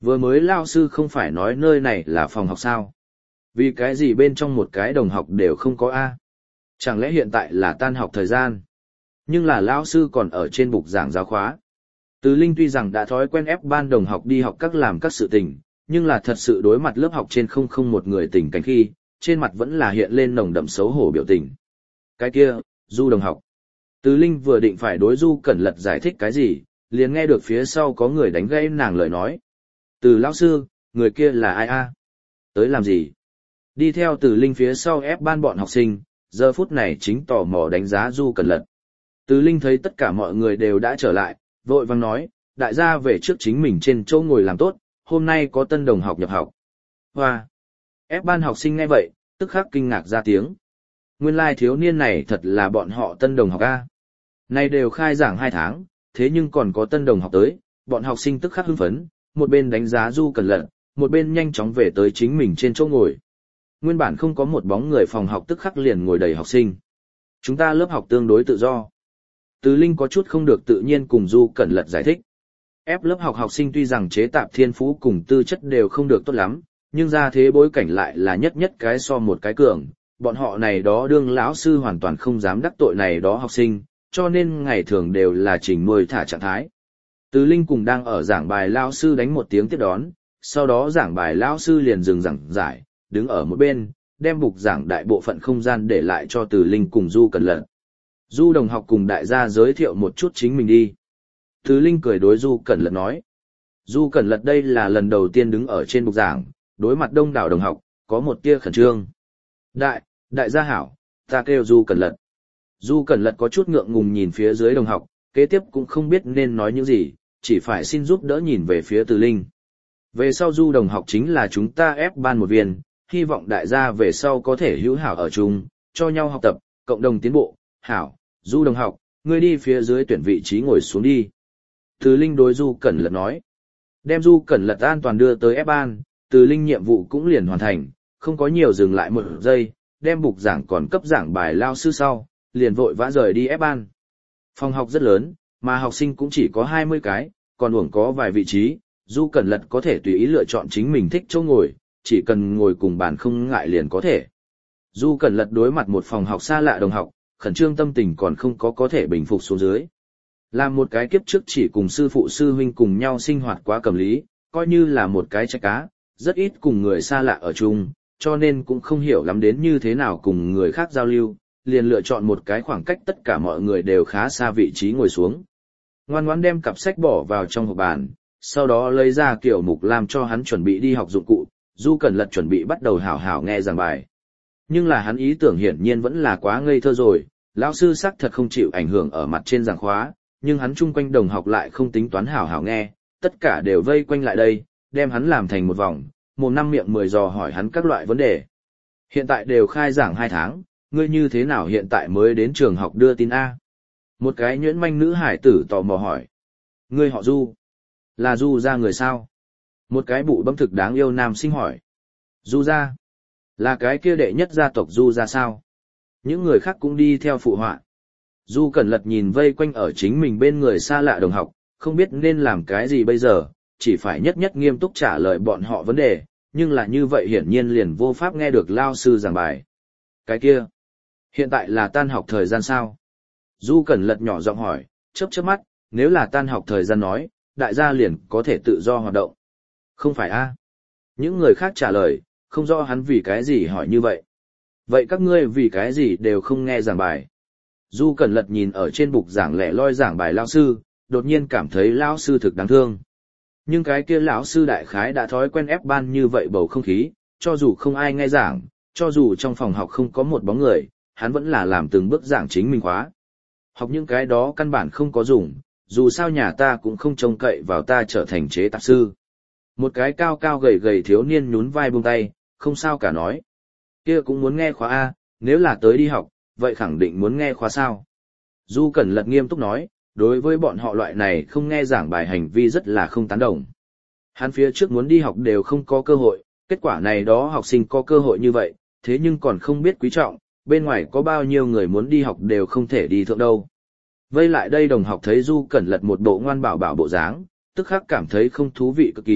Vừa mới lao sư không phải nói nơi này là phòng học sao? Vì cái gì bên trong một cái đồng học đều không có A? Chẳng lẽ hiện tại là tan học thời gian? Nhưng là lao sư còn ở trên bục giảng giáo khóa. Từ Linh tuy rằng đã thói quen ép ban đồng học đi học các làm các sự tình, nhưng là thật sự đối mặt lớp học trên không không một người tình cảnh khi, trên mặt vẫn là hiện lên nồng đậm xấu hổ biểu tình. Cái kia, Du đồng học. Từ Linh vừa định phải đối Du Cẩn Lật giải thích cái gì, liền nghe được phía sau có người đánh gãy nàng lời nói. Từ lão sư, người kia là ai a? Tới làm gì? Đi theo Từ Linh phía sau ép ban bọn học sinh, giờ phút này chính tò mò đánh giá Du Cẩn Lật. Từ Linh thấy tất cả mọi người đều đã trở lại, vội vang nói, đại gia về trước chính mình trên chỗ ngồi làm tốt, hôm nay có tân đồng học nhập học. Hoa! Ép ban học sinh nghe vậy, tức khắc kinh ngạc ra tiếng. Nguyên lai thiếu niên này thật là bọn họ tân đồng học a. Nay đều khai giảng hai tháng, thế nhưng còn có tân đồng học tới, bọn học sinh tức khắc hưng phấn, một bên đánh giá Du Cẩn Lật, một bên nhanh chóng về tới chính mình trên chỗ ngồi. Nguyên bản không có một bóng người phòng học tức khắc liền ngồi đầy học sinh. Chúng ta lớp học tương đối tự do. Từ Linh có chút không được tự nhiên cùng Du Cẩn Lật giải thích. Ép lớp học học sinh tuy rằng chế tạp thiên phú cùng tư chất đều không được tốt lắm, nhưng ra thế bối cảnh lại là nhất nhất cái so một cái cường, bọn họ này đó đương lão sư hoàn toàn không dám đắc tội này đó học sinh, cho nên ngày thường đều là chỉnh nuôi thả trạng thái. Từ Linh cùng đang ở giảng bài lão sư đánh một tiếng tiếp đón, sau đó giảng bài lão sư liền dừng giảng giải, đứng ở một bên, đem bục giảng đại bộ phận không gian để lại cho Từ Linh cùng Du Cẩn Lật. Du đồng học cùng đại gia giới thiệu một chút chính mình đi. Từ Linh cười đối Du Cẩn Lật nói. Du Cẩn Lật đây là lần đầu tiên đứng ở trên bục giảng, đối mặt đông đảo đồng học, có một tia khẩn trương. Đại, đại gia hảo, ta kêu Du Cẩn Lật. Du Cẩn Lật có chút ngượng ngùng nhìn phía dưới đồng học, kế tiếp cũng không biết nên nói những gì, chỉ phải xin giúp đỡ nhìn về phía Từ Linh. Về sau Du đồng học chính là chúng ta ép ban một viên, hy vọng đại gia về sau có thể hữu hảo ở chung, cho nhau học tập, cộng đồng tiến bộ. Hảo, Du đồng học, ngươi đi phía dưới tuyển vị trí ngồi xuống đi. Từ Linh đối Du Cẩn Lật nói. Đem Du Cẩn Lật an toàn đưa tới ép ban, Từ Linh nhiệm vụ cũng liền hoàn thành, không có nhiều dừng lại một giây, đem bục giảng còn cấp giảng bài lao sư sau, liền vội vã rời đi ép ban. Phòng học rất lớn, mà học sinh cũng chỉ có hai mươi cái, còn uổng có vài vị trí, Du Cẩn Lật có thể tùy ý lựa chọn chính mình thích chỗ ngồi, chỉ cần ngồi cùng bàn không ngại liền có thể. Du Cẩn Lật đối mặt một phòng học xa lạ đồng học, khẩn trương tâm tình còn không có có thể bình phục xuống dưới. Làm một cái kiếp trước chỉ cùng sư phụ sư huynh cùng nhau sinh hoạt quá cầm lý, coi như là một cái trái cá, rất ít cùng người xa lạ ở chung, cho nên cũng không hiểu lắm đến như thế nào cùng người khác giao lưu, liền lựa chọn một cái khoảng cách tất cả mọi người đều khá xa vị trí ngồi xuống. Ngoan ngoãn đem cặp sách bỏ vào trong hộp bàn, sau đó lấy ra kiểu mục làm cho hắn chuẩn bị đi học dụng cụ, Du Cẩn Lật chuẩn bị bắt đầu hảo hảo nghe giảng bài. Nhưng là hắn ý tưởng hiển nhiên vẫn là quá ngây thơ rồi, lão sư xác thật không chịu ảnh hưởng ở mặt trên giảng khóa, nhưng hắn chung quanh đồng học lại không tính toán hảo hảo nghe, tất cả đều vây quanh lại đây, đem hắn làm thành một vòng, mồm năm miệng mười dò hỏi hắn các loại vấn đề. Hiện tại đều khai giảng hai tháng, ngươi như thế nào hiện tại mới đến trường học đưa tin A? Một cái nhuyễn manh nữ hải tử tò mò hỏi. Ngươi họ Du? Là Du ra người sao? Một cái bụ bấm thực đáng yêu nam sinh hỏi. Du ra? Là cái kia đệ nhất gia tộc Du ra sao? Những người khác cũng đi theo phụ họa. Du Cẩn Lật nhìn vây quanh ở chính mình bên người xa lạ đồng học, không biết nên làm cái gì bây giờ, chỉ phải nhất nhất nghiêm túc trả lời bọn họ vấn đề, nhưng là như vậy hiển nhiên liền vô pháp nghe được lao sư giảng bài. Cái kia, hiện tại là tan học thời gian sao? Du Cẩn Lật nhỏ giọng hỏi, chớp chớp mắt, nếu là tan học thời gian nói, đại gia liền có thể tự do hoạt động. Không phải a? Những người khác trả lời, không rõ hắn vì cái gì hỏi như vậy. Vậy các ngươi vì cái gì đều không nghe giảng bài? Du Cẩn Lật nhìn ở trên bục giảng lẻ loi giảng bài lao sư, đột nhiên cảm thấy lão sư thực đáng thương. Nhưng cái kia lão sư đại khái đã thói quen ép ban như vậy bầu không khí, cho dù không ai nghe giảng, cho dù trong phòng học không có một bóng người, hắn vẫn là làm từng bước giảng chính mình khóa. Học những cái đó căn bản không có dùng, dù sao nhà ta cũng không trông cậy vào ta trở thành chế tạp sư. Một cái cao cao gầy gầy thiếu niên nhún vai buông tay, không sao cả nói. Kia cũng muốn nghe khóa A, nếu là tới đi học, vậy khẳng định muốn nghe khóa sao. Du Cẩn Lật nghiêm túc nói, đối với bọn họ loại này không nghe giảng bài hành vi rất là không tán đồng. Hắn phía trước muốn đi học đều không có cơ hội, kết quả này đó học sinh có cơ hội như vậy, thế nhưng còn không biết quý trọng, bên ngoài có bao nhiêu người muốn đi học đều không thể đi thượng đâu. Vây lại đây đồng học thấy Du Cẩn Lật một bộ ngoan bảo bảo bộ dáng, tức khắc cảm thấy không thú vị cực kỳ,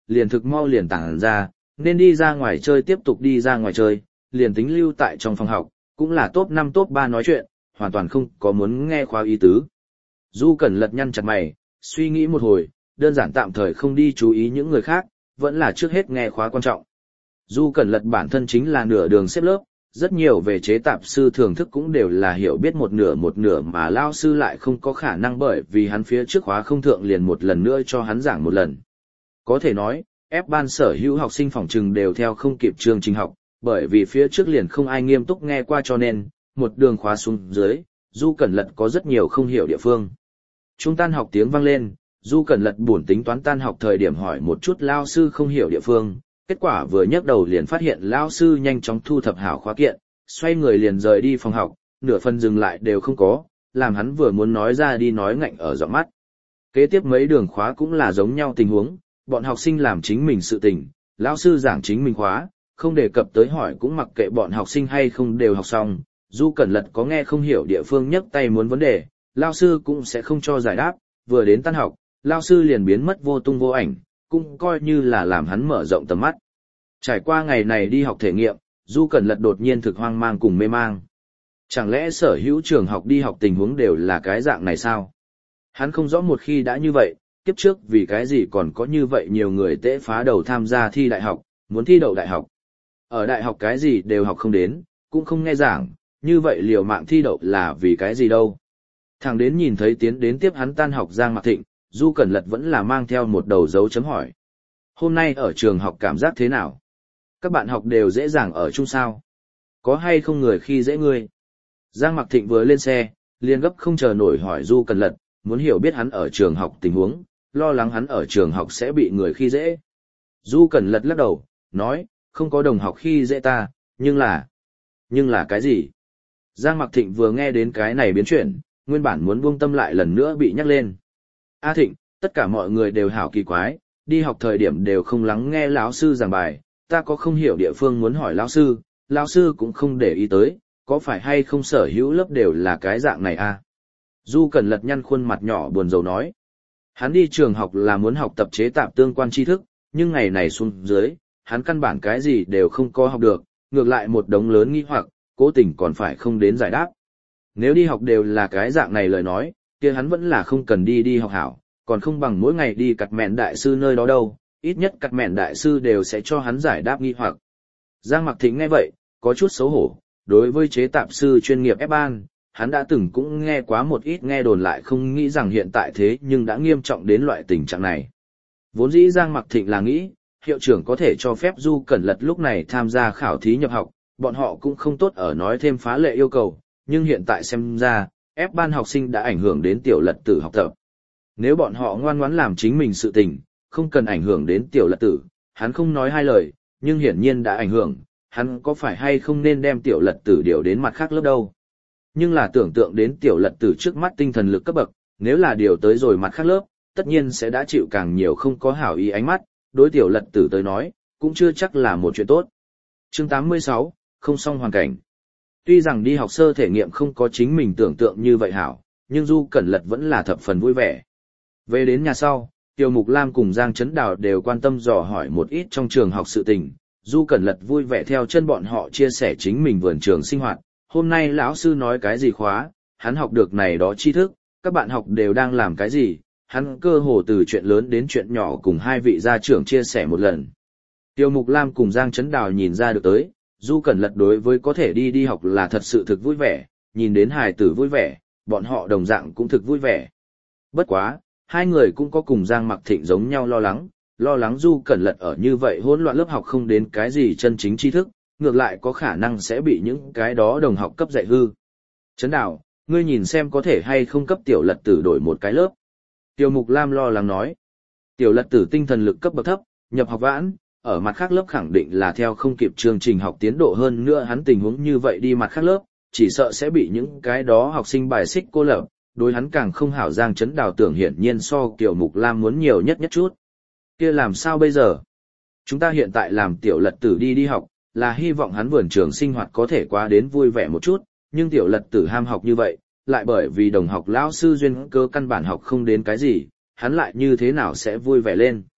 liền thực mau liền tản ra, nên đi ra ngoài chơi tiếp tục đi ra ngoài chơi, liền tính lưu tại trong phòng học, cũng là top năm top ba nói chuyện, hoàn toàn không có muốn nghe khóa ý tứ. Du Cẩn Lật nhăn chặt mày, suy nghĩ một hồi, đơn giản tạm thời không đi chú ý những người khác, vẫn là trước hết nghe khóa quan trọng. Du Cẩn Lật bản thân chính là nửa đường xếp lớp, rất nhiều về chế tạp sư thưởng thức cũng đều là hiểu biết một nửa một nửa mà lao sư lại không có khả năng bởi vì hắn phía trước khóa không thượng liền một lần nữa cho hắn giảng một lần. Có thể nói, ép ban sở hữu học sinh phòng trừng đều theo không kịp chương trình học, bởi vì phía trước liền không ai nghiêm túc nghe qua cho nên, một đường khóa xuống dưới, Du Cẩn Lật có rất nhiều không hiểu địa phương. Trung tan học tiếng vang lên, Du Cẩn Lật buồn tính toán tan học thời điểm hỏi một chút lao sư không hiểu địa phương, kết quả vừa nhấc đầu liền phát hiện lao sư nhanh chóng thu thập hảo khóa kiện, xoay người liền rời đi phòng học, nửa phần dừng lại đều không có, làm hắn vừa muốn nói ra đi nói ngạnh ở giọng mắt. Kế tiếp mấy đường khóa cũng là giống nhau tình huống, bọn học sinh làm chính mình sự tình, lão sư giảng chính mình khóa, không đề cập tới hỏi cũng mặc kệ bọn học sinh hay không đều học xong. Du Cẩn Lật có nghe không hiểu địa phương nhấc tay muốn vấn đề, lão sư cũng sẽ không cho giải đáp, vừa đến tan học, lão sư liền biến mất vô tung vô ảnh, cũng coi như là làm hắn mở rộng tầm mắt. Trải qua ngày này đi học thể nghiệm, Du Cẩn Lật đột nhiên thực hoang mang cùng mê mang. Chẳng lẽ sở hữu trường học đi học tình huống đều là cái dạng này sao? Hắn không rõ một khi đã như vậy, kiếp trước vì cái gì còn có như vậy nhiều người tễ phá đầu tham gia thi đại học, muốn thi đậu đại học. Ở đại học cái gì đều học không đến, cũng không nghe giảng, như vậy liều mạng thi đậu là vì cái gì đâu. Thằng đến nhìn thấy tiến đến tiếp hắn tan học Giang Mạc Thịnh, Du Cẩn Lật vẫn là mang theo một đầu dấu chấm hỏi. Hôm nay ở trường học cảm giác thế nào? Các bạn học đều dễ dàng ở chung sao? Có hay không người khi dễ ngươi? Giang Mạc Thịnh vừa lên xe, liền gấp không chờ nổi hỏi Du Cẩn Lật, muốn hiểu biết hắn ở trường học tình huống, lo lắng hắn ở trường học sẽ bị người khi dễ. Du Cẩn Lật lắc đầu, nói, không có đồng học khi dễ ta, nhưng là... Nhưng là cái gì? Giang Mạc Thịnh vừa nghe đến cái này biến chuyển, nguyên bản muốn buông tâm lại lần nữa bị nhắc lên. A Thịnh, tất cả mọi người đều hảo kỳ quái, đi học thời điểm đều không lắng nghe lão sư giảng bài, ta có không hiểu địa phương muốn hỏi lão sư, lão sư cũng không để ý tới, có phải hay không sở hữu lớp đều là cái dạng này a? Du Cẩn Lật nhăn khuôn mặt nhỏ buồn rầu nói. Hắn đi trường học là muốn học tập chế tạp tương quan tri thức, nhưng ngày này xuống dưới, hắn căn bản cái gì đều không có học được, ngược lại một đống lớn nghi hoặc, cố tình còn phải không đến giải đáp. Nếu đi học đều là cái dạng này lời nói, kia hắn vẫn là không cần đi đi học hảo, còn không bằng mỗi ngày đi cặt mẹn đại sư nơi đó đâu, ít nhất cặt mẹn đại sư đều sẽ cho hắn giải đáp nghi hoặc. Giang Mạc Thịnh nghe vậy, có chút xấu hổ, đối với chế tạp sư chuyên nghiệp ép ban, hắn đã từng cũng nghe quá một ít nghe đồn lại không nghĩ rằng hiện tại thế nhưng đã nghiêm trọng đến loại tình trạng này. Vốn dĩ Giang Mạc Thịnh là nghĩ, hiệu trưởng có thể cho phép Du Cẩn Lật lúc này tham gia khảo thí nhập học, bọn họ cũng không tốt ở nói thêm phá lệ yêu cầu, nhưng hiện tại xem ra, ép ban học sinh đã ảnh hưởng đến tiểu lật tử học tập. Nếu bọn họ ngoan ngoãn làm chính mình sự tình, không cần ảnh hưởng đến tiểu lật tử, hắn không nói hai lời, nhưng hiển nhiên đã ảnh hưởng, hắn có phải hay không nên đem tiểu lật tử điều đến mặt khác lớp đâu. Nhưng là tưởng tượng đến tiểu lật tử trước mắt tinh thần lực cấp bậc, nếu là điều tới rồi mặt khác lớp, tất nhiên sẽ đã chịu càng nhiều không có hảo ý ánh mắt, đối tiểu lật tử tới nói, cũng chưa chắc là một chuyện tốt. Chương tám mươi sáu, không xong hoàn cảnh. Tuy rằng đi học sơ thể nghiệm không có chính mình tưởng tượng như vậy hảo, nhưng Du Cẩn Lật vẫn là thập phần vui vẻ. Về đến nhà sau, Tiêu Mục Lam cùng Giang Trấn Đào đều quan tâm dò hỏi một ít trong trường học sự tình, Du Cẩn Lật vui vẻ theo chân bọn họ chia sẻ chính mình vườn trường sinh hoạt. Hôm nay lão sư nói cái gì khóa, hắn học được này đó tri thức, các bạn học đều đang làm cái gì, hắn cơ hồ từ chuyện lớn đến chuyện nhỏ cùng hai vị gia trưởng chia sẻ một lần. Tiêu Mục Lam cùng Giang Trấn Đào nhìn ra được tới, Du Cẩn Lật đối với có thể đi đi học là thật sự thực vui vẻ, nhìn đến hài tử vui vẻ, bọn họ đồng dạng cũng thực vui vẻ. Bất quá, hai người cũng có cùng Giang Mạc Thịnh giống nhau lo lắng, lo lắng Du Cẩn Lật ở như vậy hỗn loạn lớp học không đến cái gì chân chính tri thức, ngược lại có khả năng sẽ bị những cái đó đồng học cấp dạy hư. Trấn Đào, ngươi nhìn xem có thể hay không cấp tiểu lật tử đổi một cái lớp. Tiêu Mục Lam lo lắng nói, tiểu lật tử tinh thần lực cấp bậc thấp, nhập học vãn, ở mặt khác lớp khẳng định là theo không kịp chương trình học tiến độ hơn nữa hắn tình huống như vậy đi mặt khác lớp, chỉ sợ sẽ bị những cái đó học sinh bài xích cô lập, đối hắn càng không hảo. Giang Trấn Đào tưởng hiển nhiên so Tiêu Mục Lam muốn nhiều nhất nhất chút. Kia làm sao bây giờ? Chúng ta hiện tại làm tiểu lật tử đi đi học, là hy vọng hắn vườn trường sinh hoạt có thể qua đến vui vẻ một chút, nhưng tiểu lật tử ham học như vậy, lại bởi vì đồng học lão sư duyên cơ căn bản học không đến cái gì, hắn lại như thế nào sẽ vui vẻ lên.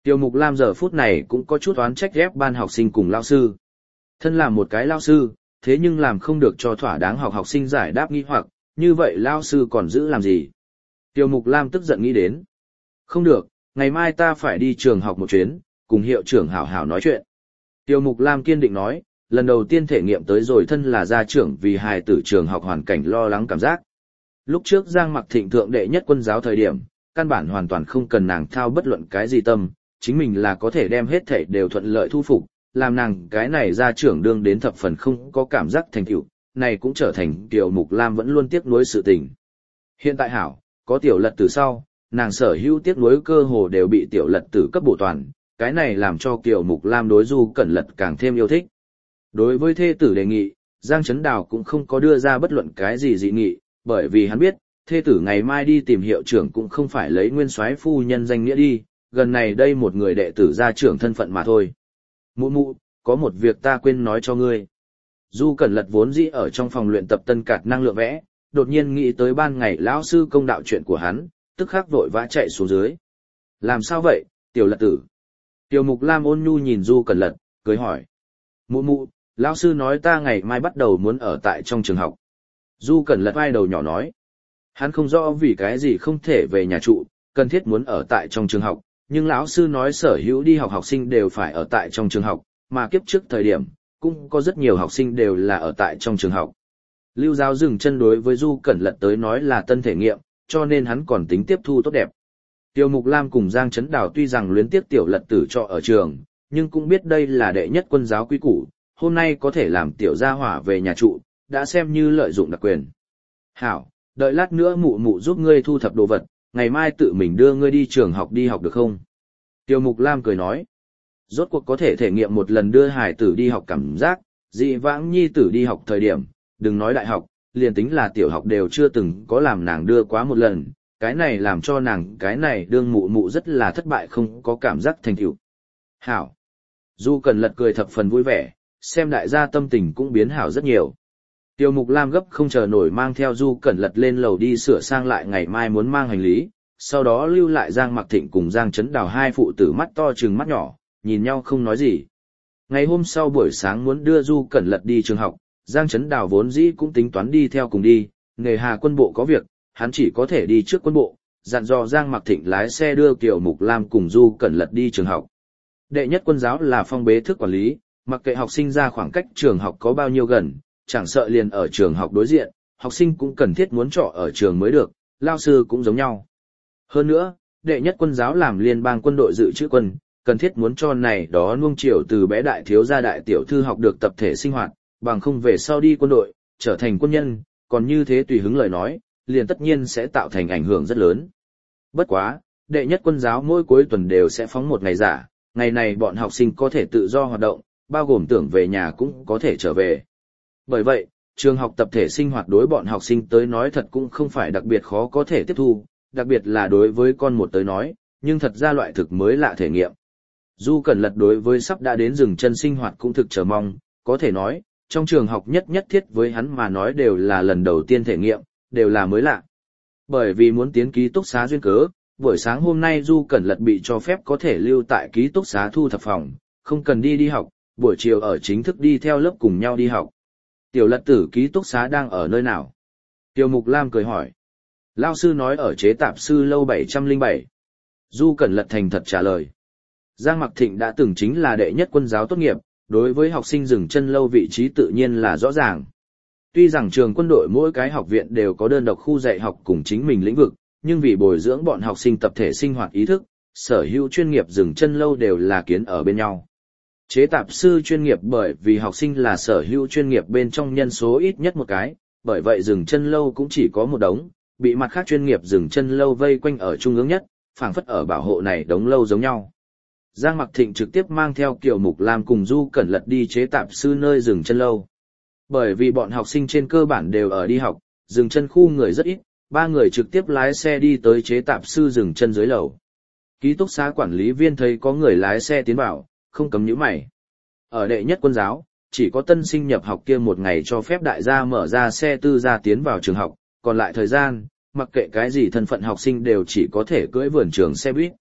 Tiêu Mục Lam giờ phút này cũng có chút oán trách ghép ban học sinh cùng lao sư. Thân là một cái lao sư, thế nhưng làm không được cho thỏa đáng học học sinh giải đáp nghi hoặc, như vậy lao sư còn giữ làm gì? Tiêu Mục Lam tức giận nghĩ đến. Không được, ngày mai ta phải đi trường học một chuyến, cùng hiệu trưởng hảo hảo nói chuyện. Tiêu Mục Lam kiên định nói, lần đầu tiên thể nghiệm tới rồi thân là gia trưởng vì hài tử trường học hoàn cảnh lo lắng cảm giác. Lúc trước Giang Mặc Thịnh thượng đệ nhất quân giáo thời điểm, căn bản hoàn toàn không cần nàng thao bất luận cái gì tâm, chính mình là có thể đem hết thảy đều thuận lợi thu phục, làm nàng cái này gia trưởng đương đến thập phần không có cảm giác thành tựu, này cũng trở thành Tiêu Mục Lam vẫn luôn tiếc nuối sự tình. Hiện tại hảo, có tiểu lật tử sau, nàng sở hữu tiếc nuối cơ hồ đều bị tiểu lật tử cấp bổ toàn, cái này làm cho Kiều Mục Lam đối Du Cẩn Lật càng thêm yêu thích. Đối với thê tử đề nghị, Giang Chấn Đào cũng không có đưa ra bất luận cái gì dị nghị, bởi vì hắn biết, thê tử ngày mai đi tìm hiệu trưởng cũng không phải lấy nguyên soái phu nhân danh nghĩa đi, gần này đây một người đệ tử gia trưởng thân phận mà thôi. Mụ mụ, có một việc ta quên nói cho ngươi. Du Cẩn Lật vốn dĩ ở trong phòng luyện tập tân cạt năng lượng vẽ, đột nhiên nghĩ tới ban ngày lão sư công đạo chuyện của hắn, tức khắc vội vã chạy xuống dưới. Làm sao vậy, tiểu lật tử? Tiểu Mục Lam ôn nhu nhìn Du Cẩn Lật, cười hỏi. Mụ mụ, lão sư nói ta ngày mai bắt đầu muốn ở tại trong trường học. Du Cẩn Lật vai đầu nhỏ nói. Hắn không rõ vì cái gì không thể về nhà trụ, cần thiết muốn ở tại trong trường học, nhưng lão sư nói sở hữu đi học học sinh đều phải ở tại trong trường học, mà kiếp trước thời điểm, cũng có rất nhiều học sinh đều là ở tại trong trường học. Lưu Giáo dừng chân đối với Du Cẩn Lật tới nói là tân thể nghiệm, cho nên hắn còn tính tiếp thu tốt đẹp. Tiêu Mục Lam cùng Giang Chấn Đào tuy rằng luyến tiếc tiểu lật tử trọ ở trường, nhưng cũng biết đây là đệ nhất quân giáo quý củ, hôm nay có thể làm tiểu gia hỏa về nhà trụ, đã xem như lợi dụng đặc quyền. Hảo, đợi lát nữa mụ mụ giúp ngươi thu thập đồ vật, ngày mai tự mình đưa ngươi đi trường học đi học được không? Tiêu Mục Lam cười nói, rốt cuộc có thể thể nghiệm một lần đưa hải tử đi học cảm giác, dị vãng nhi tử đi học thời điểm, đừng nói đại học, liền tính là tiểu học đều chưa từng có làm nàng đưa quá một lần, cái này làm cho nàng cái này đương mụ mụ rất là thất bại không có cảm giác thành tựu. Hảo. Du Cẩn Lật cười thập phần vui vẻ, xem đại gia tâm tình cũng biến hảo rất nhiều. Tiêu Mục Lam gấp không chờ nổi mang theo Du Cẩn Lật lên lầu đi sửa sang lại ngày mai muốn mang hành lý, sau đó lưu lại Giang Mặc Thịnh cùng Giang Chấn Đào hai phụ tử mắt to trừng mắt nhỏ, nhìn nhau không nói gì. Ngày hôm sau buổi sáng muốn đưa Du Cẩn Lật đi trường học, Giang Chấn Đào vốn dĩ cũng tính toán đi theo cùng đi, nghề hà quân bộ có việc, hắn chỉ có thể đi trước quân bộ, dặn dò Giang Mặc Thịnh lái xe đưa Kiều Mục Lam cùng Du Cẩn Lật đi trường học. Đệ nhất quân giáo là phong bế thức quản lý, mặc kệ học sinh ra khoảng cách trường học có bao nhiêu gần, chẳng sợ liền ở trường học đối diện, học sinh cũng cần thiết muốn trọ ở trường mới được, lao sư cũng giống nhau. Hơn nữa, đệ nhất quân giáo làm liên bang quân đội dự trữ quân, cần thiết muốn cho này đó nuông chiều từ bé đại thiếu gia đại tiểu thư học được tập thể sinh hoạt, bằng không về sau đi quân đội, trở thành quân nhân, còn như thế tùy hứng lời nói, liền tất nhiên sẽ tạo thành ảnh hưởng rất lớn. Bất quá, đệ nhất quân giáo mỗi cuối tuần đều sẽ phóng một ngày giả, ngày này bọn học sinh có thể tự do hoạt động, bao gồm tưởng về nhà cũng có thể trở về. Bởi vậy, trường học tập thể sinh hoạt đối bọn học sinh tới nói thật cũng không phải đặc biệt khó có thể tiếp thu, đặc biệt là đối với con một tới nói, nhưng thật ra loại thực mới lạ thể nghiệm. Du Cẩn Lật đối với sắp đã đến dừng chân sinh hoạt cũng thực chờ mong, có thể nói, trong trường học nhất nhất thiết với hắn mà nói đều là lần đầu tiên thể nghiệm, đều là mới lạ. Bởi vì muốn tiến ký túc xá duyên cớ, buổi sáng hôm nay Du Cẩn Lật bị cho phép có thể lưu tại ký túc xá thu thập phòng, không cần đi đi học, buổi chiều ở chính thức đi theo lớp cùng nhau đi học. Tiểu Lật tử ký túc xá đang ở nơi nào? Tiêu Mục Lam cười hỏi. Lao sư nói ở chế tạp sư lâu bảy trăm lẻ bảy. Du Cẩn Lật thành thật trả lời. Giang Mặc Thịnh đã từng chính là đệ nhất quân giáo tốt nghiệp, đối với học sinh dừng chân lâu vị trí tự nhiên là rõ ràng. Tuy rằng trường quân đội mỗi cái học viện đều có đơn độc khu dạy học cùng chính mình lĩnh vực, nhưng vì bồi dưỡng bọn học sinh tập thể sinh hoạt ý thức, sở hữu chuyên nghiệp dừng chân lâu đều là kiến ở bên nhau. Chế tạp sư chuyên nghiệp bởi vì học sinh là sở hữu chuyên nghiệp bên trong nhân số ít nhất một cái, bởi vậy dừng chân lâu cũng chỉ có một đống, bị mặt khác chuyên nghiệp dừng chân lâu vây quanh ở trung ương nhất, phảng phất ở bảo hộ này đống lâu giống nhau. Giang Mặc Thịnh trực tiếp mang theo Kiều Mục Lam cùng Du Cẩn Lật đi chế tạp sư nơi dừng chân lâu. Bởi vì bọn học sinh trên cơ bản đều ở đi học, dừng chân khu người rất ít, ba người trực tiếp lái xe đi tới chế tạp sư dừng chân dưới lầu. Ký túc xá quản lý viên thấy có người lái xe tiến vào, không cấm nhíu mày. Ở đệ nhất quân giáo, chỉ có tân sinh nhập học kia một ngày cho phép đại gia mở ra xe tư gia tiến vào trường học, còn lại thời gian, mặc kệ cái gì thân phận học sinh đều chỉ có thể cưỡi vườn trường xe buýt.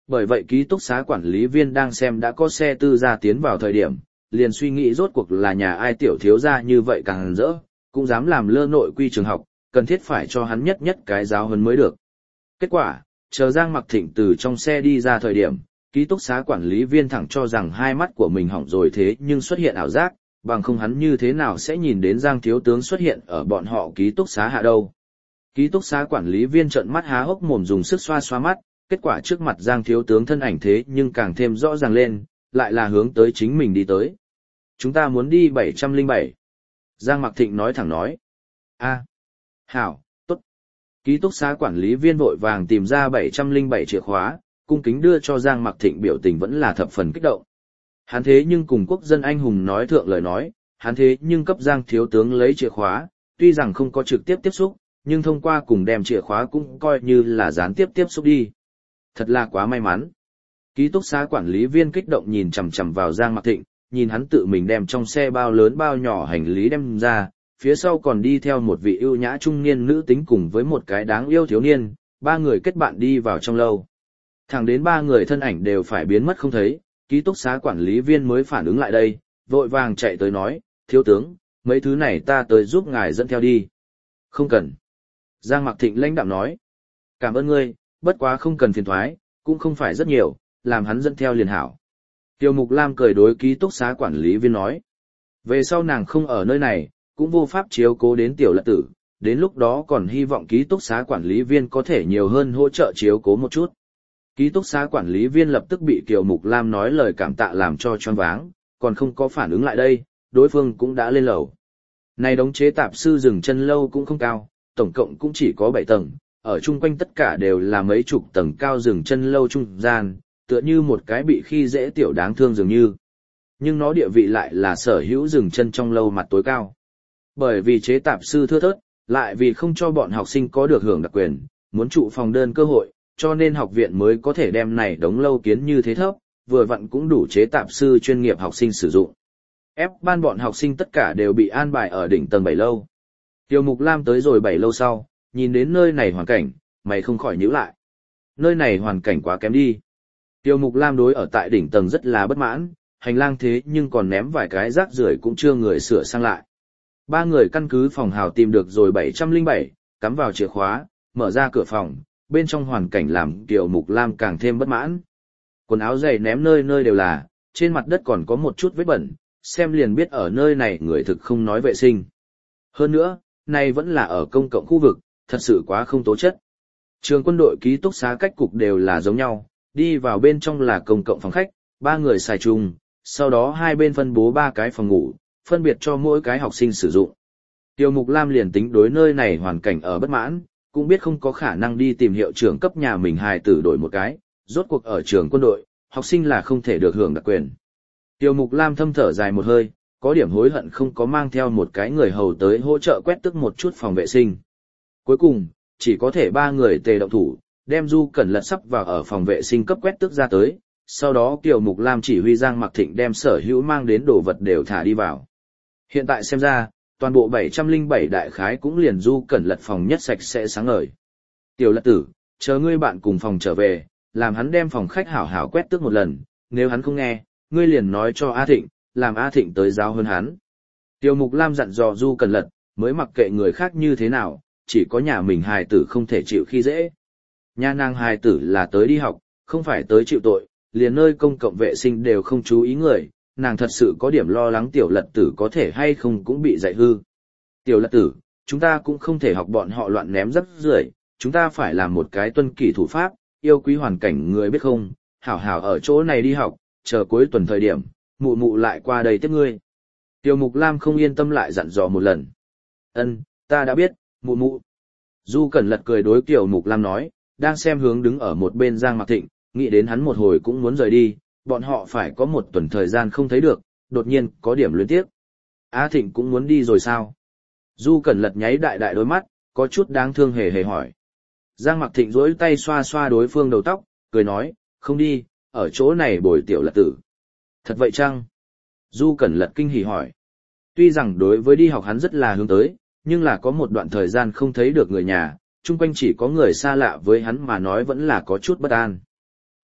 Bởi vậy ký túc xá quản lý viên đang xem đã có xe tư gia tiến vào thời điểm, liền suy nghĩ rốt cuộc là nhà ai tiểu thiếu gia như vậy càng rỡ, cũng dám làm lơ nội quy trường học, cần thiết phải cho hắn nhất nhất cái giáo huấn mới được. Kết quả, chờ Giang Mặc Thịnh từ trong xe đi ra thời điểm, ký túc xá quản lý viên thẳng cho rằng hai mắt của mình hỏng rồi thế nhưng xuất hiện ảo giác, bằng không hắn như thế nào sẽ nhìn đến Giang thiếu tướng xuất hiện ở bọn họ ký túc xá hạ đâu. Ký túc xá quản lý viên trợn mắt há hốc mồm dùng sức xoa xoa mắt, kết quả trước mặt Giang thiếu tướng thân ảnh thế nhưng càng thêm rõ ràng lên, lại là hướng tới chính mình đi tới. Chúng ta muốn đi bảy trăm lẻ bảy. Giang Mặc Thịnh nói thẳng nói. A, hảo, tốt. Ký túc xá quản lý viên vội vàng tìm ra bảy trăm lẻ bảy chìa khóa, cung kính đưa cho Giang Mặc Thịnh, biểu tình vẫn là thập phần kích động. Hắn thế nhưng cùng quốc dân anh hùng nói thượng lời nói, hắn thế nhưng cấp Giang thiếu tướng lấy chìa khóa, tuy rằng không có trực tiếp tiếp xúc, nhưng thông qua cùng đem chìa khóa cũng coi như là gián tiếp tiếp xúc đi. Thật là quá may mắn. Ký túc xá quản lý viên kích động nhìn chằm chằm vào Giang Mặc Thịnh, nhìn hắn tự mình đem trong xe bao lớn bao nhỏ hành lý đem ra, phía sau còn đi theo một vị ưu nhã trung niên nữ tính cùng với một cái đáng yêu thiếu niên, ba người kết bạn đi vào trong lâu. Thẳng đến ba người thân ảnh đều phải biến mất không thấy, ký túc xá quản lý viên mới phản ứng lại đây, vội vàng chạy tới nói, thiếu tướng, mấy thứ này ta tới giúp ngài dẫn theo đi. Không cần. Giang Mặc Thịnh lãnh đạm nói, cảm ơn ngươi, bất quá không cần phiền thoái, cũng không phải rất nhiều, làm hắn dẫn theo liền hảo. Tiêu Mục Lam cười đối ký túc xá quản lý viên nói, về sau nàng không ở nơi này, cũng vô pháp chiếu cố đến tiểu lật tử, đến lúc đó còn hy vọng ký túc xá quản lý viên có thể nhiều hơn hỗ trợ chiếu cố một chút. Ký túc xá quản lý viên lập tức bị Kiều Mục Lam nói lời cảm tạ làm cho choáng váng, còn không có phản ứng lại đây, đối phương cũng đã lên lầu. Này đống chế tạp sư dừng chân lâu cũng không cao, tổng cộng cũng chỉ có bảy tầng, ở chung quanh tất cả đều là mấy chục tầng cao dừng chân lâu trung gian, tựa như một cái bị khi dễ tiểu đáng thương dường như. Nhưng nó địa vị lại là sở hữu dừng chân trong lâu mặt tối cao. Bởi vì chế tạp sư thưa thớt, lại vì không cho bọn học sinh có được hưởng đặc quyền, muốn trụ phòng đơn cơ hội, cho nên học viện mới có thể đem này đống lâu kiến như thế thấp, vừa vặn cũng đủ chế tạp sư chuyên nghiệp học sinh sử dụng. Ép ban bọn học sinh tất cả đều bị an bài ở đỉnh tầng bảy lâu. Tiêu Mục Lam tới rồi bảy lâu sau, nhìn đến nơi này hoàn cảnh, mày không khỏi nhíu lại. Nơi này hoàn cảnh quá kém đi. Tiêu Mục Lam đối ở tại đỉnh tầng rất là bất mãn, hành lang thế nhưng còn ném vài cái rác rưởi cũng chưa người sửa sang lại. Ba người căn cứ phòng hào tìm được rồi bảy trăm lẻ bảy, cắm vào chìa khóa, mở ra cửa phòng, bên trong hoàn cảnh làm Tiêu Mục Lam càng thêm bất mãn. Quần áo giày ném nơi nơi đều là, trên mặt đất còn có một chút vết bẩn, xem liền biết ở nơi này người thực không nói vệ sinh. Hơn nữa, này vẫn là ở công cộng khu vực, thật sự quá không tố chất. Trường quân đội ký túc xá cách cục đều là giống nhau, đi vào bên trong là công cộng phòng khách, ba người xài chung, sau đó hai bên phân bố ba cái phòng ngủ, phân biệt cho mỗi cái học sinh sử dụng. Tiêu Mục Lam liền tính đối nơi này hoàn cảnh ở bất mãn, cũng biết không có khả năng đi tìm hiệu trưởng cấp nhà mình hài tử đổi một cái, rốt cuộc ở trường quân đội, học sinh là không thể được hưởng đặc quyền. Tiêu Mục Lam thâm thở dài một hơi, có điểm hối hận không có mang theo một cái người hầu tới hỗ trợ quét tước một chút phòng vệ sinh. Cuối cùng, chỉ có thể ba người tề động thủ, đem Du Cẩn Lật sắp vào ở phòng vệ sinh cấp quét tước ra tới, sau đó Tiêu Mục Lam chỉ huy Giang Mặc Thịnh đem sở hữu mang đến đồ vật đều thả đi vào. Hiện tại xem ra, toàn bộ bảy trăm lẻ bảy đại khái cũng liền Du Cẩn Lật phòng nhất sạch sẽ sáng ngời. Tiểu Lật tử, chờ ngươi bạn cùng phòng trở về, làm hắn đem phòng khách hảo hảo quét tước một lần, nếu hắn không nghe, ngươi liền nói cho A Thịnh, làm A Thịnh tới giáo hơn hắn. Tiêu Mục Lam dặn dò Du Cẩn Lật, mới mặc kệ người khác như thế nào, chỉ có nhà mình hài tử không thể chịu khi dễ. Nhà nàng hài tử là tới đi học, không phải tới chịu tội, liền nơi công cộng vệ sinh đều không chú ý người, nàng thật sự có điểm lo lắng Tiểu Lật tử có thể hay không cũng bị dạy hư. Tiểu Lật tử, chúng ta cũng không thể học bọn họ loạn ném rác rưởi, chúng ta phải làm một cái tuân kỷ thủ pháp, yêu quý hoàn cảnh người biết không, hảo hảo ở chỗ này đi học, chờ cuối tuần thời điểm, mụ mụ lại qua đây tiếp ngươi. Tiêu Mục Lam không yên tâm lại dặn dò một lần. Ân, ta đã biết, mụ mụ. Du Cẩn Lật cười đối Tiêu Mục Lam nói, đang xem hướng đứng ở một bên Giang Mặc Thịnh, nghĩ đến hắn một hồi cũng muốn rời đi, bọn họ phải có một tuần thời gian không thấy được, đột nhiên có điểm luyến tiếc. A Thịnh cũng muốn đi rồi sao? Du Cẩn Lật nháy đại đại đôi mắt, có chút đáng thương hề hề hỏi. Giang Mặc Thịnh duỗi tay xoa xoa đối phương đầu tóc, cười nói, không đi, ở chỗ này bồi Tiểu Lật tử. Thật vậy chăng? Du Cẩn Lật kinh hỉ hỏi. Tuy rằng đối với đi học hắn rất là hướng tới, nhưng là có một đoạn thời gian không thấy được người nhà, chung quanh chỉ có người xa lạ với hắn mà nói vẫn là có chút bất an.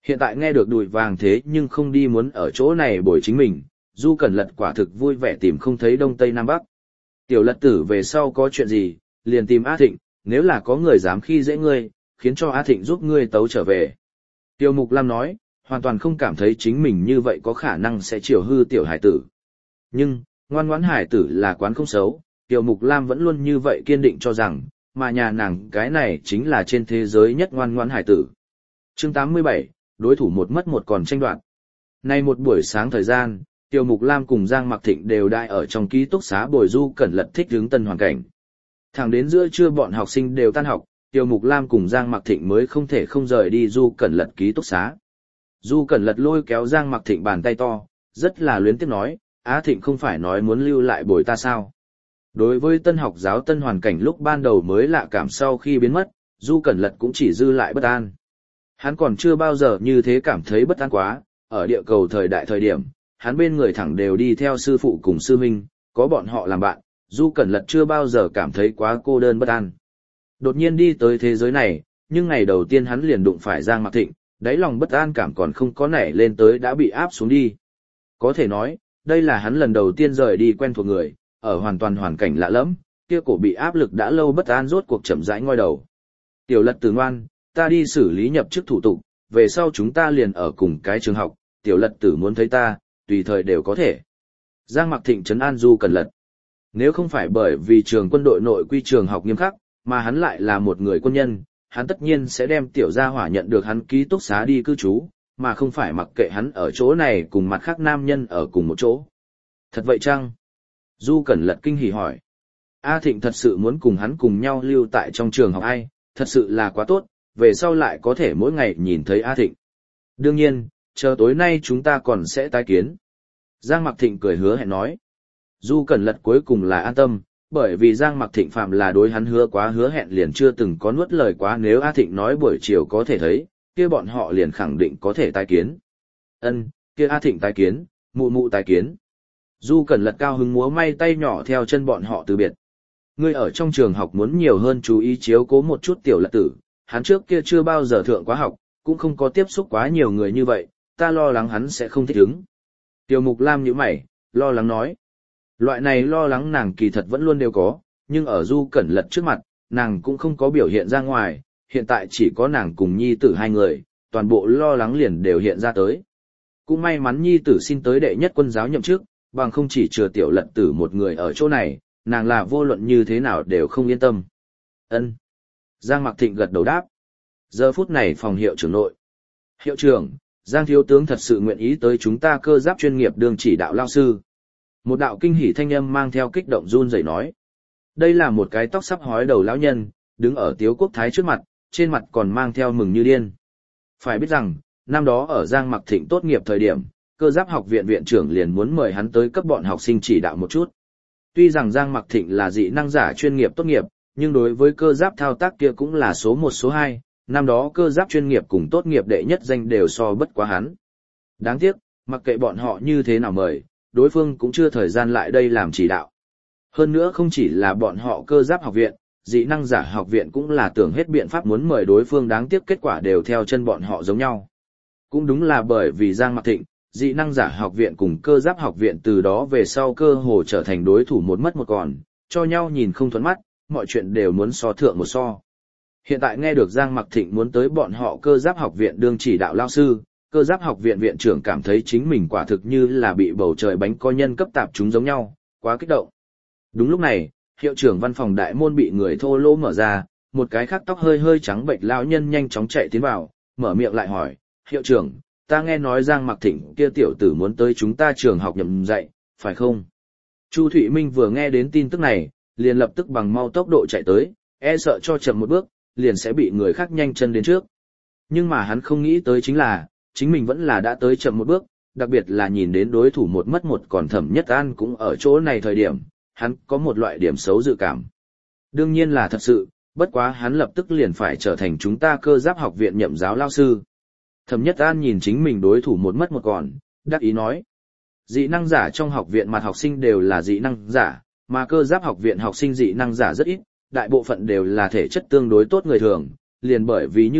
Hiện tại nghe được đùi vàng thế nhưng không đi muốn ở chỗ này bồi chính mình, Du Cẩn Lật quả thực vui vẻ tìm không thấy Đông Tây Nam Bắc. Tiểu Lật tử về sau có chuyện gì, liền tìm A Thịnh, nếu là có người dám khi dễ ngươi, khiến cho A Thịnh giúp ngươi tấu trở về. Tiêu Mục Lam nói, hoàn toàn không cảm thấy chính mình như vậy có khả năng sẽ chiều hư tiểu hải tử. Nhưng, ngoan ngoãn hải tử là quán không xấu, Tiêu Mục Lam vẫn luôn như vậy kiên định cho rằng, mà nhà nàng cái này chính là trên thế giới nhất ngoan ngoãn hải tử. Chương tám mươi bảy, đối thủ một mất một còn tranh đoạt. Nay một buổi sáng thời gian, Tiêu Mục Lam cùng Giang Mặc Thịnh đều đại ở trong ký túc xá bồi Du Cẩn Lật thích ứng tân hoàn cảnh. Thẳng đến giữa trưa bọn học sinh đều tan học, Tiêu Mục Lam cùng Giang Mặc Thịnh mới không thể không rời đi Du Cẩn Lật ký túc xá. Du Cẩn Lật lôi kéo Giang Mặc Thịnh bàn tay to, rất là luyến tiếc nói, Á Thịnh không phải nói muốn lưu lại bồi ta sao. Đối với tân học giáo tân hoàn cảnh lúc ban đầu mới lạ cảm sau khi biến mất, Du Cẩn Lật cũng chỉ dư lại bất an. Hắn còn chưa bao giờ như thế cảm thấy bất an quá, ở địa cầu thời đại thời điểm, hắn bên người thẳng đều đi theo sư phụ cùng sư huynh, có bọn họ làm bạn, Du Cẩn Lật chưa bao giờ cảm thấy quá cô đơn bất an. Đột nhiên đi tới thế giới này, nhưng ngày đầu tiên hắn liền đụng phải Giang Mặc Thịnh, đáy lòng bất an cảm còn không có nảy lên tới đã bị áp xuống đi. Có thể nói, đây là hắn lần đầu tiên rời đi quen thuộc người, ở hoàn toàn hoàn cảnh lạ lẫm, kia cổ bị áp lực đã lâu bất an rốt cuộc chậm rãi ngoi đầu. Tiểu Lật tử ngoan, ta đi xử lý nhập chức thủ tục, về sau chúng ta liền ở cùng cái trường học, Tiểu Lật tử muốn thấy ta, tùy thời đều có thể. Giang Mặc Thịnh trấn an Du Cẩn Lật. Nếu không phải bởi vì trường quân đội nội quy trường học nghiêm khắc, mà hắn lại là một người quân nhân, hắn tất nhiên sẽ đem tiểu gia hỏa nhận được hắn ký túc xá đi cư trú, mà không phải mặc kệ hắn ở chỗ này cùng mặt khác nam nhân ở cùng một chỗ. Thật vậy chăng? Du Cẩn Lật kinh hỉ hỏi. A Thịnh thật sự muốn cùng hắn cùng nhau lưu tại trong trường học ai, thật sự là quá tốt, về sau lại có thể mỗi ngày nhìn thấy A Thịnh. Đương nhiên, chờ tối nay chúng ta còn sẽ tái kiến. Giang Mặc Thịnh cười hứa hẹn nói. Du Cẩn Lật cuối cùng là an tâm, bởi vì Giang Mặc Thịnh phạm là đối hắn hứa quá hứa hẹn liền chưa từng có nuốt lời quá, nếu A Thịnh nói buổi chiều có thể thấy, kia bọn họ liền khẳng định có thể tái kiến. Ân, kia A Thịnh tái kiến, mụ mụ tái kiến. Du Cẩn Lật cao hứng múa may tay nhỏ theo chân bọn họ từ biệt. Ngươi ở trong trường học muốn nhiều hơn chú ý chiếu cố một chút Tiểu Lật tử, hắn trước kia chưa bao giờ thượng quá học, cũng không có tiếp xúc quá nhiều người như vậy, ta lo lắng hắn sẽ không thích ứng. Tiêu Mục Lam nhíu mày, lo lắng nói. Loại này lo lắng nàng kỳ thật vẫn luôn đều có, nhưng ở Du Cẩn Lật trước mặt, nàng cũng không có biểu hiện ra ngoài, hiện tại chỉ có nàng cùng nhi tử hai người, toàn bộ lo lắng liền đều hiện ra tới. Cũng may mắn nhi tử xin tới đệ nhất quân giáo nhậm chức, bằng không chỉ chừa Tiểu Lật tử một người ở chỗ này, nàng là vô luận như thế nào đều không yên tâm. Ân. Giang Mặc Thịnh gật đầu đáp. Giờ phút này phòng hiệu trưởng nội. Hiệu trưởng, Giang thiếu tướng thật sự nguyện ý tới chúng ta cơ giáp chuyên nghiệp đường chỉ đạo lao sư. Một đạo kinh hỉ thanh âm mang theo kích động run rẩy nói. Đây là một cái tóc sắp hói đầu lão nhân, đứng ở Tiếu Quốc Thái trước mặt, trên mặt còn mang theo mừng như điên. Phải biết rằng, năm đó ở Giang Mặc Thịnh tốt nghiệp thời điểm, cơ giáp học viện viện trưởng liền muốn mời hắn tới cấp bọn học sinh chỉ đạo một chút. Tuy rằng Giang Mặc Thịnh là dị năng giả chuyên nghiệp tốt nghiệp, nhưng đối với cơ giáp thao tác kia cũng là số một số hai, năm đó cơ giáp chuyên nghiệp cùng tốt nghiệp đệ nhất danh đều so bất quá hắn. Đáng tiếc, mặc kệ bọn họ như thế nào mời, đối phương cũng chưa thời gian lại đây làm chỉ đạo. Hơn nữa không chỉ là bọn họ cơ giáp học viện, dị năng giả học viện cũng là tưởng hết biện pháp muốn mời đối phương, đáng tiếc kết quả đều theo chân bọn họ giống nhau. Cũng đúng là bởi vì Giang Mặc Thịnh, dị năng giả học viện cùng cơ giáp học viện từ đó về sau cơ hồ trở thành đối thủ một mất một còn, cho nhau nhìn không thuận mắt, mọi chuyện đều muốn so thượng một so. Hiện tại nghe được Giang Mặc Thịnh muốn tới bọn họ cơ giáp học viện đương chỉ đạo lao sư, cơ giáp học viện viện trưởng cảm thấy chính mình quả thực như là bị bầu trời bánh co nhân cấp tạp chúng giống nhau, quá kích động. Đúng lúc này, hiệu trưởng văn phòng đại môn bị người thô lỗ mở ra, một cái khác tóc hơi hơi trắng bệch lão nhân nhanh chóng chạy tiến vào, mở miệng lại hỏi, hiệu trưởng, ta nghe nói Giang Mặc Thịnh kia tiểu tử muốn tới chúng ta trường học nhậm dạy, phải không? Chu Thụy Minh vừa nghe đến tin tức này, liền lập tức bằng mau tốc độ chạy tới, e sợ cho chậm một bước, liền sẽ bị người khác nhanh chân đến trước. Nhưng mà hắn không nghĩ tới chính là, chính mình vẫn là đã tới chậm một bước, đặc biệt là nhìn đến đối thủ một mất một còn Thẩm Nhất An cũng ở chỗ này thời điểm, hắn có một loại điểm xấu dự cảm. Đương nhiên là thật sự, bất quá hắn lập tức liền phải trở thành chúng ta cơ giáp học viện nhậm giáo lao sư. Thẩm Nhất An nhìn chính mình đối thủ một mất một còn, đắc ý nói. Dị năng giả trong học viện mặt học sinh đều là dị năng giả, mà cơ giáp học viện học sinh dị năng giả rất ít, đại bộ phận đều là thể chất tương đối tốt người thường, liền bởi vì như vậy,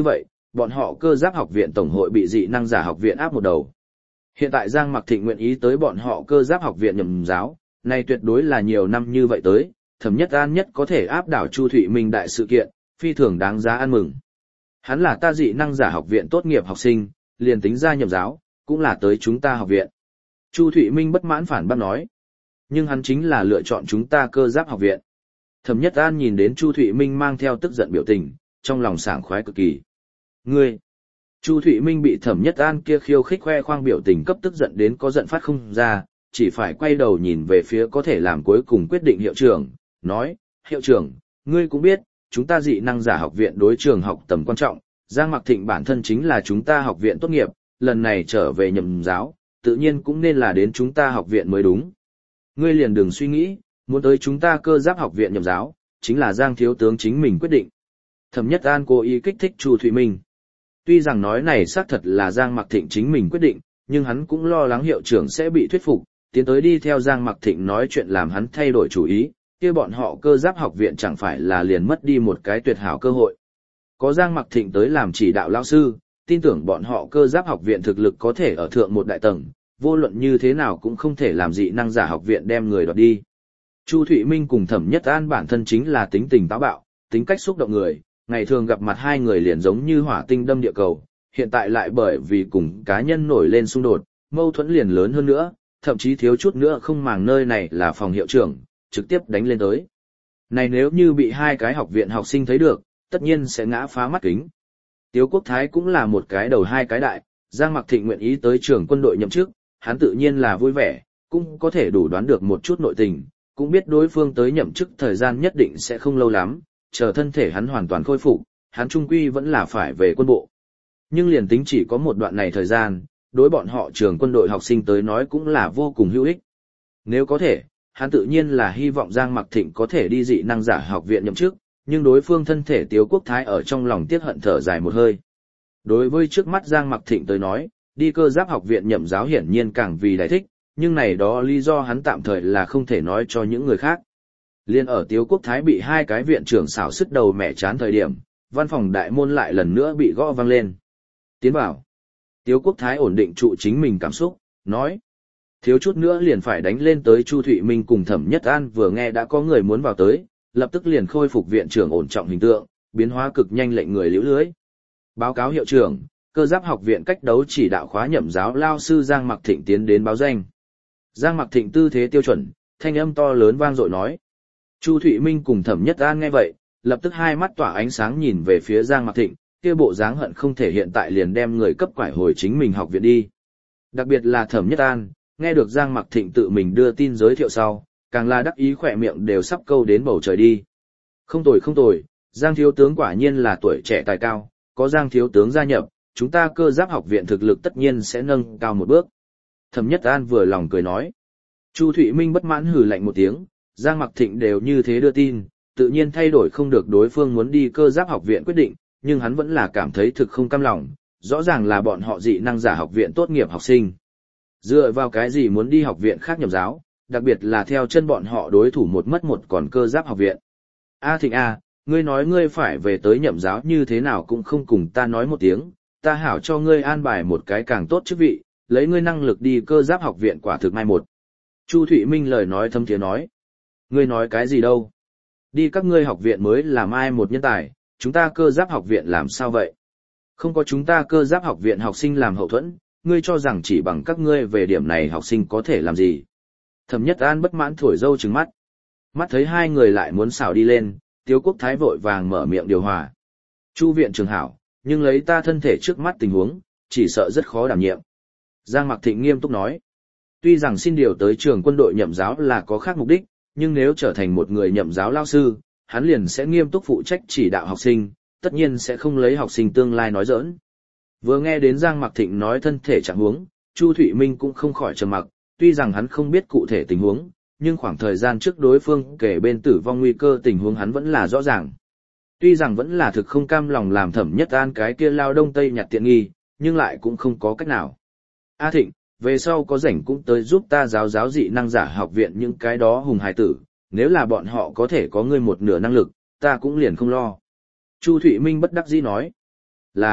bọn họ cơ giáp học viện tổng hội bị dị năng giả học viện áp một đầu. Hiện tại Giang Mặc Thịnh nguyện ý tới bọn họ cơ giáp học viện nhậm giáo, này tuyệt đối là nhiều năm như vậy tới, Thẩm Nhất An nhất có thể áp đảo Chu Thụy Minh đại sự kiện, phi thường đáng giá ăn mừng. Hắn là ta dị năng giả học viện tốt nghiệp học sinh, liền tính ra nhậm giáo, cũng là tới chúng ta học viện. Chu Thụy Minh bất mãn phản bác nói. Nhưng hắn chính là lựa chọn chúng ta cơ giáp học viện. Thẩm Nhất An nhìn đến Chu Thụy Minh mang theo tức giận biểu tình, trong lòng sảng khoái cực kỳ. Ngươi! Chu Thụy Minh bị Thẩm Nhất An kia khiêu khích khoe khoang biểu tình cấp tức giận đến có giận phát không ra, chỉ phải quay đầu nhìn về phía có thể làm cuối cùng quyết định hiệu trưởng, nói, hiệu trưởng, ngươi cũng biết, chúng ta dị năng giả học viện đối trường học tầm quan trọng, Giang Mặc Thịnh bản thân chính là chúng ta học viện tốt nghiệp, lần này trở về nhậm giáo, tự nhiên cũng nên là đến chúng ta học viện mới đúng. Ngươi liền đừng suy nghĩ, muốn tới chúng ta cơ giáp học viện nhậm giáo, chính là Giang thiếu tướng chính mình quyết định. Thẩm Nhất An cố ý kích thích Chu Thụy Minh. Tuy rằng nói này xác thật là Giang Mặc Thịnh chính mình quyết định, nhưng hắn cũng lo lắng hiệu trưởng sẽ bị thuyết phục, tiến tới đi theo Giang Mặc Thịnh nói chuyện làm hắn thay đổi chủ ý, kia bọn họ cơ giáp học viện chẳng phải là liền mất đi một cái tuyệt hảo cơ hội. Có Giang Mặc Thịnh tới làm chỉ đạo lão sư, tin tưởng bọn họ cơ giáp học viện thực lực có thể ở thượng một đại tầng, vô luận như thế nào cũng không thể làm dị năng giả học viện đem người đoạt đi. Chu Thụy Minh cùng Thẩm Nhất An bản thân chính là tính tình táo bạo, tính cách xúc động người, ngày thường gặp mặt hai người liền giống như hỏa tinh đâm địa cầu, hiện tại lại bởi vì cùng cá nhân nổi lên xung đột, mâu thuẫn liền lớn hơn nữa, thậm chí thiếu chút nữa không màng nơi này là phòng hiệu trưởng, trực tiếp đánh lên tới. Này nếu như bị hai cái học viện học sinh thấy được, tất nhiên sẽ ngã phá mắt kính. Tiếu Quốc Thái cũng là một cái đầu hai cái đại, Giang Mặc Thịnh nguyện ý tới trường quân đội nhậm chức, hắn tự nhiên là vui vẻ, cũng có thể đủ đoán được một chút nội tình, cũng biết đối phương tới nhậm chức thời gian nhất định sẽ không lâu lắm, chờ thân thể hắn hoàn toàn khôi phục, hắn trung quy vẫn là phải về quân bộ. Nhưng liền tính chỉ có một đoạn này thời gian, đối bọn họ trường quân đội học sinh tới nói cũng là vô cùng hữu ích. Nếu có thể, hắn tự nhiên là hy vọng Giang Mặc Thịnh có thể đi dị năng giả học viện nhậm chức, nhưng đối phương thân thể Tiếu Quốc Thái ở trong lòng tiếc hận thở dài một hơi. Đối với trước mắt Giang Mặc Thịnh tới nói, đi cơ giáp học viện nhậm giáo hiển nhiên càng vì đại thích, nhưng này đó lý do hắn tạm thời là không thể nói cho những người khác. Liên ở Tiếu Quốc Thái bị hai cái viện trưởng xảo sứt đầu mẹ chán thời điểm, văn phòng đại môn lại lần nữa bị gõ vang lên. Tiến vào. Tiếu Quốc Thái ổn định trụ chính mình cảm xúc, nói. Thiếu chút nữa liền phải đánh lên tới Chu Thụy Minh cùng Thẩm Nhất An vừa nghe đã có người muốn vào tới, lập tức liền khôi phục viện trưởng ổn trọng hình tượng, biến hóa cực nhanh lệnh người liễu lưới. Báo cáo hiệu trưởng, cơ giáp học viện cách đấu chỉ đạo khóa nhậm giáo lao sư Giang Mặc Thịnh tiến đến báo danh. Giang Mặc Thịnh tư thế tiêu chuẩn, thanh âm to lớn vang dội nói. Chu Thụy Minh cùng Thẩm Nhất An nghe vậy, lập tức hai mắt tỏa ánh sáng nhìn về phía Giang Mặc Thịnh, kia bộ dáng hận không thể hiện tại liền đem người cấp quải hồi chính mình học viện đi. Đặc biệt là Thẩm Nhất An, nghe được Giang Mặc Thịnh tự mình đưa tin giới thiệu sau, càng là đắc ý khỏe miệng đều sắp câu đến bầu trời đi. Không tồi không tồi, Giang thiếu tướng quả nhiên là tuổi trẻ tài cao, có Giang thiếu tướng gia nhập, chúng ta cơ giáp học viện thực lực tất nhiên sẽ nâng cao một bước. Thẩm Nhất An vừa lòng cười nói. Chu Thụy Minh bất mãn hừ lạnh một tiếng, Giang Mặc Thịnh đều như thế đưa tin, tự nhiên thay đổi không được đối phương muốn đi cơ giáp học viện quyết định, nhưng hắn vẫn là cảm thấy thực không cam lòng, rõ ràng là bọn họ dị năng giả học viện tốt nghiệp học sinh. Dựa vào cái gì muốn đi học viện khác nhập giáo, đặc biệt là theo chân bọn họ đối thủ một mất một còn cơ giáp học viện. A Thịnh A, ngươi nói ngươi phải về tới nhậm giáo như thế nào cũng không cùng ta nói một tiếng, ta hảo cho ngươi an bài một cái càng tốt chức vị, lấy ngươi năng lực đi cơ giáp học viện quả thực mai một. Chu Thụy Minh lời nói thâm thiế nói. Ngươi nói cái gì đâu? Đi các ngươi học viện mới làm ai một nhân tài, chúng ta cơ giáp học viện làm sao vậy? Không có chúng ta cơ giáp học viện học sinh làm hậu thuẫn, ngươi cho rằng chỉ bằng các ngươi về điểm này học sinh có thể làm gì? Thẩm Nhất An bất mãn thổi dâu trừng mắt. Mắt thấy hai người lại muốn xảo đi lên, Tiếu Quốc Thái vội vàng mở miệng điều hòa. Chu viện trường hảo, nhưng lấy ta thân thể trước mắt tình huống, chỉ sợ rất khó đảm nhiệm. Giang Mặc Thịnh nghiêm túc nói. Tuy rằng xin điều tới trường quân đội nhậm giáo là có khác mục đích, nhưng nếu trở thành một người nhậm giáo lao sư, hắn liền sẽ nghiêm túc phụ trách chỉ đạo học sinh, tất nhiên sẽ không lấy học sinh tương lai nói giỡn. Vừa nghe đến Giang Mặc Thịnh nói thân thể trạng huống, Chu Thụy Minh cũng không khỏi trầm mặc, tuy rằng hắn không biết cụ thể tình huống, nhưng khoảng thời gian trước đối phương kể bên tử vong nguy cơ tình huống hắn vẫn là rõ ràng. Tuy rằng vẫn là thực không cam lòng làm Thẩm Nhất An cái kia lao đông tây nhặt tiện nghi, nhưng lại cũng không có cách nào. A Thịnh, về sau có rảnh cũng tới giúp ta giáo giáo dị năng giả học viện những cái đó hùng hài tử, nếu là bọn họ có thể có ngươi một nửa năng lực, ta cũng liền không lo. Chu Thụy Minh bất đắc dĩ nói. Là,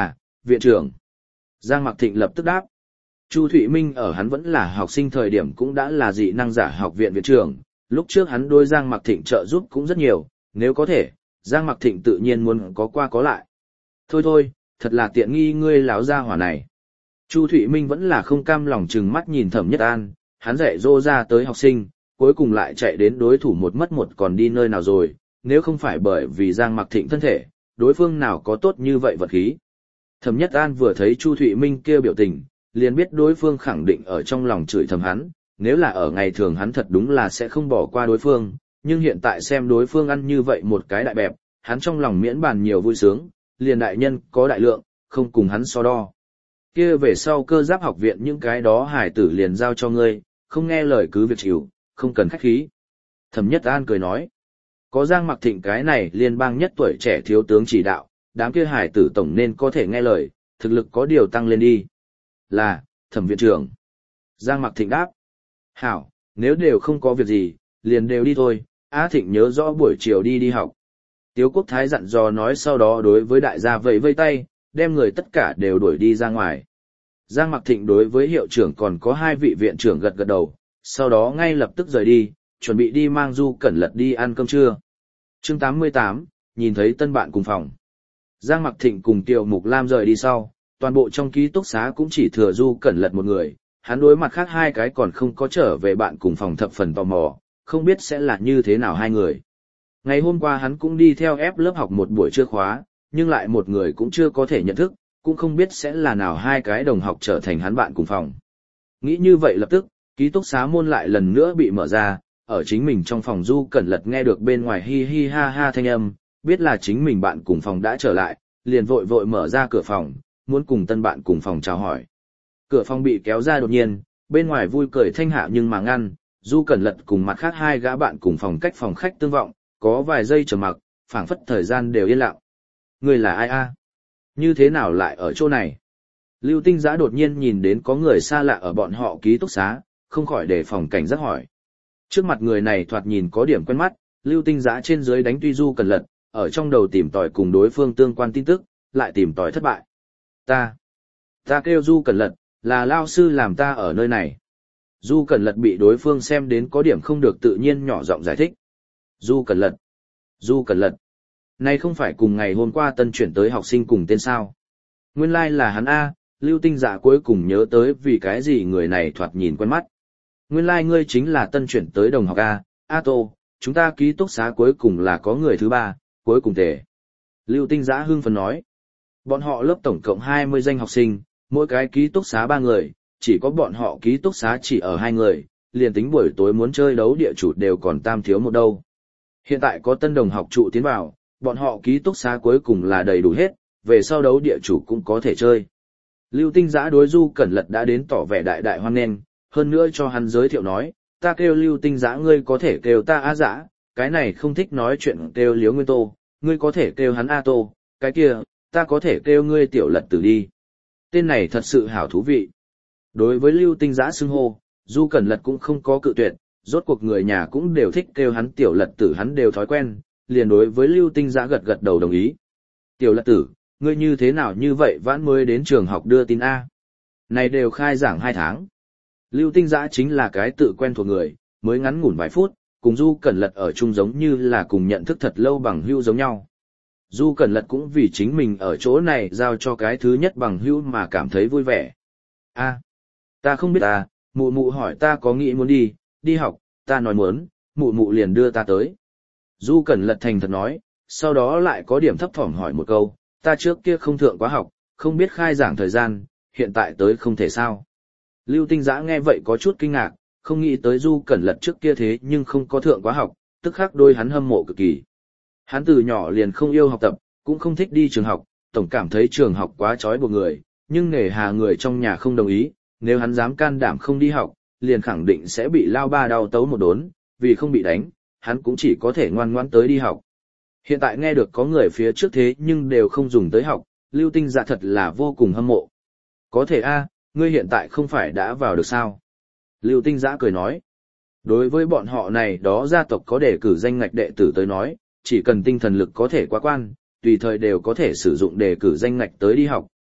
viện trưởng. Giang Mặc Thịnh lập tức đáp. Chu Thụy Minh ở hắn vẫn là học sinh thời điểm cũng đã là dị năng giả học viện viện trưởng, lúc trước hắn đối Giang Mặc Thịnh trợ giúp cũng rất nhiều, nếu có thể, Giang Mặc Thịnh tự nhiên muốn có qua có lại. Thôi thôi, thật là tiện nghi ngươi láo gia hỏa này. Chu Thụy Minh vẫn là không cam lòng trừng mắt nhìn Thẩm Nhất An, hắn dạy dỗ ra tới học sinh, cuối cùng lại chạy đến đối thủ một mất một còn đi nơi nào rồi, nếu không phải bởi vì Giang Mặc Thịnh thân thể, đối phương nào có tốt như vậy vật khí. Thẩm Nhất An vừa thấy Chu Thụy Minh kia biểu tình, liền biết đối phương khẳng định ở trong lòng chửi thầm hắn, nếu là ở ngày thường hắn thật đúng là sẽ không bỏ qua đối phương, nhưng hiện tại xem đối phương ăn như vậy một cái đại bẹp, hắn trong lòng miễn bàn nhiều vui sướng, liền đại nhân có đại lượng, không cùng hắn so đo. Kia về sau cơ giáp học viện những cái đó hải tử liền giao cho ngươi, không nghe lời cứ việc chịu, không cần khách khí. Thẩm Nhất An cười nói, có Giang Mặc Thịnh cái này liên bang nhất tuổi trẻ thiếu tướng chỉ đạo, đám kia hải tử tổng nên có thể nghe lời, thực lực có điều tăng lên đi. Là, Thẩm viện trưởng. Giang Mặc Thịnh đáp. Hảo, nếu đều không có việc gì, liền đều đi thôi, Á Thịnh nhớ rõ buổi chiều đi đi học. Tiếu Quốc Thái dặn dò nói sau đó đối với đại gia vẫy vây tay, đem người tất cả đều đuổi đi ra ngoài. Giang Mặc Thịnh đối với hiệu trưởng còn có hai vị viện trưởng gật gật đầu, sau đó ngay lập tức rời đi, chuẩn bị đi mang Du Cẩn Lật đi ăn cơm trưa. Chương tám mươi tám, nhìn thấy tân bạn cùng phòng. Giang Mặc Thịnh cùng Tiêu Mục Lam rời đi sau, toàn bộ trong ký túc xá cũng chỉ thừa Du Cẩn Lật một người, hắn đối mặt khác hai cái còn không có trở về bạn cùng phòng thập phần tò mò, không biết sẽ là như thế nào hai người. Ngày hôm qua hắn cũng đi theo ép lớp học một buổi trưa khóa, nhưng lại một người cũng chưa có thể nhận thức, cũng không biết sẽ là nào hai cái đồng học trở thành hắn bạn cùng phòng. Nghĩ như vậy lập tức, ký túc xá môn lại lần nữa bị mở ra, ở chính mình trong phòng Du Cẩn Lật nghe được bên ngoài hi hi ha ha thanh âm, biết là chính mình bạn cùng phòng đã trở lại, liền vội vội mở ra cửa phòng, muốn cùng tân bạn cùng phòng chào hỏi. Cửa phòng bị kéo ra đột nhiên, bên ngoài vui cười thanh hạ nhưng mà ngăn, Du Cẩn Lật cùng mặt khác hai gã bạn cùng phòng cách phòng khách tương vọng, có vài giây trầm mặc, phảng phất thời gian đều yên lặng. Người là ai a? Như thế nào lại ở chỗ này? Lưu Tinh Giã đột nhiên nhìn đến có người xa lạ ở bọn họ ký túc xá, không khỏi đề phòng cảnh giác hỏi. Trước mặt người này thoạt nhìn có điểm quen mắt, Lưu Tinh Giã trên dưới đánh tuy Du Cẩn Lật, ở trong đầu tìm tòi cùng đối phương tương quan tin tức, lại tìm tòi thất bại. Ta, ta kêu Du Cẩn Lật, là lao sư làm ta ở nơi này. Du Cẩn Lật bị đối phương xem đến có điểm không được tự nhiên nhỏ giọng giải thích. Du Cẩn Lật, Du Cẩn Lật, này không phải cùng ngày hôm qua tân chuyển tới học sinh cùng tên sao. Nguyên lai like là hắn A, Lưu Tinh Dạ cuối cùng nhớ tới vì cái gì người này thoạt nhìn quen mắt. Nguyên lai like ngươi chính là tân chuyển tới đồng học A, A Tô, chúng ta ký túc xá cuối cùng là có người thứ ba, cuối cùng tề. Lưu Tinh Giã hưng phấn nói. Bọn họ lớp tổng cộng hai mươi danh học sinh, mỗi cái ký túc xá ba người, chỉ có bọn họ ký túc xá chỉ ở hai người, liền tính buổi tối muốn chơi đấu địa chủ đều còn tam thiếu một đâu. Hiện tại có tân đồng học trụ tiến vào, bọn họ ký túc xá cuối cùng là đầy đủ hết, về sau đấu địa chủ cũng có thể chơi. Lưu Tinh Giã đối Du Cẩn Lật đã đến tỏ vẻ đại đại hoan nghênh, hơn nữa cho hắn giới thiệu nói, ta kêu Lưu Tinh Giã ngươi có thể kêu ta A Giã, cái này không thích nói chuyện kêu Liếu Nguyên Tô, ngươi có thể kêu hắn A Tô, cái kia, ta có thể kêu ngươi Tiểu Lật Tử đi. Tên này thật sự hảo thú vị. Đối với Lưu Tinh Giã xưng hô, Du Cẩn Lật cũng không có cự tuyệt, rốt cuộc người nhà cũng đều thích kêu hắn Tiểu Lật Tử hắn đều thói quen, liền đối với Lưu Tinh Giã gật gật đầu đồng ý. Tiểu Lật Tử, ngươi như thế nào như vậy vãn mới đến trường học đưa tin A. Này đều khai giảng hai tháng. Lưu Tinh Giã chính là cái tự quen thuộc người, mới ngắn ngủn vài phút, cùng Du Cẩn Lật ở chung giống như là cùng nhận thức thật lâu bằng hữu giống nhau. Du Cẩn Lật cũng vì chính mình ở chỗ này giao cho cái thứ nhất bằng hữu mà cảm thấy vui vẻ. A, ta không biết à, mụ mụ hỏi ta có nghĩ muốn đi, đi học, ta nói muốn, mụ mụ liền đưa ta tới. Du Cẩn Lật thành thật nói, sau đó lại có điểm thấp thỏm hỏi một câu, ta trước kia không thượng quá học, không biết khai giảng thời gian, hiện tại tới không thể sao. Lưu Tinh Giã nghe vậy có chút kinh ngạc, không nghĩ tới Du Cẩn Lật trước kia thế nhưng không có thượng quá học, tức khắc đôi hắn hâm mộ cực kỳ. Hắn từ nhỏ liền không yêu học tập, cũng không thích đi trường học, tổng cảm thấy trường học quá trói buộc người, nhưng nể hà người trong nhà không đồng ý, nếu hắn dám can đảm không đi học, liền khẳng định sẽ bị lao ba đau tấu một đốn, vì không bị đánh, hắn cũng chỉ có thể ngoan ngoãn tới đi học. Hiện tại nghe được có người phía trước thế nhưng đều không dùng tới học, Lưu Tinh Dạ thật là vô cùng hâm mộ. Có thể a, ngươi hiện tại không phải đã vào được sao? Lưu Tinh Giã cười nói. Đối với bọn họ này đó gia tộc có đề cử danh ngạch đệ tử tới nói, chỉ cần tinh thần lực có thể qua quan, tùy thời đều có thể sử dụng đề cử danh ngạch tới đi học,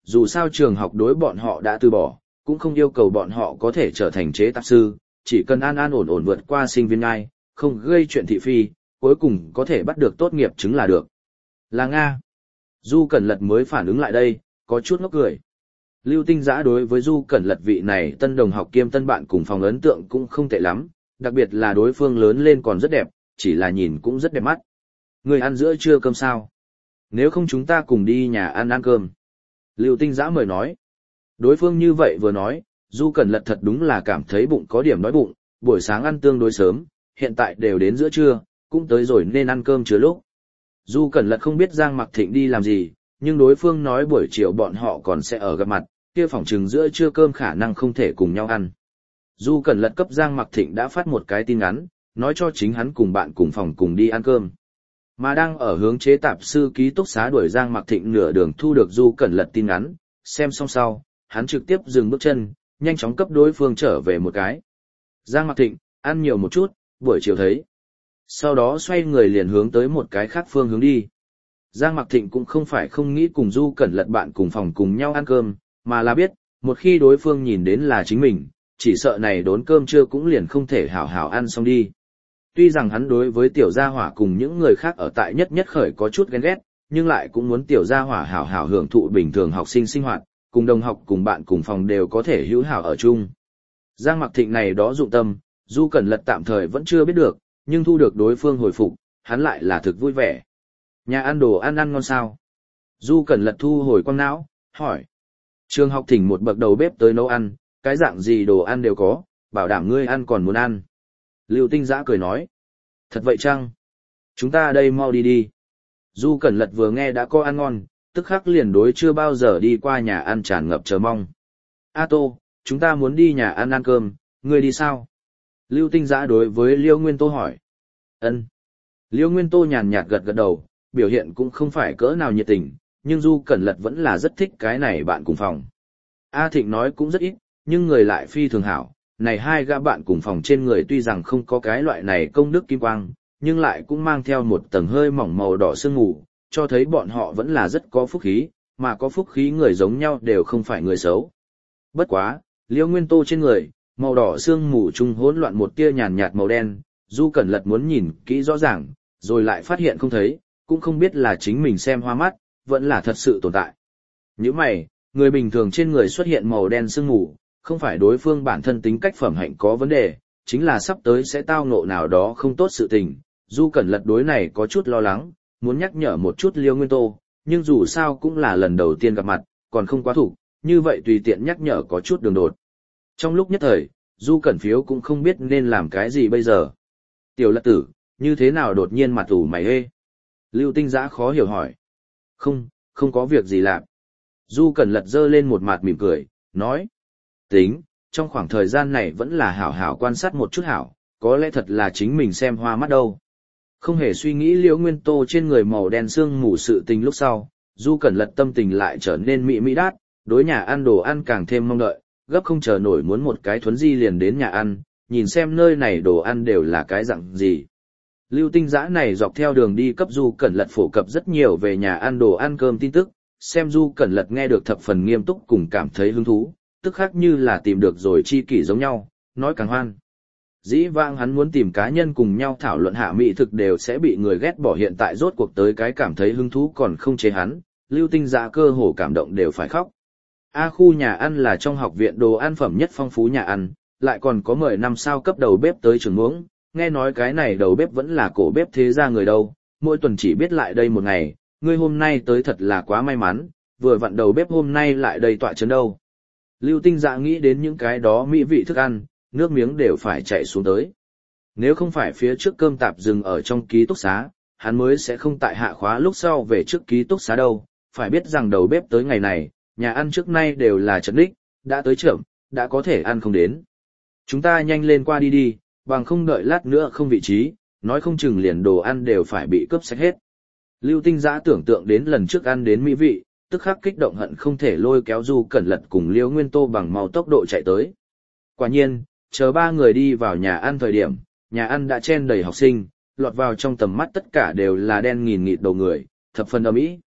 dù sao trường học đối bọn họ đã từ bỏ, cũng không yêu cầu bọn họ có thể trở thành chế tạp sư, chỉ cần an an ổn ổn vượt qua sinh viên ngai, không gây chuyện thị phi, cuối cùng có thể bắt được tốt nghiệp chứng là được. Là Nga. Du Cẩn Lật mới phản ứng lại đây, có chút ngốc cười. Lưu Tinh Giã đối với Du Cẩn Lật vị này tân đồng học kiêm tân bạn cùng phòng ấn tượng cũng không tệ lắm, đặc biệt là đối phương lớn lên còn rất đẹp, chỉ là nhìn cũng rất đẹp mắt. Người ăn giữa trưa cơm sao? Nếu không chúng ta cùng đi nhà ăn ăn cơm. Lưu Tinh Giã mời nói. Đối phương như vậy vừa nói, Du Cẩn Lật thật đúng là cảm thấy bụng có điểm đói bụng, buổi sáng ăn tương đối sớm, hiện tại đều đến giữa trưa, cũng tới rồi nên ăn cơm chứa lúc. Du Cẩn Lật không biết Giang Mặc Thịnh đi làm gì, nhưng đối phương nói buổi chiều bọn họ còn sẽ ở gặp mặt, kia phỏng chừng giữa trưa cơm khả năng không thể cùng nhau ăn. Du Cẩn Lật cấp Giang Mặc Thịnh đã phát một cái tin ngắn, nói cho chính hắn cùng bạn cùng phòng cùng đi ăn cơm. Mà đang ở hướng chế tạp sư ký túc xá đuổi Giang Mặc Thịnh nửa đường thu được Du Cẩn Lật tin ngắn, xem xong sau, hắn trực tiếp dừng bước chân, nhanh chóng cấp đối phương trở về một cái. Giang Mặc Thịnh, ăn nhiều một chút, buổi chiều thấy. Sau đó xoay người liền hướng tới một cái khác phương hướng đi. Giang Mặc Thịnh cũng không phải không nghĩ cùng Du Cẩn Lật bạn cùng phòng cùng nhau ăn cơm, mà là biết, một khi đối phương nhìn đến là chính mình, chỉ sợ này đốn cơm trưa cũng liền không thể hảo hảo ăn xong đi. Tuy rằng hắn đối với tiểu gia hỏa cùng những người khác ở tại nhất nhất khởi có chút ghen ghét, nhưng lại cũng muốn tiểu gia hỏa hảo hảo hưởng thụ bình thường học sinh sinh hoạt, cùng đồng học cùng bạn cùng phòng đều có thể hữu hảo ở chung. Giang Mặc Thịnh này đó dụng tâm, Du Cẩn Lật tạm thời vẫn chưa biết được, nhưng thu được đối phương hồi phục, hắn lại là thực vui vẻ. Nhà ăn đồ ăn ăn ngon sao? Du Cẩn Lật thu hồi quang não, hỏi. Trường học thỉnh một bậc đầu bếp tới nấu ăn, cái dạng gì đồ ăn đều có, bảo đảm ngươi ăn còn muốn ăn. Lưu Tinh Giã cười nói. Thật vậy chăng? Chúng ta đây mau đi đi. Du Cẩn Lật vừa nghe đã có ăn ngon, tức khắc liền đối chưa bao giờ đi qua nhà ăn tràn ngập chờ mong. A Tô, chúng ta muốn đi nhà ăn ăn cơm, ngươi đi sao? Lưu Tinh Giã đối với Liêu Nguyên Tô hỏi. Ân. Liêu Nguyên Tô nhàn nhạt gật gật đầu, biểu hiện cũng không phải cỡ nào nhiệt tình, nhưng Du Cẩn Lật vẫn là rất thích cái này bạn cùng phòng. A Thịnh nói cũng rất ít, nhưng người lại phi thường hảo. Này hai gã bạn cùng phòng trên người tuy rằng không có cái loại này công đức kim quang, nhưng lại cũng mang theo một tầng hơi mỏng màu đỏ sương mù, cho thấy bọn họ vẫn là rất có phúc khí, mà có phúc khí người giống nhau đều không phải người xấu. Bất quá, Liêu Nguyên Tô trên người, màu đỏ sương mù trung hỗn loạn một tia nhàn nhạt màu đen, Du Cẩn Lật muốn nhìn kỹ rõ ràng, rồi lại phát hiện không thấy, cũng không biết là chính mình xem hoa mắt, vẫn là thật sự tồn tại. Như mày, người bình thường trên người xuất hiện màu đen sương mù, không phải đối phương bản thân tính cách phẩm hạnh có vấn đề, chính là sắp tới sẽ tao ngộ nào đó không tốt sự tình. Du Cẩn Lật đối này có chút lo lắng, muốn nhắc nhở một chút Liêu Nguyên Tô, nhưng dù sao cũng là lần đầu tiên gặp mặt, còn không quá thủ, như vậy tùy tiện nhắc nhở có chút đường đột. Trong lúc nhất thời, Du Cẩn Phiếu cũng không biết nên làm cái gì bây giờ. Tiểu Lật tử, như thế nào đột nhiên mặt ủ mày hê? Lưu Tinh Giã khó hiểu hỏi. Không, không có việc gì làm. Du Cẩn Lật giơ lên một mặt mỉm cười, nói. Tính, trong khoảng thời gian này vẫn là hảo hảo quan sát một chút hảo, có lẽ thật là chính mình xem hoa mắt đâu. Không hề suy nghĩ Liễu Nguyên Tô trên người màu đen sương mù sự tình lúc sau, Du Cẩn Lật tâm tình lại trở nên mị mỹ đát, đối nhà ăn đồ ăn càng thêm mong đợi, gấp không chờ nổi muốn một cái thuấn di liền đến nhà ăn, nhìn xem nơi này đồ ăn đều là cái dạng gì. Lưu Tinh Giã này dọc theo đường đi cấp Du Cẩn Lật phổ cập rất nhiều về nhà ăn đồ ăn cơm tin tức, xem Du Cẩn Lật nghe được thập phần nghiêm túc cùng cảm thấy hứng thú, tức khác như là tìm được rồi chi kỷ giống nhau, nói càng hoan. Dĩ vãng hắn muốn tìm cá nhân cùng nhau thảo luận hạ mỹ thực đều sẽ bị người ghét bỏ, hiện tại rốt cuộc tới cái cảm thấy hứng thú còn không chế hắn, Lưu Tinh Giã cơ hồ cảm động đều phải khóc. A khu nhà ăn là trong học viện đồ ăn phẩm nhất phong phú nhà ăn, lại còn có mười năm sao cấp đầu bếp tới trường muỗng, nghe nói cái này đầu bếp vẫn là cổ bếp thế gia người đâu, mỗi tuần chỉ biết lại đây một ngày, ngươi hôm nay tới thật là quá may mắn, vừa vặn đầu bếp hôm nay lại đây tọa chấn đâu. Lưu Tinh Dạ nghĩ đến những cái đó mỹ vị thức ăn, nước miếng đều phải chạy xuống tới. Nếu không phải phía trước cơm tạp dừng ở trong ký túc xá, hắn mới sẽ không tại hạ khóa lúc sau về trước ký túc xá đâu, phải biết rằng đầu bếp tới ngày này, nhà ăn trước nay đều là chật ních, đã tới trưởng, đã có thể ăn không đến. Chúng ta nhanh lên qua đi đi, bằng không đợi lát nữa không vị trí, nói không chừng liền đồ ăn đều phải bị cướp sạch hết. Lưu Tinh Giã tưởng tượng đến lần trước ăn đến mỹ vị, tức khắc kích động hận không thể lôi kéo Du Cẩn Lật cùng Liễu Nguyên Tô bằng mau tốc độ chạy tới. Quả nhiên, chờ ba người đi vào nhà ăn thời điểm, nhà ăn đã chen đầy học sinh, lọt vào trong tầm mắt tất cả đều là đen nghìn nghịt đầu người, thập phần ầm ĩ.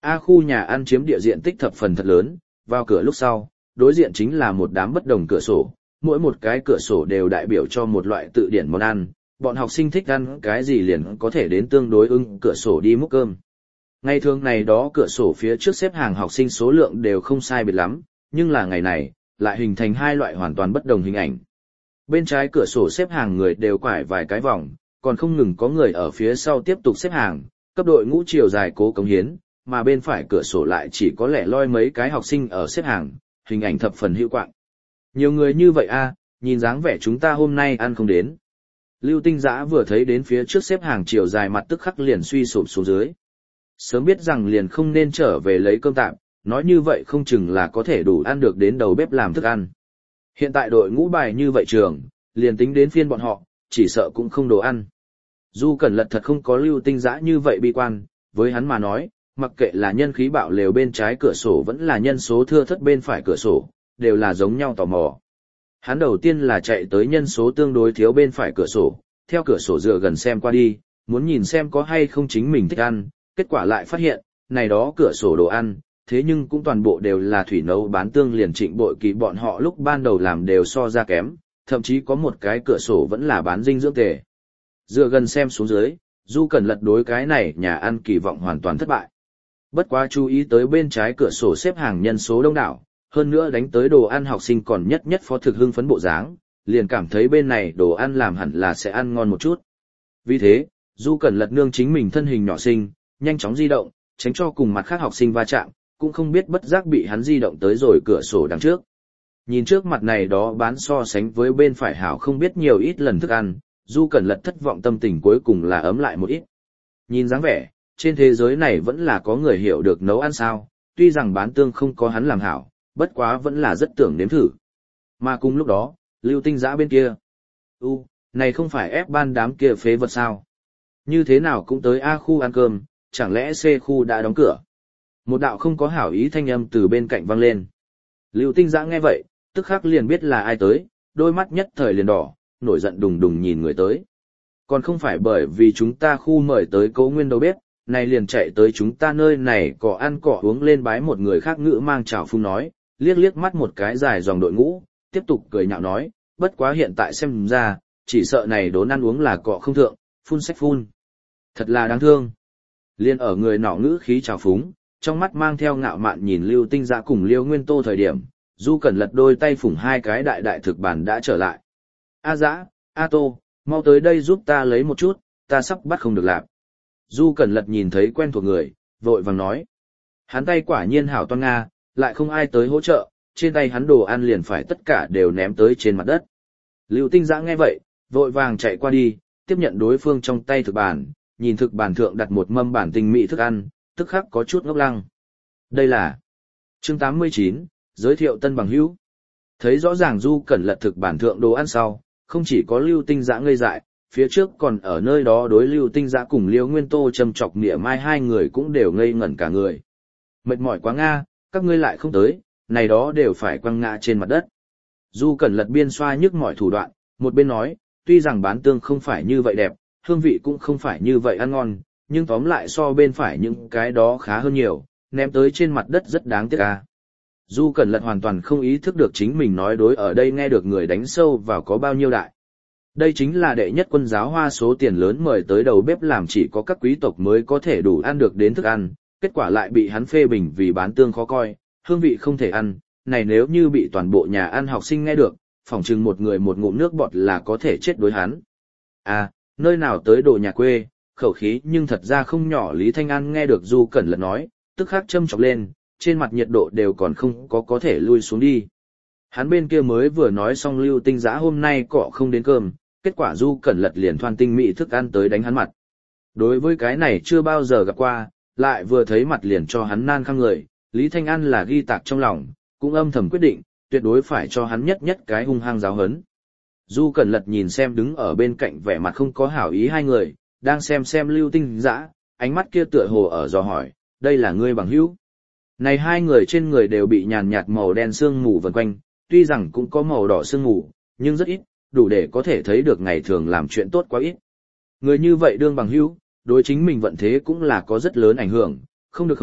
A khu nhà ăn chiếm địa diện tích thập phần thật lớn, vào cửa lúc sau, đối diện chính là một đám bất đồng cửa sổ, mỗi một cái cửa sổ đều đại biểu cho một loại tự điển món ăn, bọn học sinh thích ăn cái gì liền có thể đến tương đối ứng cửa sổ đi múc cơm. Ngày thường này đó cửa sổ phía trước xếp hàng học sinh số lượng đều không sai biệt lắm, nhưng là ngày này, lại hình thành hai loại hoàn toàn bất đồng hình ảnh. Bên trái cửa sổ xếp hàng người đều quải vài cái vòng, còn không ngừng có người ở phía sau tiếp tục xếp hàng, cấp đội ngũ chiều dài cố cống hiến, mà bên phải cửa sổ lại chỉ có lẻ loi mấy cái học sinh ở xếp hàng, hình ảnh thập phần hữu quạng. Nhiều người như vậy a, nhìn dáng vẻ chúng ta hôm nay ăn không đến. Lưu Tinh Giã vừa thấy đến phía trước xếp hàng chiều dài mặt tức khắc liền suy sụp xuống dưới. Sớm biết rằng liền không nên trở về lấy cơm tạm, nói như vậy không chừng là có thể đủ ăn được đến đầu bếp làm thức ăn. Hiện tại đội ngũ bài như vậy trường, liền tính đến phiên bọn họ, chỉ sợ cũng không đồ ăn. Du Cẩn Lật thật không có Lưu Tinh Giã như vậy bi quan, với hắn mà nói, mặc kệ là nhân khí bạo lều bên trái cửa sổ vẫn là nhân số thưa thất bên phải cửa sổ, đều là giống nhau tò mò. Hắn đầu tiên là chạy tới nhân số tương đối thiếu bên phải cửa sổ, theo cửa sổ dựa gần xem qua đi, muốn nhìn xem có hay không chính mình thích ăn, kết quả lại phát hiện, này đó cửa sổ đồ ăn, thế nhưng cũng toàn bộ đều là thủy nấu bán tương liền Trịnh Bội Kỳ bọn họ lúc ban đầu làm đều so ra kém, thậm chí có một cái cửa sổ vẫn là bán dinh dưỡng tề. Dựa gần xem xuống dưới, Du Cẩn Lật đối cái này nhà ăn kỳ vọng hoàn toàn thất bại. Bất quá chú ý tới bên trái cửa sổ xếp hàng nhân số đông đảo, hơn nữa đánh tới đồ ăn học sinh còn nhất nhất phó thực hưng phấn bộ dáng, liền cảm thấy bên này đồ ăn làm hẳn là sẽ ăn ngon một chút. Vì thế, Du Cẩn Lật nương chính mình thân hình nhỏ xinh, nhanh chóng di động, tránh cho cùng mặt khác học sinh va chạm, cũng không biết bất giác bị hắn di động tới rồi cửa sổ đằng trước. Nhìn trước mặt này đó bán so sánh với bên phải hảo không biết nhiều ít lần thức ăn, Du Cẩn Lật thất vọng tâm tình cuối cùng là ấm lại một ít. Nhìn dáng vẻ, trên thế giới này vẫn là có người hiểu được nấu ăn sao, tuy rằng bán tương không có hắn làm hảo, bất quá vẫn là rất tưởng nếm thử. Mà cùng lúc đó, Lưu Tinh Giã bên kia. U, này không phải ép ban đám kia phế vật sao? Như thế nào cũng tới A khu ăn cơm, chẳng lẽ C khu đã đóng cửa? Một đạo không có hảo ý thanh âm từ bên cạnh vang lên. Lưu Tinh Giã nghe vậy, tức khắc liền biết là ai tới, đôi mắt nhất thời liền đỏ, nổi giận đùng đùng nhìn người tới. Còn không phải bởi vì chúng ta khu mời tới Cố Nguyên đầu bếp, này liền chạy tới chúng ta nơi này cỏ ăn cỏ uống lên bái một người khác ngữ mang trào phung nói, liếc liếc mắt một cái dài dòng đội ngũ, tiếp tục cười nhạo nói, bất quá hiện tại xem ra, chỉ sợ này đốn ăn uống là cọ không thượng, phun sách phun. Thật là đáng thương. Liên ở người nọ ngữ khí trào phúng, trong mắt mang theo ngạo mạn nhìn Lưu Tinh Giã cùng Liêu Nguyên Tô thời điểm, Du Cẩn Lật đôi tay phủng hai cái đại đại thực bản đã trở lại. A Giã, A Tô, mau tới đây giúp ta lấy một chút, ta sắp bắt không được lạp. Du Cẩn Lật nhìn thấy quen thuộc người, vội vàng nói. Hắn tay quả nhiên hảo toan Nga, lại không ai tới hỗ trợ, trên tay hắn đồ ăn liền phải tất cả đều ném tới trên mặt đất. Lưu Tinh Giã nghe vậy, vội vàng chạy qua đi, tiếp nhận đối phương trong tay thực bản, nhìn thực bản thượng đặt một mâm bản tinh mỹ thức ăn, tức khắc có chút ngốc lăng. Đây là chương tám mươi chín, giới thiệu tân bằng hữu. Thấy rõ ràng Du Cẩn Lật thực bản thượng đồ ăn sau, không chỉ có Lưu Tinh Giã ngây dại, phía trước còn ở nơi đó đối Lưu Tinh Giã cùng Liêu Nguyên Tô châm chọc nịa mai hai người cũng đều ngây ngẩn cả người. Mệt mỏi quá Nga, các ngươi lại không tới, này đó đều phải quăng ngã trên mặt đất. Du Cẩn Lật biên xoa nhức mọi thủ đoạn, một bên nói, tuy rằng bán tương không phải như vậy đẹp, hương vị cũng không phải như vậy ăn ngon, nhưng tóm lại so bên phải những cái đó khá hơn nhiều, ném tới trên mặt đất rất đáng tiếc ca. Du Cẩn Lật hoàn toàn không ý thức được chính mình nói đối ở đây nghe được người đánh sâu vào có bao nhiêu đại. Đây chính là đệ nhất quân giáo hoa số tiền lớn mời tới đầu bếp làm chỉ có các quý tộc mới có thể đủ ăn được đến thức ăn, kết quả lại bị hắn phê bình vì bán tương khó coi, hương vị không thể ăn, này nếu như bị toàn bộ nhà ăn học sinh nghe được, phỏng chừng một người một ngụm nước bọt là có thể chết đối hắn. À, nơi nào tới đồ nhà quê, khẩu khí nhưng thật ra không nhỏ. Lý Thanh An nghe được Du Cẩn Lật nói, tức khắc châm chọc lên, trên mặt nhiệt độ đều còn không có có thể lui xuống đi. Hắn bên kia mới vừa nói xong Lưu Tinh Giã hôm nay cọ không đến cơm, kết quả Du Cẩn Lật liền thoan tinh mỹ thức ăn tới đánh hắn mặt. Đối với cái này chưa bao giờ gặp qua, lại vừa thấy mặt liền cho hắn nan khăm người, Lý Thanh An là ghi tạc trong lòng, cũng âm thầm quyết định, tuyệt đối phải cho hắn nhất nhất cái hung hăng giáo hấn. Du Cẩn Lật nhìn xem đứng ở bên cạnh vẻ mặt không có hảo ý hai người, đang xem xem Lưu Tinh Giã, ánh mắt kia tựa hồ ở dò hỏi, đây là ngươi bằng hữu. Này hai người trên người đều bị nhàn nhạt màu đen sương mù vần quanh, tuy rằng cũng có màu đỏ sương mù, nhưng rất ít, đủ để có thể thấy được ngày thường làm chuyện tốt quá ít. Người như vậy đương bằng hữu, đối chính mình vận thế cũng là có rất lớn ảnh hưởng, không được không,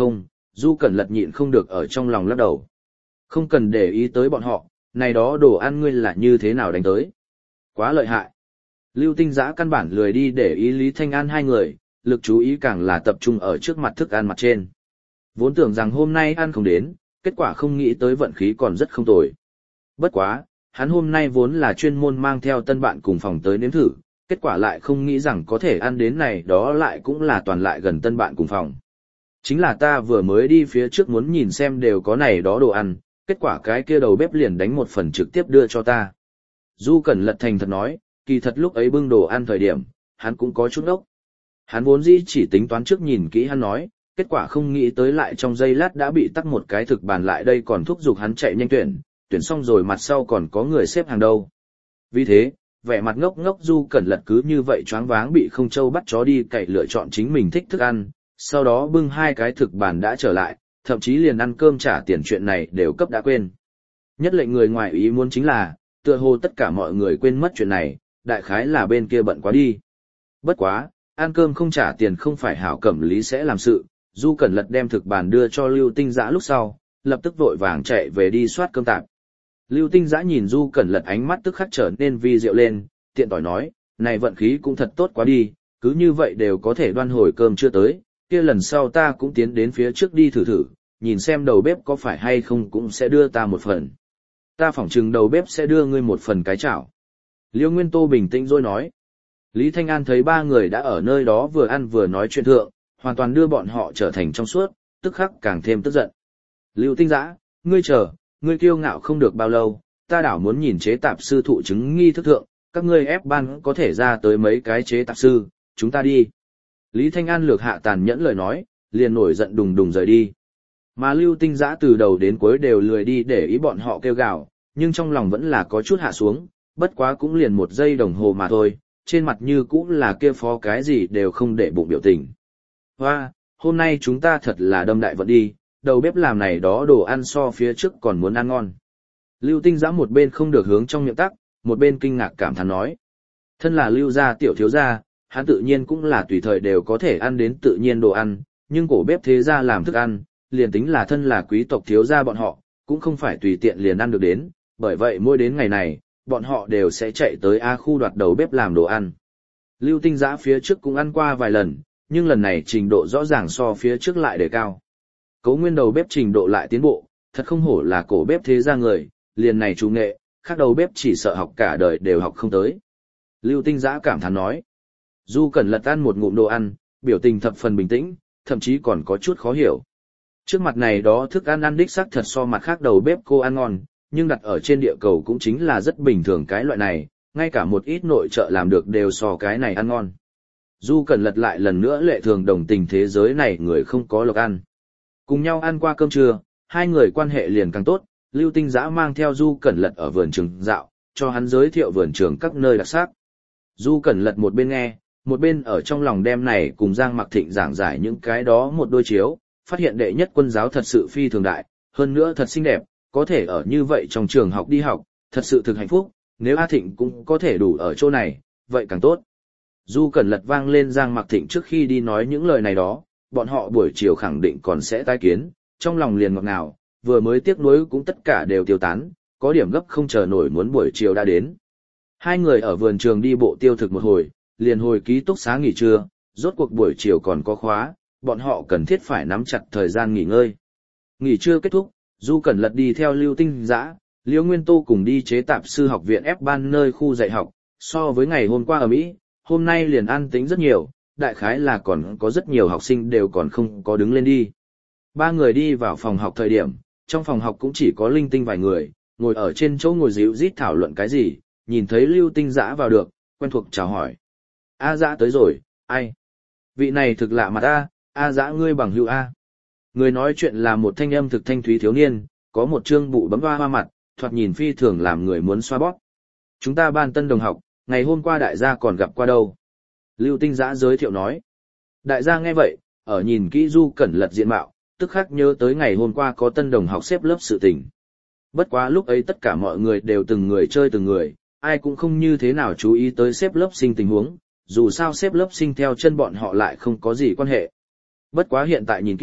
Du Cẩn Lật nhịn không được ở trong lòng lắc đầu. Không cần để ý tới bọn họ, này đó đồ ăn ngươi là như thế nào đánh tới. Quá lợi hại. Lưu Tinh Giã căn bản lười đi để ý Lý Thanh An hai người, lực chú ý càng là tập trung ở trước mặt thức ăn mặt trên. Vốn tưởng rằng hôm nay ăn không đến, kết quả không nghĩ tới vận khí còn rất không tồi. Bất quá, hắn hôm nay vốn là chuyên môn mang theo tân bạn cùng phòng tới nếm thử, kết quả lại không nghĩ rằng có thể ăn đến này đó lại cũng là toàn lại gần tân bạn cùng phòng. Chính là ta vừa mới đi phía trước muốn nhìn xem đều có này đó đồ ăn, kết quả cái kia đầu bếp liền đánh một phần trực tiếp đưa cho ta. Du Cẩn Lật thành thật nói, kỳ thật lúc ấy bưng đồ ăn thời điểm, hắn cũng có chút ốc. Hắn vốn dĩ chỉ tính toán trước nhìn kỹ hắn nói, kết quả không nghĩ tới lại trong giây lát đã bị tắc một cái thực bàn lại đây còn thúc giục hắn chạy nhanh tuyển, tuyển xong rồi mặt sau còn có người xếp hàng đâu. Vì thế, vẻ mặt ngốc ngốc Du Cẩn Lật cứ như vậy choáng váng bị không châu bắt chó đi cậy lựa chọn chính mình thích thức ăn, sau đó bưng hai cái thực bàn đã trở lại, thậm chí liền ăn cơm trả tiền chuyện này đều cấp đã quên. Nhất lệnh người ngoài ý muốn chính là, tựa hồ tất cả mọi người quên mất chuyện này, đại khái là bên kia bận quá đi. Bất quá, ăn cơm không trả tiền không phải Hảo Cẩm Lý sẽ làm sự, Du Cẩn Lật đem thực bàn đưa cho Lưu Tinh Giã lúc sau, lập tức vội vàng chạy về đi soát cơm tạp. Lưu Tinh Giã nhìn Du Cẩn Lật ánh mắt tức khắc trở nên vi diệu lên, tiện tỏi nói, này vận khí cũng thật tốt quá đi, cứ như vậy đều có thể đoan hồi cơm chưa tới, kia lần sau ta cũng tiến đến phía trước đi thử thử, nhìn xem đầu bếp có phải hay không cũng sẽ đưa ta một phần. Ta phỏng chừng đầu bếp sẽ đưa ngươi một phần cái chảo. Liêu Nguyên Tô bình tĩnh rồi nói. Lý Thanh An thấy ba người đã ở nơi đó vừa ăn vừa nói chuyện thượng, hoàn toàn đưa bọn họ trở thành trong suốt, tức khắc càng thêm tức giận. Lưu Tinh Giã, ngươi chờ, ngươi kiêu ngạo không được bao lâu, ta đảo muốn nhìn chế tạp sư thụ chứng nghi thức thượng, các ngươi ép ban có thể ra tới mấy cái chế tạp sư, chúng ta đi. Lý Thanh An lược hạ tàn nhẫn lời nói, liền nổi giận đùng đùng rời đi. Mà Lưu Tinh Giã từ đầu đến cuối đều lười đi để ý bọn họ kêu gào, nhưng trong lòng vẫn là có chút hạ xuống, bất quá cũng liền một giây đồng hồ mà thôi, trên mặt như cũng là kia phó cái gì đều không để bụng biểu tình. Hoa, hôm nay chúng ta thật là đâm đại vận đi, đầu bếp làm này đó đồ ăn so phía trước còn muốn ăn ngon. Lưu Tinh Giã một bên không được hướng trong miệng tắc, một bên kinh ngạc cảm thán nói. Thân là Lưu gia tiểu thiếu gia, hắn tự nhiên cũng là tùy thời đều có thể ăn đến tự nhiên đồ ăn, nhưng cổ bếp thế gia làm thức ăn, liền tính là thân là quý tộc thiếu gia bọn họ, cũng không phải tùy tiện liền ăn được đến, bởi vậy mỗi đến ngày này, bọn họ đều sẽ chạy tới A khu đoạt đầu bếp làm đồ ăn. Lưu Tinh Giã phía trước cũng ăn qua vài lần, nhưng lần này trình độ rõ ràng so phía trước lại đề cao. Cấu nguyên đầu bếp trình độ lại tiến bộ, thật không hổ là cổ bếp thế gia người, liền này chủ nghệ, khác đầu bếp chỉ sợ học cả đời đều học không tới. Lưu Tinh Giã cảm thán nói. Du Cẩn Lật ăn một ngụm đồ ăn, biểu tình thập phần bình tĩnh, thậm chí còn có chút khó hiểu. Trước mặt này đó thức ăn ăn đích xác thật so mặt khác đầu bếp cô ăn ngon, nhưng đặt ở trên địa cầu cũng chính là rất bình thường cái loại này, ngay cả một ít nội trợ làm được đều so cái này ăn ngon. Du Cẩn Lật lại lần nữa lệ thường đồng tình thế giới này người không có lộc ăn. Cùng nhau ăn qua cơm trưa, hai người quan hệ liền càng tốt, Lưu Tinh Giã mang theo Du Cẩn Lật ở vườn trường dạo, cho hắn giới thiệu vườn trường các nơi đặc sắc. Du Cẩn Lật một bên nghe, một bên ở trong lòng đem này cùng Giang Mặc Thịnh giảng giải những cái đó một đôi chiếu, phát hiện đệ nhất quân giáo thật sự phi thường đại, hơn nữa thật xinh đẹp, có thể ở như vậy trong trường học đi học, thật sự thực hạnh phúc, nếu A Thịnh cũng có thể đủ ở chỗ này, vậy càng tốt. Du Cẩn Lật vang lên Giang Mặc Thịnh trước khi đi nói những lời này đó, bọn họ buổi chiều khẳng định còn sẽ tái kiến, trong lòng liền ngọt ngào, vừa mới tiếc nuối cũng tất cả đều tiêu tán, có điểm gấp không chờ nổi muốn buổi chiều đã đến. Hai người ở vườn trường đi bộ tiêu thực một hồi, liền hồi ký túc xá nghỉ trưa, rốt cuộc buổi chiều còn có khóa, bọn họ cần thiết phải nắm chặt thời gian nghỉ ngơi. Nghỉ trưa kết thúc, Du Cẩn Lật đi theo Lưu Tinh Giã, Liễu Nguyên Tô cùng đi chế tạp sư học viện ép ban nơi khu dạy học, so với ngày hôm qua ở Mỹ, hôm nay liền an tĩnh rất nhiều, đại khái là còn có rất nhiều học sinh đều còn không có đứng lên đi. Ba người đi vào phòng học thời điểm, trong phòng học cũng chỉ có linh tinh vài người, ngồi ở trên chỗ ngồi dịu rít thảo luận cái gì, nhìn thấy Lưu Tinh Giã vào được, quen thuộc chào hỏi. A Giã tới rồi, ai? Vị này thực lạ mặt A, A Giã ngươi bằng hữu A. Người nói chuyện là một thanh âm thực thanh thúy thiếu niên, có một trương bụ bấm hoa hoa mặt, thoạt nhìn phi thường làm người muốn xoa bóp. Chúng ta ban tân đồng học, ngày hôm qua đại gia còn gặp qua đâu. Lưu Tinh Giã giới thiệu nói. Đại gia nghe vậy, ở nhìn kỹ Du Cẩn Lật diện mạo, tức khắc nhớ tới ngày hôm qua có tân đồng học xếp lớp sự tình. Bất quá lúc ấy tất cả mọi người đều từng người chơi từng người, ai cũng không như thế nào chú ý tới xếp lớp sinh tình huống, dù sao xếp lớp sinh theo chân bọn họ lại không có gì quan hệ. Bất quá hiện tại nhìn kỹ,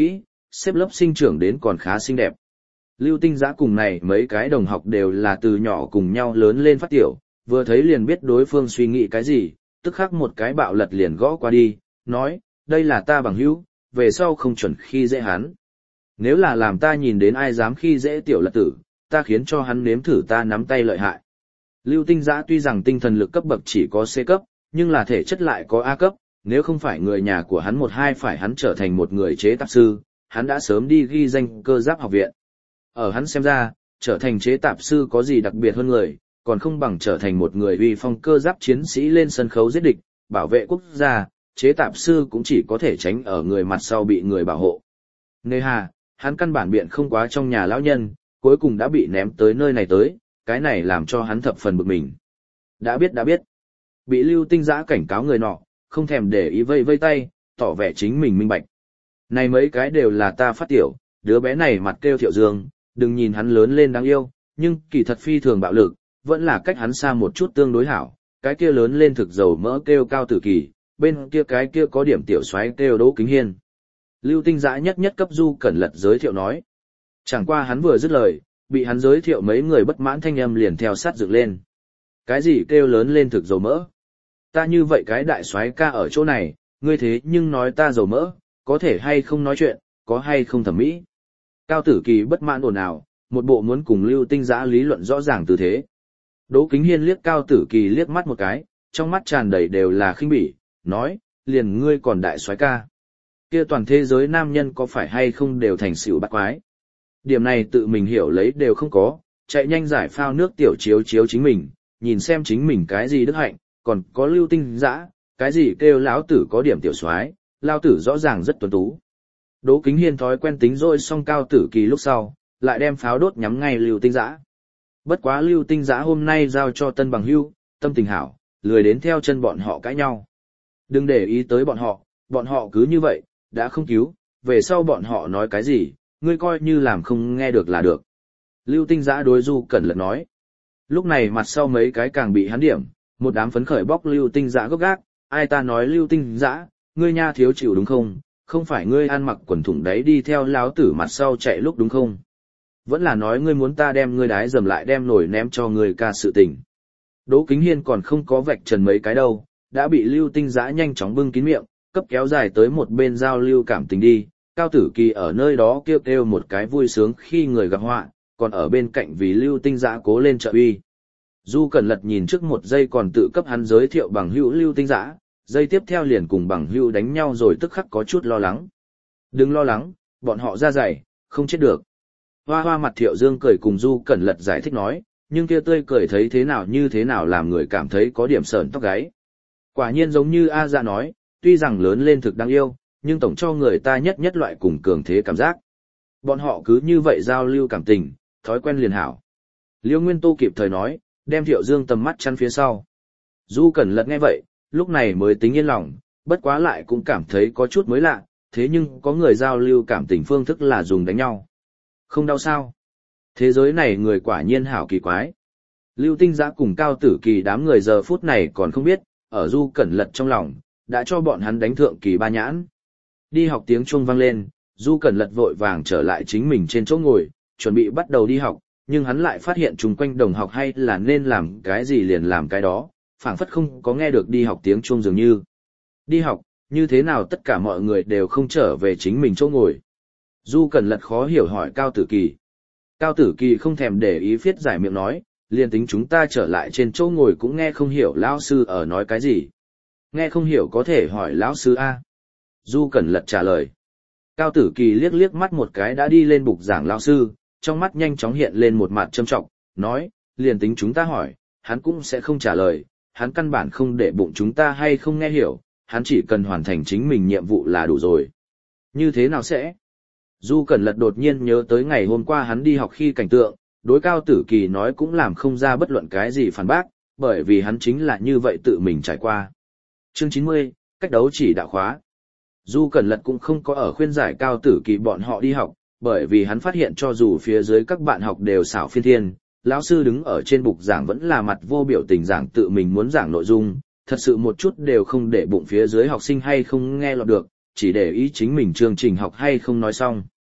xếp lớp sinh trưởng đến còn khá xinh đẹp. Lưu Tinh Giã cùng này mấy cái đồng học đều là từ nhỏ cùng nhau lớn lên phát tiểu, vừa thấy liền biết đối phương suy nghĩ cái gì, tức khắc một cái bạo lật liền gõ qua đi, nói, đây là ta bằng hữu, về sau không chuẩn khi dễ hắn. Nếu là làm ta nhìn đến ai dám khi dễ tiểu lật tử, ta khiến cho hắn nếm thử ta nắm tay lợi hại. Lưu Tinh Giã tuy rằng tinh thần lực cấp bậc chỉ có C cấp, nhưng là thể chất lại có A cấp, nếu không phải người nhà của hắn một hai phải hắn trở thành một người chế tạp sư, hắn đã sớm đi ghi danh cơ giáp học viện. Ở hắn xem ra, trở thành chế tạp sư có gì đặc biệt hơn người, còn không bằng trở thành một người uy phong cơ giáp chiến sĩ lên sân khấu giết địch, bảo vệ quốc gia, chế tạp sư cũng chỉ có thể tránh ở người mặt sau bị người bảo hộ. Nề hà, hắn căn bản biện không quá trong nhà lão nhân, cuối cùng đã bị ném tới nơi này tới, cái này làm cho hắn thập phần bực mình. Đã biết đã biết. Bị Lưu Tinh Giã cảnh cáo người nọ, không thèm để ý vây vây tay, tỏ vẻ chính mình minh bạch. Này mấy cái đều là ta phát tiểu, đứa bé này mặt kêu Thiệu Dương, đừng nhìn hắn lớn lên đáng yêu, nhưng kỳ thật phi thường bạo lực, vẫn là cách hắn xa một chút tương đối hảo, cái kia lớn lên thực dầu mỡ kêu Cao Tử Kỳ, bên kia cái kia có điểm tiểu soái kêu Đỗ Kính Hiên. Lưu Tinh Giã nhất nhất cấp Du Cẩn Lật giới thiệu nói. Chẳng qua hắn vừa dứt lời, bị hắn giới thiệu mấy người bất mãn thanh âm liền theo sát dựng lên. Cái gì kêu lớn lên thực dầu mỡ? Ta như vậy cái đại soái ca ở chỗ này, ngươi thế nhưng nói ta dầu mỡ, có thể hay không nói chuyện, có hay không thẩm mỹ? Cao Tử Kỳ bất mãn ồn ào, một bộ muốn cùng Lưu Tinh Giã lý luận rõ ràng tư thế. Đỗ Kính Hiên liếc Cao Tử Kỳ liếc mắt một cái, trong mắt tràn đầy đều là khinh bỉ, nói, liền ngươi còn đại soái ca. Kia toàn thế giới nam nhân có phải hay không đều thành xỉu bắt quái. Điểm này tự mình hiểu lấy đều không có, chạy nhanh giải phao nước tiểu chiếu chiếu chính mình, nhìn xem chính mình cái gì đức hạnh, còn có Lưu Tinh Giã, cái gì kêu lão tử có điểm tiểu soái, lao tử rõ ràng rất tuấn tú. Đỗ Kính Hiên thói quen tính rồi xong Cao Tử Kỳ lúc sau, lại đem pháo đốt nhắm ngay Lưu Tinh Giã. Bất quá Lưu Tinh Giã hôm nay giao cho tân bằng hưu, tâm tình hảo, lười đến theo chân bọn họ cãi nhau. Đừng để ý tới bọn họ, bọn họ cứ như vậy, đã không cứu, về sau bọn họ nói cái gì, ngươi coi như làm không nghe được là được. Lưu Tinh Giã đối Du Cẩn Lật nói. Lúc này mặt sau mấy cái càng bị hắn điểm, một đám phấn khởi bóc Lưu Tinh Giã gốc gác, ai ta nói Lưu Tinh Giã, ngươi nha thiếu chịu đúng không, không phải ngươi ăn mặc quần thủng đấy đi theo láo tử mặt sau chạy lúc đúng không? Vẫn là nói ngươi muốn ta đem ngươi đái dầm lại đem nổi ném cho ngươi ca sự tình. Đỗ Kính Hiên còn không có vạch trần mấy cái đâu, đã bị Lưu Tinh Giã nhanh chóng bưng kín miệng, cấp kéo dài tới một bên giao lưu cảm tình đi. Cao Tử Kỳ ở nơi đó kêu kêu một cái vui sướng khi người gặp họa, còn ở bên cạnh vì Lưu Tinh Giã cố lên trợ uy. Du Cẩn Lật nhìn trước một giây còn tự cấp hắn giới thiệu bằng hữu Lưu Tinh Giã, giây tiếp theo liền cùng bằng hữu đánh nhau rồi tức khắc có chút lo lắng. Đừng lo lắng, bọn họ ra dày, không chết được. Hoa hoa mặt Thiệu Dương cười cùng Du Cẩn Lật giải thích nói, nhưng kia tươi cười thấy thế nào như thế nào làm người cảm thấy có điểm sờn tóc gáy. Quả nhiên giống như A Dạ nói, tuy rằng lớn lên thực đáng yêu, nhưng tổng cho người ta nhất nhất loại cùng cường thế cảm giác. Bọn họ cứ như vậy giao lưu cảm tình, thói quen liền hảo. Liêu Nguyên Tô kịp thời nói, đem Thiệu Dương tầm mắt chăn phía sau. Du Cẩn Lật nghe vậy, lúc này mới tính yên lòng, bất quá lại cũng cảm thấy có chút mới lạ, thế nhưng có người giao lưu cảm tình phương thức là dùng đánh nhau. Không đau sao? Thế giới này người quả nhiên hảo kỳ quái. Lưu Tinh Giã cùng Cao Tử Kỳ đám người giờ phút này còn không biết, ở Du Cẩn Lật trong lòng, đã cho bọn hắn đánh thượng kỳ ba nhãn. Đi học tiếng chuông vang lên, Du Cẩn Lật vội vàng trở lại chính mình trên chỗ ngồi, chuẩn bị bắt đầu đi học, nhưng hắn lại phát hiện chung quanh đồng học hay là nên làm cái gì liền làm cái đó, phảng phất không có nghe được đi học tiếng chuông dường như. Đi học, như thế nào tất cả mọi người đều không trở về chính mình chỗ ngồi. Du Cẩn Lật khó hiểu hỏi Cao Tử Kỳ. Cao Tử Kỳ không thèm để ý phiết giải miệng nói, liền tính chúng ta trở lại trên chỗ ngồi cũng nghe không hiểu lão sư ở nói cái gì. Nghe không hiểu có thể hỏi lão sư A. Du Cẩn Lật trả lời. Cao Tử Kỳ liếc liếc mắt một cái đã đi lên bục giảng lão sư, trong mắt nhanh chóng hiện lên một mặt châm trọng, nói, liền tính chúng ta hỏi, hắn cũng sẽ không trả lời, hắn căn bản không để bụng chúng ta hay không nghe hiểu, hắn chỉ cần hoàn thành chính mình nhiệm vụ là đủ rồi. Như thế nào sẽ? Du Cẩn Lật đột nhiên nhớ tới ngày hôm qua hắn đi học khi cảnh tượng, đối Cao Tử Kỳ nói cũng làm không ra bất luận cái gì phản bác, bởi vì hắn chính là như vậy tự mình trải qua. Chương chín mươi, cách đấu chỉ đạo khóa. Du Cẩn Lật cũng không có ở khuyên giải Cao Tử Kỳ bọn họ đi học, bởi vì hắn phát hiện cho dù phía dưới các bạn học đều xảo phiên thiên, lão sư đứng ở trên bục giảng vẫn là mặt vô biểu tình giảng tự mình muốn giảng nội dung, thật sự một chút đều không để bụng phía dưới học sinh hay không nghe lọt được, chỉ để ý chính mình chương trình học hay không nói xong.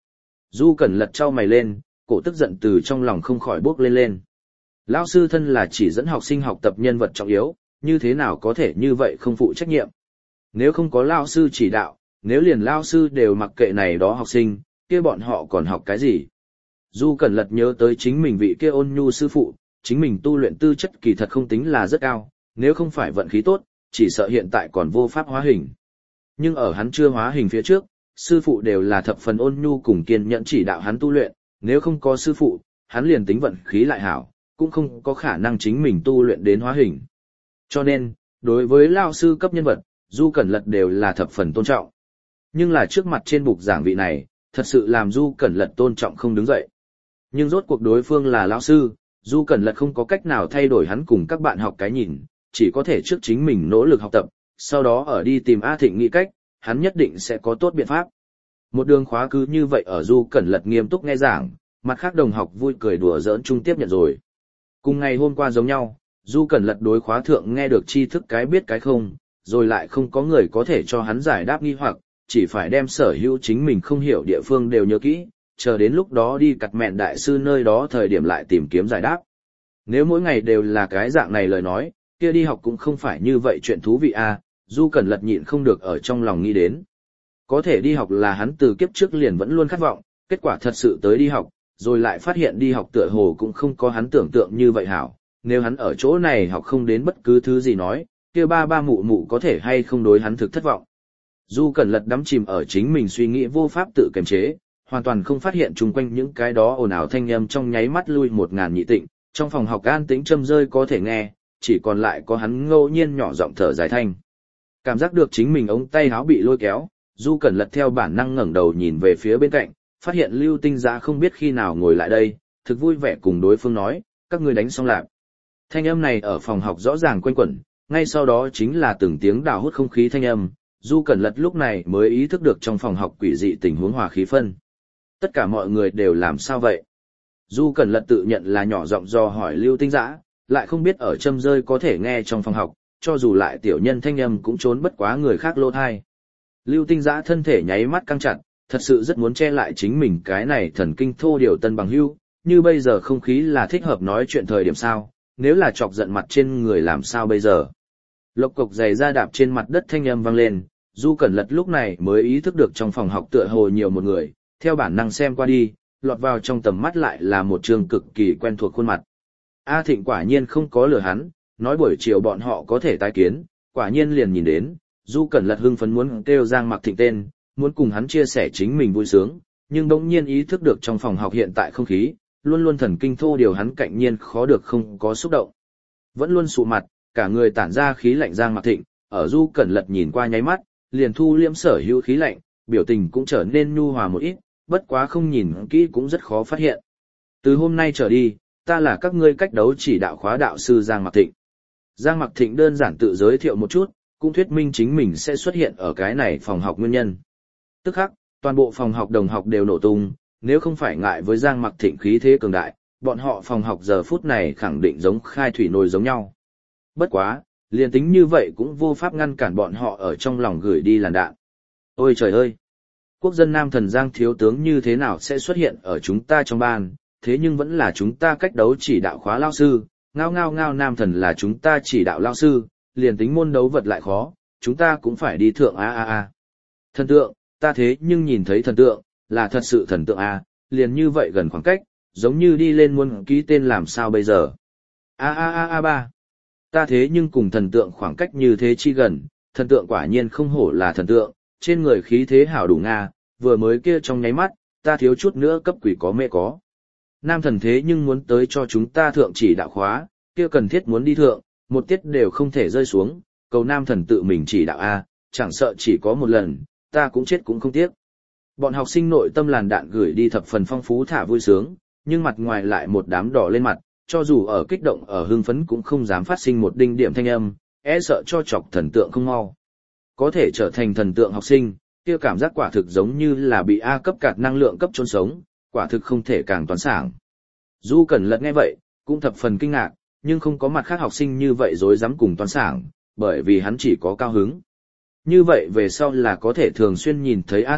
Du Cẩn Lật trao mày lên, cổ tức giận từ trong lòng không khỏi bốc lên lên. Lão sư thân là chỉ dẫn học sinh học tập nhân vật trọng yếu, như thế nào có thể như vậy không phụ trách nhiệm. Nếu không có lão sư chỉ đạo, nếu liền lão sư đều mặc kệ này đó học sinh, kia bọn họ còn học cái gì? Du Cẩn Lật nhớ tới chính mình vị kia ôn nhu sư phụ, chính mình tu luyện tư chất kỳ thật không tính là rất cao, nếu không phải vận khí tốt, chỉ sợ hiện tại còn vô pháp hóa hình. Nhưng ở hắn chưa hóa hình phía trước, sư phụ đều là thập phần ôn nhu cùng kiên nhẫn chỉ đạo hắn tu luyện, nếu không có sư phụ, hắn liền tính vận khí lại hảo, cũng không có khả năng chính mình tu luyện đến hóa hình. Cho nên, đối với lao sư cấp nhân vật, Du Cẩn Lật đều là thập phần tôn trọng. Nhưng là trước mặt trên bục giảng vị này, thật sự làm Du Cẩn Lật tôn trọng không đứng dậy. Nhưng rốt cuộc đối phương là lão sư, Du Cẩn Lật không có cách nào thay đổi hắn cùng các bạn học cái nhìn, chỉ có thể trước chính mình nỗ lực học tập, sau đó ở đi tìm A Thịnh nghĩ cách, hắn nhất định sẽ có tốt biện pháp. Một đường khóa cứ như vậy ở Du Cẩn Lật nghiêm túc nghe giảng, mặt khác đồng học vui cười đùa giỡn chung tiếp nhận rồi. Cùng ngày hôm qua giống nhau, Du Cẩn Lật đối khóa thượng nghe được tri thức cái biết cái không, rồi lại không có người có thể cho hắn giải đáp nghi hoặc, chỉ phải đem sở hữu chính mình không hiểu địa phương đều nhớ kỹ, chờ đến lúc đó đi cặt mẹn đại sư nơi đó thời điểm lại tìm kiếm giải đáp. Nếu mỗi ngày đều là cái dạng này lời nói, kia đi học cũng không phải như vậy chuyện thú vị à, Du Cẩn Lật nhịn không được ở trong lòng nghĩ đến. Có thể đi học là hắn từ kiếp trước liền vẫn luôn khát vọng, kết quả thật sự tới đi học, rồi lại phát hiện đi học tựa hồ cũng không có hắn tưởng tượng như vậy hảo. Nếu hắn ở chỗ này học không đến bất cứ thứ gì nói, kia ba ba mụ mụ có thể hay không đối hắn thực thất vọng. Du Cẩn Lật đắm chìm ở chính mình suy nghĩ vô pháp tự kiềm chế, hoàn toàn không phát hiện chung quanh những cái đó ồn ào thanh âm trong nháy mắt lui một ngàn nhị tịnh, trong phòng học an tĩnh châm rơi có thể nghe, chỉ còn lại có hắn ngẫu nhiên nhỏ giọng thở dài thanh. Cảm giác được chính mình ống tay áo bị lôi kéo, Du Cẩn Lật theo bản năng ngẩng đầu nhìn về phía bên cạnh, phát hiện Lưu Tinh Giã không biết khi nào ngồi lại đây, thực vui vẻ cùng đối phương nói, các ngươi đánh xong lạc. Thanh âm này ở phòng học rõ ràng quanh quẩn, ngay sau đó chính là từng tiếng đào hút không khí thanh âm, Du Cẩn Lật lúc này mới ý thức được trong phòng học quỷ dị tình huống hòa khí phân. Tất cả mọi người đều làm sao vậy? Du Cẩn Lật tự nhận là nhỏ giọng do hỏi Lưu Tinh Giã, lại không biết ở châm rơi có thể nghe trong phòng học, cho dù lại tiểu nhân thanh âm cũng trốn bất quá người khác lỗ thai. Lưu Tinh Giã thân thể nháy mắt căng chặt, thật sự rất muốn che lại chính mình cái này thần kinh thô điều tân bằng hưu, như bây giờ không khí là thích hợp nói chuyện thời điểm sao, nếu là chọc giận mặt trên người làm sao bây giờ. Lộc cộc giày ra đạp trên mặt đất thanh âm vang lên, Du Cẩn Lật lúc này mới ý thức được trong phòng học tựa hồ nhiều một người, theo bản năng xem qua đi, lọt vào trong tầm mắt lại là một trường cực kỳ quen thuộc khuôn mặt. A Thịnh quả nhiên không có lừa hắn, nói buổi chiều bọn họ có thể tái kiến, quả nhiên liền nhìn đến, Du Cẩn Lật hưng phấn muốn kêu Giang Mặc Thịnh tên, muốn cùng hắn chia sẻ chính mình vui sướng, nhưng bỗng nhiên ý thức được trong phòng học hiện tại không khí, luôn luôn thần kinh thô điều hắn cạnh nhiên khó được không có xúc động. Vẫn luôn sụ mặt, cả người tản ra khí lạnh Giang Mặc Thịnh, ở Du Cẩn Lật nhìn qua nháy mắt, liền thu liễm sở hữu khí lạnh, biểu tình cũng trở nên nhu hòa một ít, bất quá không nhìn kỹ cũng rất khó phát hiện. Từ hôm nay trở đi, ta là các ngươi cách đấu chỉ đạo khóa đạo sư Giang Mặc Thịnh. Giang Mặc Thịnh đơn giản tự giới thiệu một chút, cũng thuyết minh chính mình sẽ xuất hiện ở cái này phòng học nguyên nhân. Tức khắc, toàn bộ phòng học đồng học đều nổ tung, nếu không phải ngại với Giang Mặc Thịnh khí thế cường đại, bọn họ phòng học giờ phút này khẳng định giống khai thủy nồi giống nhau. Bất quá, liền tính như vậy cũng vô pháp ngăn cản bọn họ ở trong lòng gửi đi làn đạn. Ôi trời ơi! Quốc dân Nam Thần Giang thiếu tướng như thế nào sẽ xuất hiện ở chúng ta trong ban, thế nhưng vẫn là chúng ta cách đấu chỉ đạo khóa lao sư, ngao ngao ngao Nam Thần là chúng ta chỉ đạo lao sư, liền tính môn đấu vật lại khó, chúng ta cũng phải đi thượng a a a. Thần tượng, ta thế nhưng nhìn thấy thần tượng, là thật sự thần tượng a, liền như vậy gần khoảng cách, giống như đi lên muốn ký tên làm sao bây giờ. A a a a ba. Ta thế nhưng cùng thần tượng khoảng cách như thế chi gần, thần tượng quả nhiên không hổ là thần tượng, trên người khí thế hảo đủ nga, vừa mới kia trong nháy mắt, ta thiếu chút nữa cấp quỷ có mẹ có. Nam Thần thế nhưng muốn tới cho chúng ta thượng chỉ đạo khóa, kia cần thiết muốn đi thượng, một tiết đều không thể rơi xuống, cầu Nam Thần tự mình chỉ đạo a, chẳng sợ chỉ có một lần, ta cũng chết cũng không tiếc. Bọn học sinh nội tâm làn đạn gửi đi thập phần phong phú thả vui sướng, nhưng mặt ngoài lại một đám đỏ lên mặt, cho dù ở kích động ở hưng phấn cũng không dám phát sinh một đinh điểm thanh âm, e sợ cho chọc thần tượng không mau. Có thể trở thành thần tượng học sinh, kia cảm giác quả thực giống như là bị A cấp cạt năng lượng cấp chôn sống, quả thực không thể càng toán sảng. Du Cẩn Lật nghe vậy, cũng thập phần kinh ngạc, nhưng không có mặt khác học sinh như vậy dối dám cùng toán sảng, bởi vì hắn chỉ có cao hứng. Như vậy về sau là có thể thường xuyên nhìn thấy A Thịnh,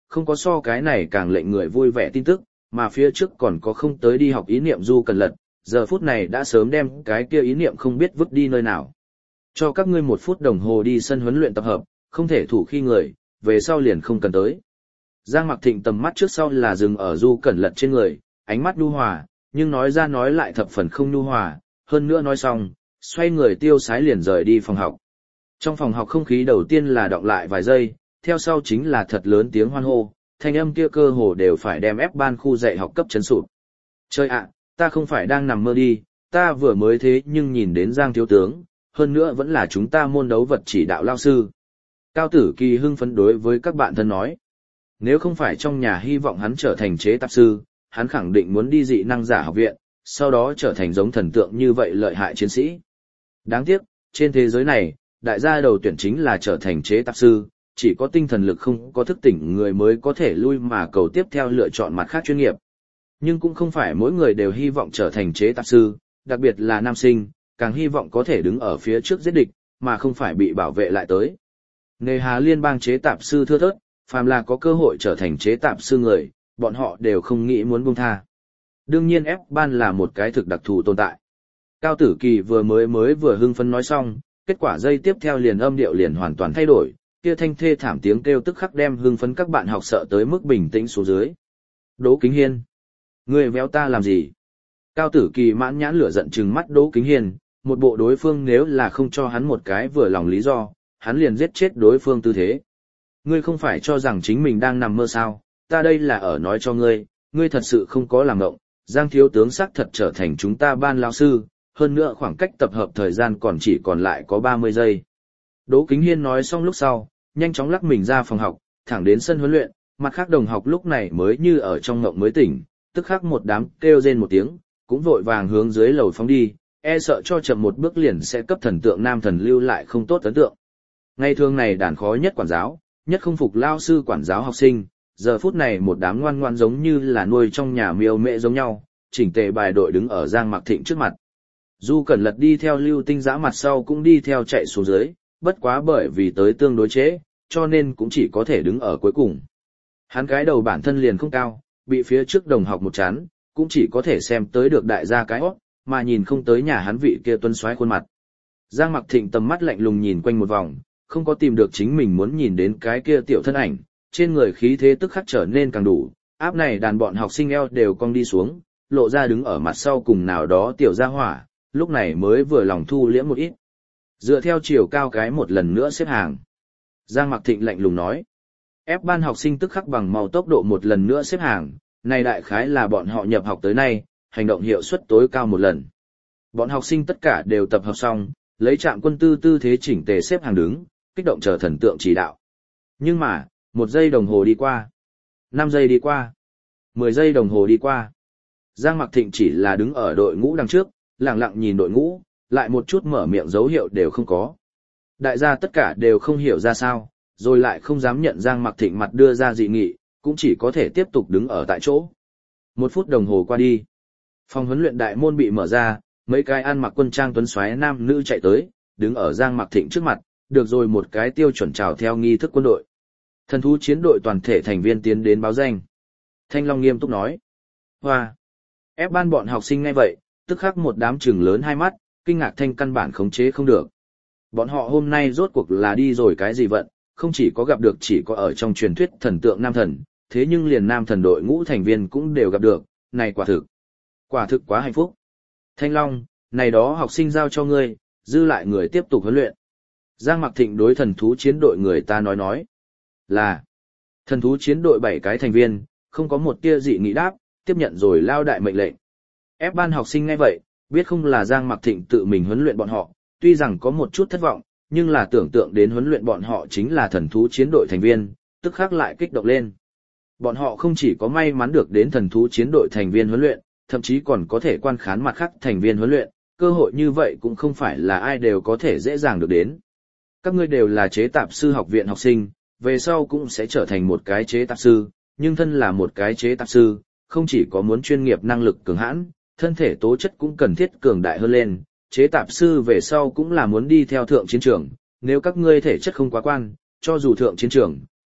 không có so cái này càng lệnh người vui vẻ tin tức, mà phía trước còn có không tới đi học ý niệm Du Cẩn Lật, giờ phút này đã sớm đem cái kia ý niệm không biết vứt đi nơi nào. Cho các ngươi một phút đồng hồ đi sân huấn luyện tập hợp, không thể thủ khi người, về sau liền không cần tới. Giang Mặc Thịnh tầm mắt trước sau là dừng ở Du Cẩn Lật trên người, ánh mắt nhu hòa, nhưng nói ra nói lại thập phần không nhu hòa, hơn nữa nói xong, xoay người tiêu sái liền rời đi phòng học. Trong phòng học không khí đầu tiên là đọng lại vài giây, theo sau chính là thật lớn tiếng hoan hô, thanh âm kia cơ hồ đều phải đem ép ban khu dạy học cấp chấn sụp. Trời ạ, ta không phải đang nằm mơ đi, ta vừa mới thế nhưng nhìn đến Giang thiếu tướng, hơn nữa vẫn là chúng ta môn đấu vật chỉ đạo lao sư. Cao Tử Kỳ hưng phấn đối với các bạn thân nói. Nếu không phải trong nhà hy vọng hắn trở thành chế tạp sư, hắn khẳng định muốn đi dị năng giả học viện, sau đó trở thành giống thần tượng như vậy lợi hại chiến sĩ. Đáng tiếc, trên thế giới này, đại gia đầu tuyển chính là trở thành chế tạp sư, chỉ có tinh thần lực không có thức tỉnh người mới có thể lui mà cầu tiếp theo lựa chọn mặt khác chuyên nghiệp. Nhưng cũng không phải mỗi người đều hy vọng trở thành chế tạp sư, đặc biệt là nam sinh, càng hy vọng có thể đứng ở phía trước giết địch, mà không phải bị bảo vệ lại tới. Nghề hà liên bang chế tạp sư thưa thớt, phàm là có cơ hội trở thành chế tạp sư người, bọn họ đều không nghĩ muốn buông tha. Đương nhiên ép ban là một cái thực đặc thù tồn tại. Cao Tử Kỳ vừa mới mới vừa hưng phấn nói xong, kết quả dây tiếp theo liền âm điệu liền hoàn toàn thay đổi, kia thanh thê thảm tiếng kêu tức khắc đem hưng phấn các bạn học sợ tới mức bình tĩnh xuống dưới. Đỗ Kính Hiên, ngươi véo ta làm gì? Cao Tử Kỳ mãn nhãn lửa giận trừng mắt Đỗ Kính Hiên, một bộ đối phương nếu là không cho hắn một cái vừa lòng lý do, hắn liền giết chết đối phương tư thế. Ngươi không phải cho rằng chính mình đang nằm mơ sao, ta đây là ở nói cho ngươi, ngươi thật sự không có làm ngộng, Giang thiếu tướng xác thật trở thành chúng ta ban lão sư, hơn nữa khoảng cách tập hợp thời gian còn chỉ còn lại có ba mươi giây. Đỗ Kính Hiên nói xong lúc sau, nhanh chóng lắc mình ra phòng học, thẳng đến sân huấn luyện, mặt khác đồng học lúc này mới như ở trong ngộng mới tỉnh, tức khắc một đám kêu rên một tiếng, cũng vội vàng hướng dưới lầu phóng đi, e sợ cho chậm một bước liền sẽ cấp thần tượng nam thần lưu lại không tốt ấn tượng. Ngày thường này đàn khó nhất quản giáo, nhất không phục lao sư quản giáo học sinh, giờ phút này một đám ngoan ngoan giống như là nuôi trong nhà miêu mẹ giống nhau, chỉnh tề bài đội đứng ở Giang Mặc Thịnh trước mặt. Du Cẩn Lật đi theo Lưu Tinh Giã mặt sau cũng đi theo chạy xuống dưới, bất quá bởi vì tới tương đối chế, cho nên cũng chỉ có thể đứng ở cuối cùng. Hắn cái đầu bản thân liền không cao, bị phía trước đồng học một chán, cũng chỉ có thể xem tới được đại gia cái hót, mà nhìn không tới nhà hắn vị kia tuấn xoáy khuôn mặt. Giang Mặc Thịnh tầm mắt lạnh lùng nhìn quanh một vòng, không có tìm được chính mình muốn nhìn đến cái kia tiểu thân ảnh, trên người khí thế tức khắc trở nên càng đủ, áp này đàn bọn học sinh eo đều cong đi xuống, lộ ra đứng ở mặt sau cùng nào đó tiểu gia hỏa, lúc này mới vừa lòng thu liễm một ít. Dựa theo chiều cao cái một lần nữa xếp hàng. Giang Mặc Thịnh lạnh lùng nói. Ép ban học sinh tức khắc bằng màu tốc độ một lần nữa xếp hàng, này đại khái là bọn họ nhập học tới nay, hành động hiệu suất tối cao một lần. Bọn học sinh tất cả đều tập hợp xong, lấy trạm quân tư tư thế chỉnh tề xếp hàng đứng, kích động chờ thần tượng chỉ đạo. Nhưng mà, một giây đồng hồ đi qua, năm giây đi qua, mười giây đồng hồ đi qua. Giang Mặc Thịnh chỉ là đứng ở đội ngũ đằng trước, lặng lặng nhìn đội ngũ, lại một chút mở miệng dấu hiệu đều không có. Đại gia tất cả đều không hiểu ra sao, rồi lại không dám nhận Giang Mặc Thịnh mặt đưa ra dị nghị, cũng chỉ có thể tiếp tục đứng ở tại chỗ. Một phút đồng hồ qua đi. Phòng huấn luyện đại môn bị mở ra, mấy cái ăn mặc quân trang tuấn xoáy nam nữ chạy tới, đứng ở Giang Mặc Thịnh trước mặt, được rồi một cái tiêu chuẩn chào theo nghi thức quân đội. Thần thú chiến đội toàn thể thành viên tiến đến báo danh. Thanh Long nghiêm túc nói. Hoa! Ép ban bọn học sinh ngay vậy, tức khắc một đám trừng lớn hai mắt, kinh ngạc thanh căn bản khống chế không được. Bọn họ hôm nay rốt cuộc là đi rồi cái gì vận, không chỉ có gặp được chỉ có ở trong truyền thuyết thần tượng nam thần, thế nhưng liền nam thần đội ngũ thành viên cũng đều gặp được, này quả thực. Quả thực quá hạnh phúc. Thanh Long, này đó học sinh giao cho ngươi, dư lại người tiếp tục huấn luyện. Giang Mặc Thịnh đối thần thú chiến đội người ta nói nói. Là, thần thú chiến đội bảy cái thành viên, không có một tia dị nghị đáp, tiếp nhận rồi lao đại mệnh lệnh. Ép ban học sinh ngay vậy, biết không là Giang Mặc Thịnh tự mình huấn luyện bọn họ, tuy rằng có một chút thất vọng, nhưng là tưởng tượng đến huấn luyện bọn họ chính là thần thú chiến đội thành viên, tức khắc lại kích động lên. Bọn họ không chỉ có may mắn được đến thần thú chiến đội thành viên huấn luyện, thậm chí còn có thể quan khán mặt khác thành viên huấn luyện, cơ hội như vậy cũng không phải là ai đều có thể dễ dàng được đến. Các ngươi đều là chế tạp sư học viện học sinh, về sau cũng sẽ trở thành một cái chế tạp sư, nhưng thân là một cái chế tạp sư, không chỉ có muốn chuyên nghiệp năng lực cường hãn, thân thể tố chất cũng cần thiết cường đại hơn lên, chế tạp sư về sau cũng là muốn đi theo thượng chiến trường, nếu các ngươi thể chất không quá quan, cho dù thượng chiến trường,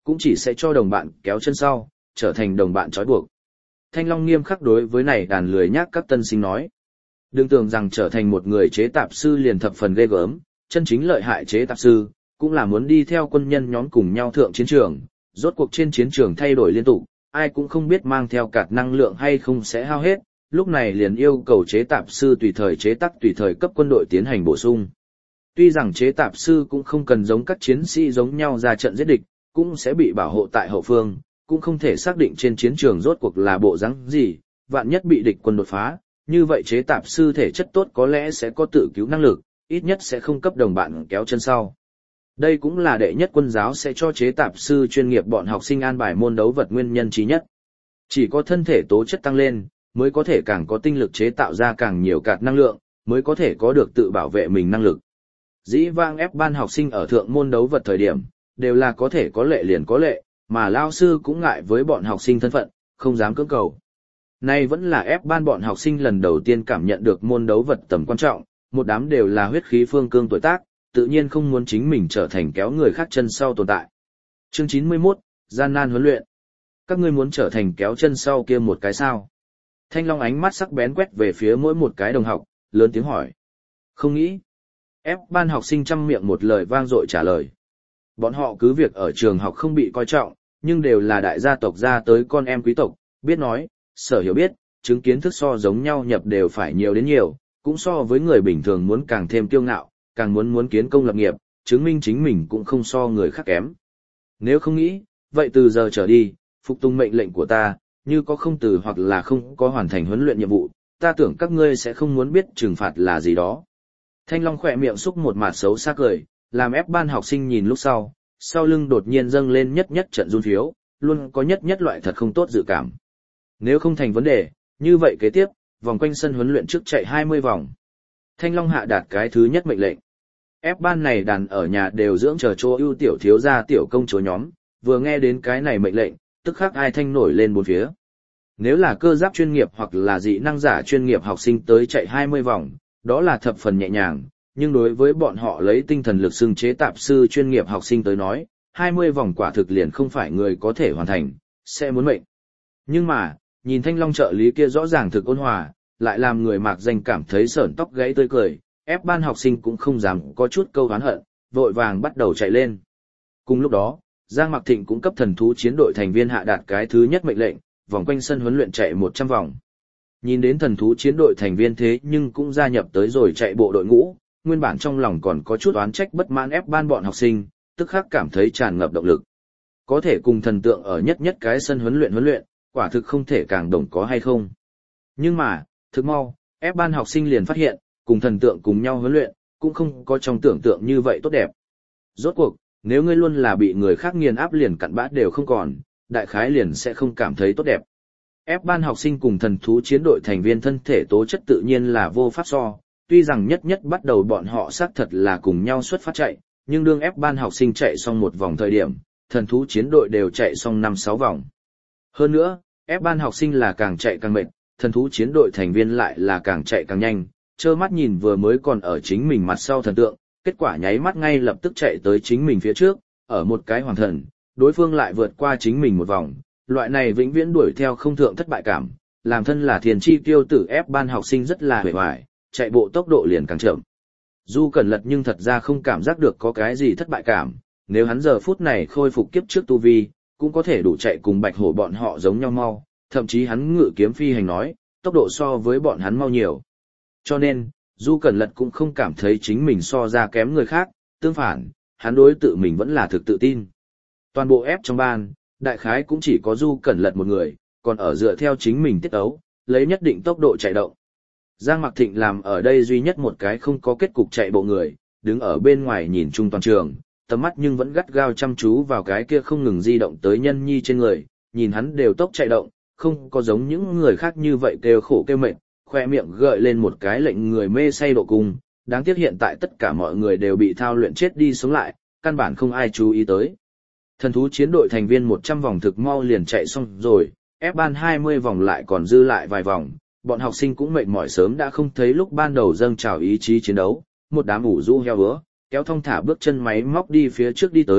cũng chỉ sẽ cho đồng bạn kéo chân sau, trở thành đồng bạn trói buộc. Thanh Long nghiêm khắc đối với này đàn lười nhác các tân sinh nói. Đừng tưởng rằng trở thành một người chế tạp sư liền thập phần ghê gớm, chân chính lợi hại chế tạp sư, cũng là muốn đi theo quân nhân nhóm cùng nhau thượng chiến trường, rốt cuộc trên chiến trường thay đổi liên tục, ai cũng không biết mang theo cạt năng lượng hay không sẽ hao hết, lúc này liền yêu cầu chế tạp sư tùy thời chế tác tùy thời cấp quân đội tiến hành bổ sung. Tuy rằng chế tạp sư cũng không cần giống các chiến sĩ giống nhau ra trận giết địch, cũng sẽ bị bảo hộ tại hậu phương, cũng không thể xác định trên chiến trường rốt cuộc là bộ dáng gì, vạn nhất bị địch quân đột phá, như vậy chế tạp sư thể chất tốt có lẽ sẽ có tự cứu năng lực, ít nhất sẽ không cấp đồng bạn kéo chân sau. Đây cũng là đệ nhất quân giáo sẽ cho chế tạp sư chuyên nghiệp bọn học sinh an bài môn đấu vật nguyên nhân trí nhất. Chỉ có thân thể tố chất tăng lên, mới có thể càng có tinh lực chế tạo ra càng nhiều cạt năng lượng, mới có thể có được tự bảo vệ mình năng lực. Dĩ vãng ép ban học sinh ở thượng môn đấu vật thời điểm, đều là có thể có lệ liền có lệ, mà lao sư cũng ngại với bọn học sinh thân phận, không dám cưỡng cầu. Nay vẫn là ép ban bọn học sinh lần đầu tiên cảm nhận được môn đấu vật tầm quan trọng, một đám đều là huyết khí phương cương tuổi tác, tự nhiên không muốn chính mình trở thành kéo người khác chân sau tồn tại. Chương chín mươi mốt, gian nan huấn luyện. Các ngươi muốn trở thành kéo chân sau kia một cái sao? Thanh Long ánh mắt sắc bén quét về phía mỗi một cái đồng học, lớn tiếng hỏi. Không nghĩ. Ép ban học sinh trăm miệng một lời vang dội trả lời. Bọn họ cứ việc ở trường học không bị coi trọng, nhưng đều là đại gia tộc ra tới con em quý tộc, biết nói, sở hiểu biết, chứng kiến thức so giống nhau nhập đều phải nhiều đến nhiều, cũng so với người bình thường muốn càng thêm kiêu ngạo, càng muốn muốn kiến công lập nghiệp, chứng minh chính mình cũng không so người khác kém. Nếu không nghĩ, vậy từ giờ trở đi, phục tùng mệnh lệnh của ta, như có không từ hoặc là không có hoàn thành huấn luyện nhiệm vụ, ta tưởng các ngươi sẽ không muốn biết trừng phạt là gì đó. Thanh Long khỏe miệng xúc một mặt xấu xa cười, làm ép ban học sinh nhìn lúc sau, sau lưng đột nhiên dâng lên nhất nhất trận run phiếu, luôn có nhất nhất loại thật không tốt dự cảm. Nếu không thành vấn đề, như vậy kế tiếp, vòng quanh sân huấn luyện trước chạy hai mươi vòng. Thanh Long hạ đạt cái thứ nhất mệnh lệnh. Ép ban này đàn ở nhà đều dưỡng chờ chỗ ưu tiểu thiếu gia tiểu công chúa nhóm, vừa nghe đến cái này mệnh lệnh, tức khắc ai thanh nổi lên bốn phía. Nếu là cơ giáp chuyên nghiệp hoặc là dị năng giả chuyên nghiệp học sinh tới chạy hai mươi vòng, đó là thập phần nhẹ nhàng, nhưng đối với bọn họ lấy tinh thần lực xưng chế tạp sư chuyên nghiệp học sinh tới nói, hai mươi vòng quả thực liền không phải người có thể hoàn thành, sẽ muốn mệnh. Nhưng mà, nhìn Thanh Long trợ lý kia rõ ràng thực ôn hòa, lại làm người mạc danh cảm thấy sởn tóc gáy tươi cười, ép ban học sinh cũng không dám có chút câu oán hận, vội vàng bắt đầu chạy lên. Cùng lúc đó, Giang Mạc Thịnh cũng cấp thần thú chiến đội thành viên hạ đạt cái thứ nhất mệnh lệnh, vòng quanh sân huấn luyện chạy một trăm vòng. Nhìn đến thần thú chiến đội thành viên thế nhưng cũng gia nhập tới rồi chạy bộ đội ngũ, nguyên bản trong lòng còn có chút oán trách bất mãn ép ban bọn học sinh, tức khắc cảm thấy tràn ngập động lực. Có thể cùng thần tượng ở nhất nhất cái sân huấn luyện huấn luyện, quả thực không thể càng đồng có hay không. Nhưng mà, thực mau, ép ban học sinh liền phát hiện, cùng thần tượng cùng nhau huấn luyện, cũng không có trong tưởng tượng như vậy tốt đẹp. Rốt cuộc, nếu ngươi luôn là bị người khác nghiền áp liền cặn bã đều không còn, đại khái liền sẽ không cảm thấy tốt đẹp. Ép ban học sinh cùng thần thú chiến đội thành viên thân thể tố chất tự nhiên là vô pháp so, tuy rằng nhất nhất bắt đầu bọn họ xác thật là cùng nhau xuất phát chạy, nhưng đương ép ban học sinh chạy xong một vòng thời điểm, thần thú chiến đội đều chạy xong năm sáu vòng. Hơn nữa, ép ban học sinh là càng chạy càng mệt, thần thú chiến đội thành viên lại là càng chạy càng nhanh, trơ mắt nhìn vừa mới còn ở chính mình mặt sau thần tượng, kết quả nháy mắt ngay lập tức chạy tới chính mình phía trước, ở một cái hoàng thần, đối phương lại vượt qua chính mình một vòng, loại này vĩnh viễn đuổi theo không thượng thất bại cảm, làm thân là thiền chi tiêu tử ép ban học sinh rất là hề hoài, chạy bộ tốc độ liền càng chậm. Du Cẩn Lật nhưng thật ra không cảm giác được có cái gì thất bại cảm, nếu hắn giờ phút này khôi phục kiếp trước tu vi, cũng có thể đủ chạy cùng bạch hổ bọn họ giống nhau mau, thậm chí hắn ngự kiếm phi hành nói, tốc độ so với bọn hắn mau nhiều. Cho nên, Du Cẩn Lật cũng không cảm thấy chính mình so ra kém người khác, tương phản, hắn đối tự mình vẫn là thực tự tin. Toàn bộ ép trong ban, đại khái cũng chỉ có Du Cẩn Lật một người, còn ở dựa theo chính mình tiết ấu, lấy nhất định tốc độ chạy động. Giang Mạc Thịnh làm ở đây duy nhất một cái không có kết cục chạy bộ người, đứng ở bên ngoài nhìn chung toàn trường, tầm mắt nhưng vẫn gắt gao chăm chú vào cái kia không ngừng di động tới nhân nhi trên người, nhìn hắn đều tốc chạy động, không có giống những người khác như vậy kêu khổ kêu mệt, khoe miệng gợi lên một cái lệnh người mê say độ cung, đáng tiếc hiện tại tất cả mọi người đều bị thao luyện chết đi sống lại, căn bản không ai chú ý tới. Thần thú chiến đội thành viên một trăm vòng thực mau liền chạy xong rồi, ép ban hai mươi vòng lại còn dư lại vài vòng, bọn học sinh cũng mệt mỏi sớm đã không thấy lúc ban đầu dâng trào ý chí chiến đấu, một đám ủ rũ heo hứa, kéo thong thả bước chân máy móc đi phía trước đi tới,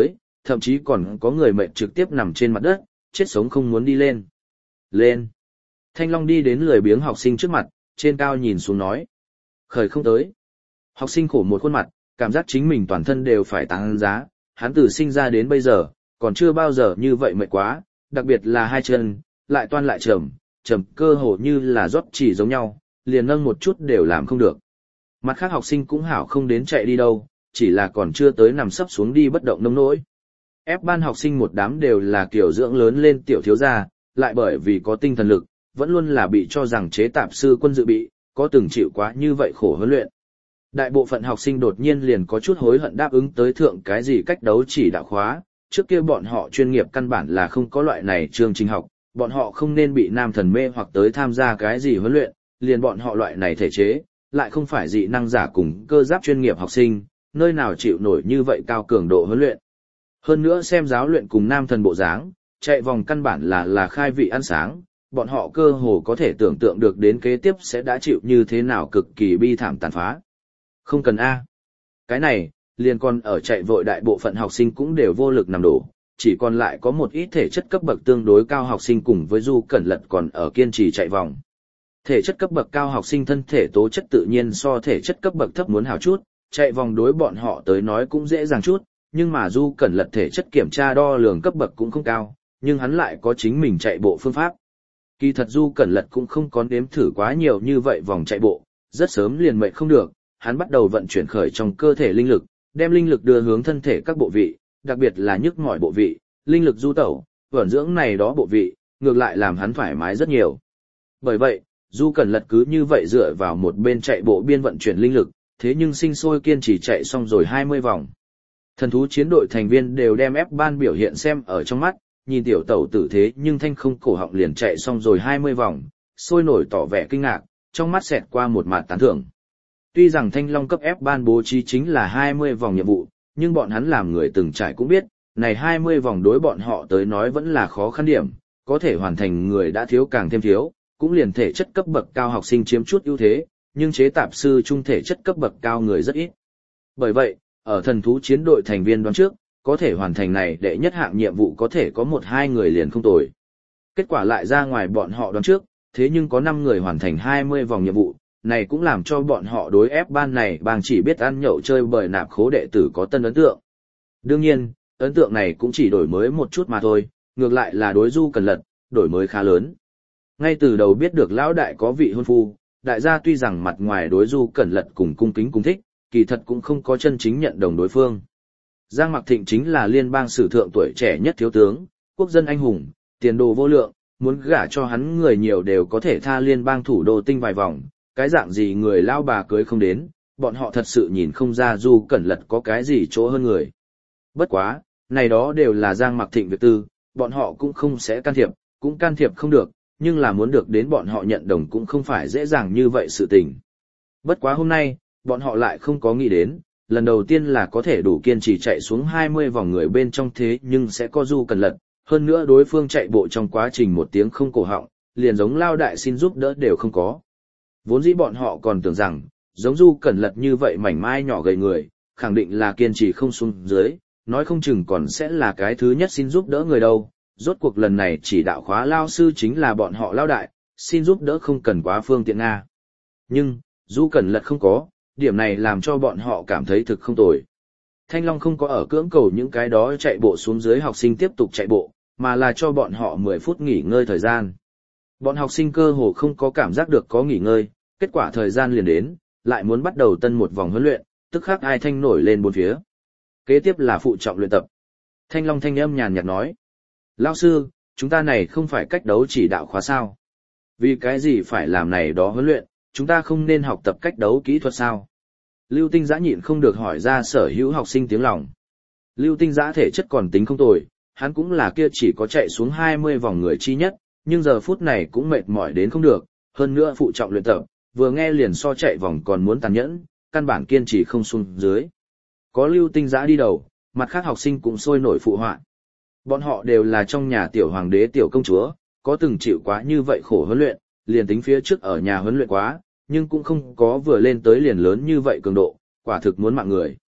thậm chí còn có người mệt trực tiếp nằm trên mặt đất, chết sống không muốn đi lên. Lên! Thanh Long đi đến lười biếng học sinh trước mặt, trên cao nhìn xuống nói. Khởi không tới. Học sinh khổ một khuôn mặt, cảm giác chính mình toàn thân đều phải tăng giá, hắn từ sinh ra đến bây giờ, còn chưa bao giờ như vậy mệt quá, đặc biệt là hai chân, lại toan lại trầm, trầm cơ hồ như là rót chỉ giống nhau, liền nâng một chút đều làm không được. Mặt khác học sinh cũng hảo không đến chạy đi đâu, chỉ là còn chưa tới nằm sấp xuống đi bất động nông nỗi. Ép ban học sinh một đám đều là kiểu dưỡng lớn lên tiểu thiếu gia, lại bởi vì có tinh thần lực, vẫn luôn là bị cho rằng chế tạp sư quân dự bị, có từng chịu quá như vậy khổ huấn luyện. Đại bộ phận học sinh đột nhiên liền có chút hối hận đáp ứng tới thượng cái gì cách đấu chỉ đạo khóa, trước kia bọn họ chuyên nghiệp căn bản là không có loại này chương trình học, bọn họ không nên bị nam thần mê hoặc tới tham gia cái gì huấn luyện, liền bọn họ loại này thể chế, lại không phải dị năng giả cùng cơ giáp chuyên nghiệp học sinh, nơi nào chịu nổi như vậy cao cường độ huấn luyện. Hơn nữa xem giáo luyện cùng nam thần bộ dáng, chạy vòng căn bản là là khai vị ăn sáng, bọn họ cơ hồ có thể tưởng tượng được đến kế tiếp sẽ đã chịu như thế nào cực kỳ bi thảm tàn phá. Không cần A. Cái này, liền còn ở chạy vội đại bộ phận học sinh cũng đều vô lực nằm đổ, chỉ còn lại có một ít thể chất cấp bậc tương đối cao học sinh cùng với Du Cẩn Lật còn ở kiên trì chạy vòng. Thể chất cấp bậc cao học sinh thân thể tố chất tự nhiên so thể chất cấp bậc thấp muốn hào chút, chạy vòng đối bọn họ tới nói cũng dễ dàng chút, nhưng mà Du Cẩn Lật thể chất kiểm tra đo lường cấp bậc cũng không cao, nhưng hắn lại có chính mình chạy bộ phương pháp. Kỳ thật Du Cẩn Lật cũng không có nếm thử quá nhiều như vậy vòng chạy bộ, rất sớm liền mệt không được, hắn bắt đầu vận chuyển khởi trong cơ thể linh lực, đem linh lực đưa hướng thân thể các bộ vị, đặc biệt là nhức mỏi bộ vị, linh lực du tẩu, vận dưỡng này đó bộ vị, ngược lại làm hắn thoải mái rất nhiều. Bởi vậy, Du Cẩn Lật cứ như vậy dựa vào một bên chạy bộ biên vận chuyển linh lực, thế nhưng sinh sôi kiên trì chạy xong rồi hai mươi vòng. Thần thú chiến đội thành viên đều đem ép ban biểu hiện xem ở trong mắt, nhìn tiểu tẩu tử thế nhưng thanh không cổ họng liền chạy xong rồi hai mươi vòng, sôi nổi tỏ vẻ kinh ngạc, trong mắt xẹt qua một mạt tán thưởng. Tuy rằng Thanh Long cấp ép ban bố trí chính là hai mươi vòng nhiệm vụ, nhưng bọn hắn làm người từng trải cũng biết, này hai mươi vòng đối bọn họ tới nói vẫn là khó khăn điểm, có thể hoàn thành người đã thiếu càng thêm thiếu, cũng liền thể chất cấp bậc cao học sinh chiếm chút ưu thế, nhưng chế tạp sư trung thể chất cấp bậc cao người rất ít. Bởi vậy, ở thần thú chiến đội thành viên đoán trước, có thể hoàn thành này đệ nhất hạng nhiệm vụ có thể có một hai người liền không tồi. Kết quả lại ra ngoài bọn họ đoán trước, thế nhưng có năm người hoàn thành hai mươi vòng nhiệm vụ, này cũng làm cho bọn họ đối ép ban này bang chỉ biết ăn nhậu chơi bời nạp khố đệ tử có tân ấn tượng. Đương nhiên, ấn tượng này cũng chỉ đổi mới một chút mà thôi, ngược lại là đối Du Cẩn Lật, đổi mới khá lớn. Ngay từ đầu biết được lão đại có vị hôn phu, đại gia tuy rằng mặt ngoài đối Du Cẩn Lật cùng cung kính cung thích, kỳ thật cũng không có chân chính nhận đồng đối phương. Giang Mặc Thịnh chính là liên bang sử thượng tuổi trẻ nhất thiếu tướng, quốc dân anh hùng, tiền đồ vô lượng, muốn gả cho hắn người nhiều đều có thể tha liên bang thủ đô tinh vài vòng, cái dạng gì người lao bà cưới không đến, bọn họ thật sự nhìn không ra Du Cẩn Lật có cái gì chỗ hơn người. Bất quá, này đó đều là Giang Mặc Thịnh việc tư, bọn họ cũng không sẽ can thiệp, cũng can thiệp không được, nhưng là muốn được đến bọn họ nhận đồng cũng không phải dễ dàng như vậy sự tình. Bất quá hôm nay, bọn họ lại không có nghĩ đến, lần đầu tiên là có thể đủ kiên trì chạy xuống hai mươi vòng người bên trong thế nhưng sẽ có Du Cẩn Lật, hơn nữa đối phương chạy bộ trong quá trình một tiếng không cổ họng, liền giống lao đại xin giúp đỡ đều không có. Vốn dĩ bọn họ còn tưởng rằng, giống Du Cẩn Lật như vậy mảnh mai nhỏ gầy người, khẳng định là kiên trì không xuống dưới, nói không chừng còn sẽ là cái thứ nhất xin giúp đỡ người đâu. Rốt cuộc lần này chỉ đạo khóa lao sư chính là bọn họ lao đại, xin giúp đỡ không cần quá phương tiện Nga. Nhưng, Du Cẩn Lật không có, điểm này làm cho bọn họ cảm thấy thực không tồi. Thanh Long không có ở cưỡng cầu những cái đó chạy bộ xuống dưới học sinh tiếp tục chạy bộ, mà là cho bọn họ mười phút nghỉ ngơi thời gian. Bọn học sinh cơ hồ không có cảm giác được có nghỉ ngơi, kết quả thời gian liền đến, lại muốn bắt đầu tân một vòng huấn luyện, tức khắc ai thanh nổi lên bốn phía. Kế tiếp là phụ trọng luyện tập. Thanh Long thanh âm nhàn nhạt nói: "Lão sư, chúng ta này không phải cách đấu chỉ đạo khóa sao? Vì cái gì phải làm này đó huấn luyện, chúng ta không nên học tập cách đấu kỹ thuật sao?" Lưu Tinh Giã nhịn không được hỏi ra sở hữu học sinh tiếng lòng. Lưu Tinh Giã thể chất còn tính không tồi, hắn cũng là kia chỉ có chạy xuống hai mươi vòng người chi nhất, nhưng giờ phút này cũng mệt mỏi đến không được, hơn nữa phụ trọng luyện tập, vừa nghe liền so chạy vòng còn muốn tàn nhẫn, căn bản kiên trì không xuống dưới. Có Lưu Tinh Giã đi đầu, mặt khác học sinh cũng sôi nổi phụ họa. Bọn họ đều là trong nhà tiểu hoàng đế tiểu công chúa, có từng chịu quá như vậy khổ huấn luyện, liền tính phía trước ở nhà huấn luyện quá, nhưng cũng không có vừa lên tới liền lớn như vậy cường độ, quả thực muốn mạng người.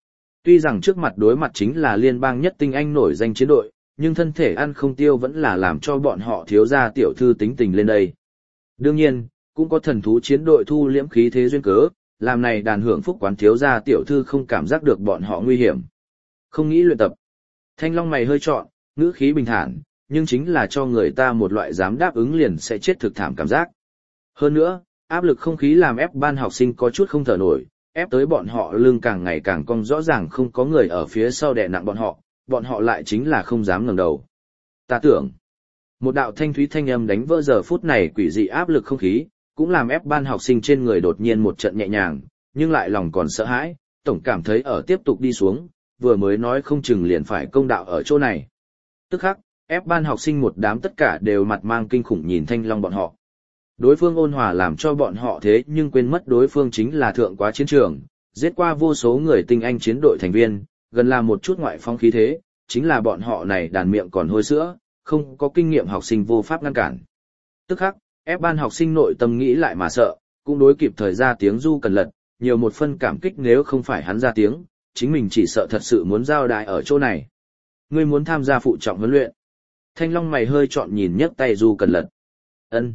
Tuy rằng trước mặt đối mặt chính là liên bang nhất tinh anh nổi danh chiến đội, nhưng thân thể ăn không tiêu vẫn là làm cho bọn họ thiếu gia tiểu thư tính tình lên đây. Đương nhiên, cũng có thần thú chiến đội thu liễm khí thế duyên cớ, làm này đàn hưởng phúc quán thiếu gia tiểu thư không cảm giác được bọn họ nguy hiểm. Không nghĩ luyện tập. Thanh Long mày hơi trọn, ngữ khí bình thản, nhưng chính là cho người ta một loại dám đáp ứng liền sẽ chết thực thảm cảm giác. Hơn nữa, áp lực không khí làm ép ban học sinh có chút không thở nổi, ép tới bọn họ lưng càng ngày càng cong, rõ ràng không có người ở phía sau đè nặng bọn họ, bọn họ lại chính là không dám ngẩng đầu. Ta tưởng, một đạo thanh thúy thanh âm đánh vỡ giờ phút này quỷ dị áp lực không khí, cũng làm ép ban học sinh trên người đột nhiên một trận nhẹ nhàng, nhưng lại lòng còn sợ hãi, tổng cảm thấy ở tiếp tục đi xuống, vừa mới nói không chừng liền phải công đạo ở chỗ này. Tức khắc, ép ban học sinh một đám tất cả đều mặt mang kinh khủng nhìn Thanh Long bọn họ. Đối phương ôn hòa làm cho bọn họ thế nhưng quên mất đối phương chính là thượng quá chiến trường, giết qua vô số người tinh anh chiến đội thành viên, gần là một chút ngoại phong khí thế, chính là bọn họ này đàn miệng còn hôi sữa, không có kinh nghiệm học sinh vô pháp ngăn cản. Tức khắc, ép ban học sinh nội tâm nghĩ lại mà sợ, cũng đối kịp thời ra tiếng Du Cẩn Lật, nhiều một phân cảm kích nếu không phải hắn ra tiếng, chính mình chỉ sợ thật sự muốn giao đại ở chỗ này. Ngươi muốn tham gia phụ trọng huấn luyện. Thanh Long mày hơi trọn nhìn nhấc tay Du Cẩn Lật. Ân.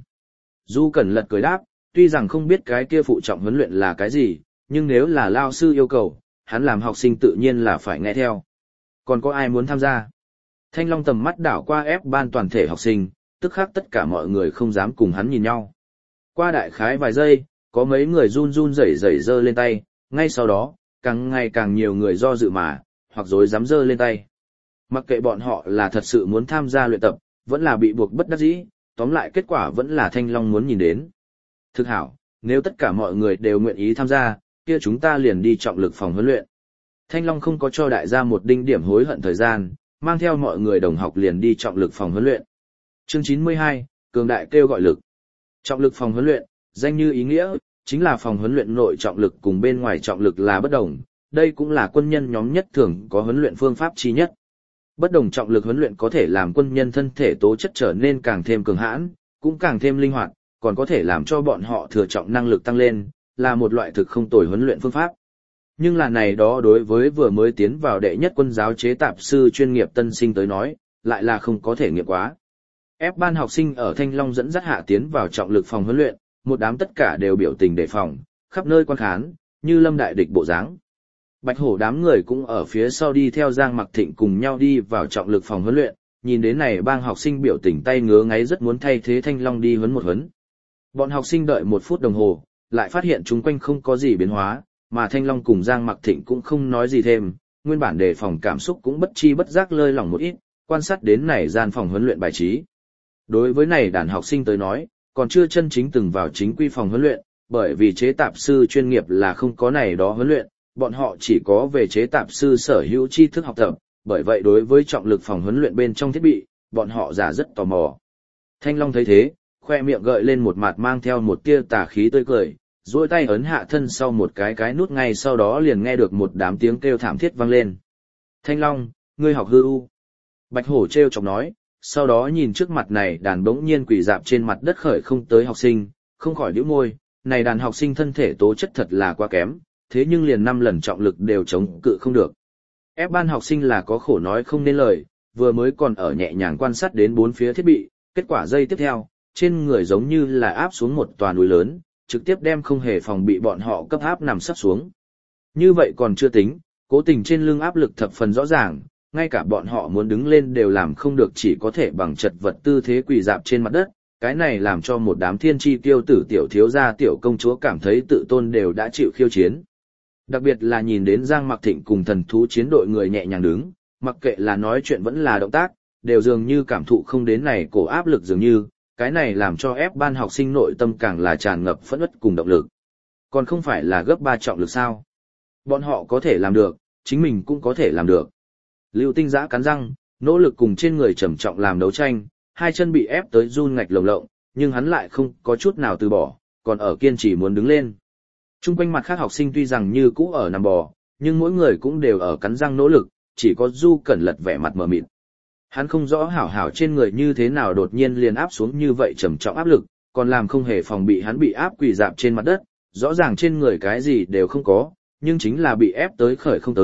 Du Cẩn Lật cười đáp, tuy rằng không biết cái kia phụ trọng huấn luyện là cái gì, nhưng nếu là lao sư yêu cầu, hắn làm học sinh tự nhiên là phải nghe theo. Còn có ai muốn tham gia? Thanh Long tầm mắt đảo qua ép ban toàn thể học sinh, tức khắc tất cả mọi người không dám cùng hắn nhìn nhau. Qua đại khái vài giây, có mấy người run run rẩy rẩy giơ lên tay, ngay sau đó, càng ngày càng nhiều người do dự mà, hoặc dối dám giơ lên tay. Mặc kệ bọn họ là thật sự muốn tham gia luyện tập, vẫn là bị buộc bất đắc dĩ, tóm lại kết quả vẫn là Thanh Long muốn nhìn đến. Thực hảo, nếu tất cả mọi người đều nguyện ý tham gia, kia chúng ta liền đi trọng lực phòng huấn luyện. Thanh Long không có cho đại gia một đinh điểm hối hận thời gian, mang theo mọi người đồng học liền đi trọng lực phòng huấn luyện. Chương chín mươi hai, cường đại kêu gọi lực. Trọng lực phòng huấn luyện, danh như ý nghĩa, chính là phòng huấn luyện nội trọng lực cùng bên ngoài trọng lực là bất đồng, đây cũng là quân nhân nhóm nhất thường có huấn luyện phương pháp chi nhất. Bất đồng trọng lực huấn luyện có thể làm quân nhân thân thể tố chất trở nên càng thêm cường hãn, cũng càng thêm linh hoạt, còn có thể làm cho bọn họ thừa trọng năng lực tăng lên, là một loại thực không tồi huấn luyện phương pháp. Nhưng là này đó đối với vừa mới tiến vào đệ nhất quân giáo chế tạp sư chuyên nghiệp tân sinh tới nói, lại là không có thể nghiệm quá. Ép ban học sinh ở Thanh Long dẫn dắt hạ tiến vào trọng lực phòng huấn luyện, một đám tất cả đều biểu tình đề phòng, khắp nơi quan khán, như lâm đại địch bộ dáng. Bạch Hổ đám người cũng ở phía sau đi theo Giang Mặc Thịnh cùng nhau đi vào trọng lực phòng huấn luyện, nhìn đến này bang học sinh biểu tình tay ngứa ngáy rất muốn thay thế Thanh Long đi huấn một huấn. Bọn học sinh đợi một phút đồng hồ, lại phát hiện chúng quanh không có gì biến hóa, mà Thanh Long cùng Giang Mặc Thịnh cũng không nói gì thêm, nguyên bản đề phòng cảm xúc cũng bất chi bất giác lơi lỏng một ít, quan sát đến này gian phòng huấn luyện bài trí. Đối với này đàn học sinh tới nói, còn chưa chân chính từng vào chính quy phòng huấn luyện, bởi vì chế tạp sư chuyên nghiệp là không có này đó huấn luyện, bọn họ chỉ có về chế tạp sư sở hữu tri thức học tập, bởi vậy đối với trọng lực phòng huấn luyện bên trong thiết bị, bọn họ giả rất tò mò. Thanh Long thấy thế, khoe miệng gợi lên một mặt mang theo một tia tà khí tươi cười, duỗi tay ấn hạ thân sau một cái cái nút ngay sau đó liền nghe được một đám tiếng kêu thảm thiết vang lên. Thanh Long, ngươi học hư u. Bạch Hổ treo chọc nói, sau đó nhìn trước mặt này đàn bỗng nhiên quỳ dạp trên mặt đất khởi không tới học sinh, không khỏi nhíu môi, này đàn học sinh thân thể tố chất thật là quá kém, thế nhưng liền năm lần trọng lực đều chống cự không được. Ép ban học sinh là có khổ nói không nên lời, vừa mới còn ở nhẹ nhàng quan sát đến bốn phía thiết bị, kết quả giây tiếp theo, trên người giống như là áp xuống một tòa núi lớn, trực tiếp đem không hề phòng bị bọn họ cấp áp nằm sắp xuống. Như vậy còn chưa tính, cố tình trên lưng áp lực thập phần rõ ràng, ngay cả bọn họ muốn đứng lên đều làm không được, chỉ có thể bằng chật vật tư thế quỳ dạp trên mặt đất, cái này làm cho một đám thiên chi tiêu tử tiểu thiếu gia tiểu công chúa cảm thấy tự tôn đều đã chịu khiêu chiến. Đặc biệt là nhìn đến Giang Mặc Thịnh cùng thần thú chiến đội người nhẹ nhàng đứng, mặc kệ là nói chuyện vẫn là động tác, đều dường như cảm thụ không đến này cổ áp lực dường như, cái này làm cho ép ban học sinh nội tâm càng là tràn ngập phẫn uất cùng động lực. Còn không phải là gấp ba trọng lực sao? Bọn họ có thể làm được, chính mình cũng có thể làm được. Lưu Tinh Giã cắn răng, nỗ lực cùng trên người trầm trọng làm đấu tranh, hai chân bị ép tới run ngạch lồng lộng, nhưng hắn lại không có chút nào từ bỏ, còn ở kiên trì muốn đứng lên. Trung quanh mặt khác học sinh tuy rằng như cũ ở nằm bò, nhưng mỗi người cũng đều ở cắn răng nỗ lực, chỉ có Du Cẩn Lật vẻ mặt mờ mịt. Hắn không rõ hảo hảo trên người như thế nào đột nhiên liền áp xuống như vậy trầm trọng áp lực, còn làm không hề phòng bị hắn bị áp quỳ dạp trên mặt đất, rõ ràng trên người cái gì đều không có, nhưng chính là bị ép tới khởi không tới,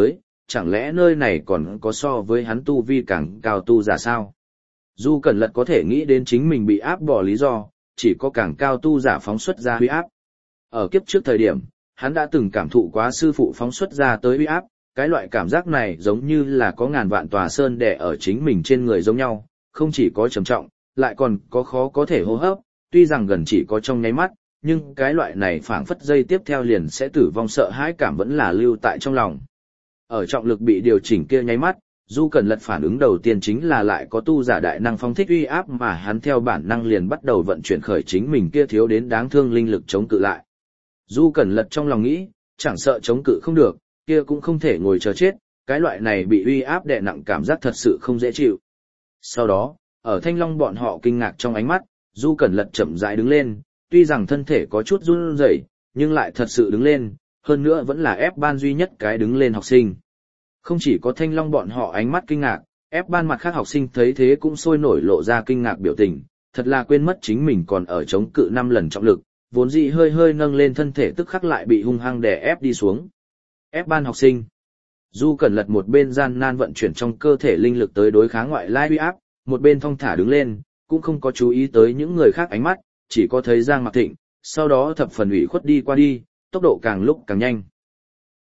chẳng lẽ nơi này còn có so với hắn tu vi càng cao tu giả sao? Du Cẩn Lật có thể nghĩ đến chính mình bị áp bỏ lý do, chỉ có càng cao tu giả phóng xuất ra huy áp. Ở kiếp trước thời điểm, hắn đã từng cảm thụ quá sư phụ phóng xuất ra tới huy áp, cái loại cảm giác này giống như là có ngàn vạn tòa sơn đè ở chính mình trên người giống nhau, không chỉ có trầm trọng, lại còn có khó có thể hô hấp, tuy rằng gần chỉ có trong nháy mắt, nhưng cái loại này phảng phất dây tiếp theo liền sẽ tử vong sợ hãi cảm vẫn là lưu tại trong lòng. Ở trọng lực bị điều chỉnh kia nháy mắt, Du Cẩn Lật phản ứng đầu tiên chính là lại có tu giả đại năng phong thích uy áp mà hắn theo bản năng liền bắt đầu vận chuyển khởi chính mình kia thiếu đến đáng thương linh lực chống cự lại. Du Cẩn Lật trong lòng nghĩ, chẳng sợ chống cự không được, kia cũng không thể ngồi chờ chết, cái loại này bị uy áp đè nặng cảm giác thật sự không dễ chịu. Sau đó, ở Thanh Long bọn họ kinh ngạc trong ánh mắt, Du Cẩn Lật chậm rãi đứng lên, tuy rằng thân thể có chút run rẩy, nhưng lại thật sự đứng lên, hơn nữa vẫn là ép ban duy nhất cái đứng lên học sinh. Không chỉ có Thanh Long bọn họ ánh mắt kinh ngạc, ép ban mặt khác học sinh thấy thế cũng sôi nổi lộ ra kinh ngạc biểu tình, thật là quên mất chính mình còn ở chống cự năm lần trọng lực, vốn dĩ hơi hơi nâng lên thân thể tức khắc lại bị hung hăng đè ép đi xuống. Ép ban học sinh. Du Cẩn Lật một bên gian nan vận chuyển trong cơ thể linh lực tới đối kháng ngoại lai uy áp, một bên thong thả đứng lên, cũng không có chú ý tới những người khác ánh mắt, chỉ có thấy Giang Mặc Thịnh, sau đó thập phần ủy khuất đi qua đi, tốc độ càng lúc càng nhanh.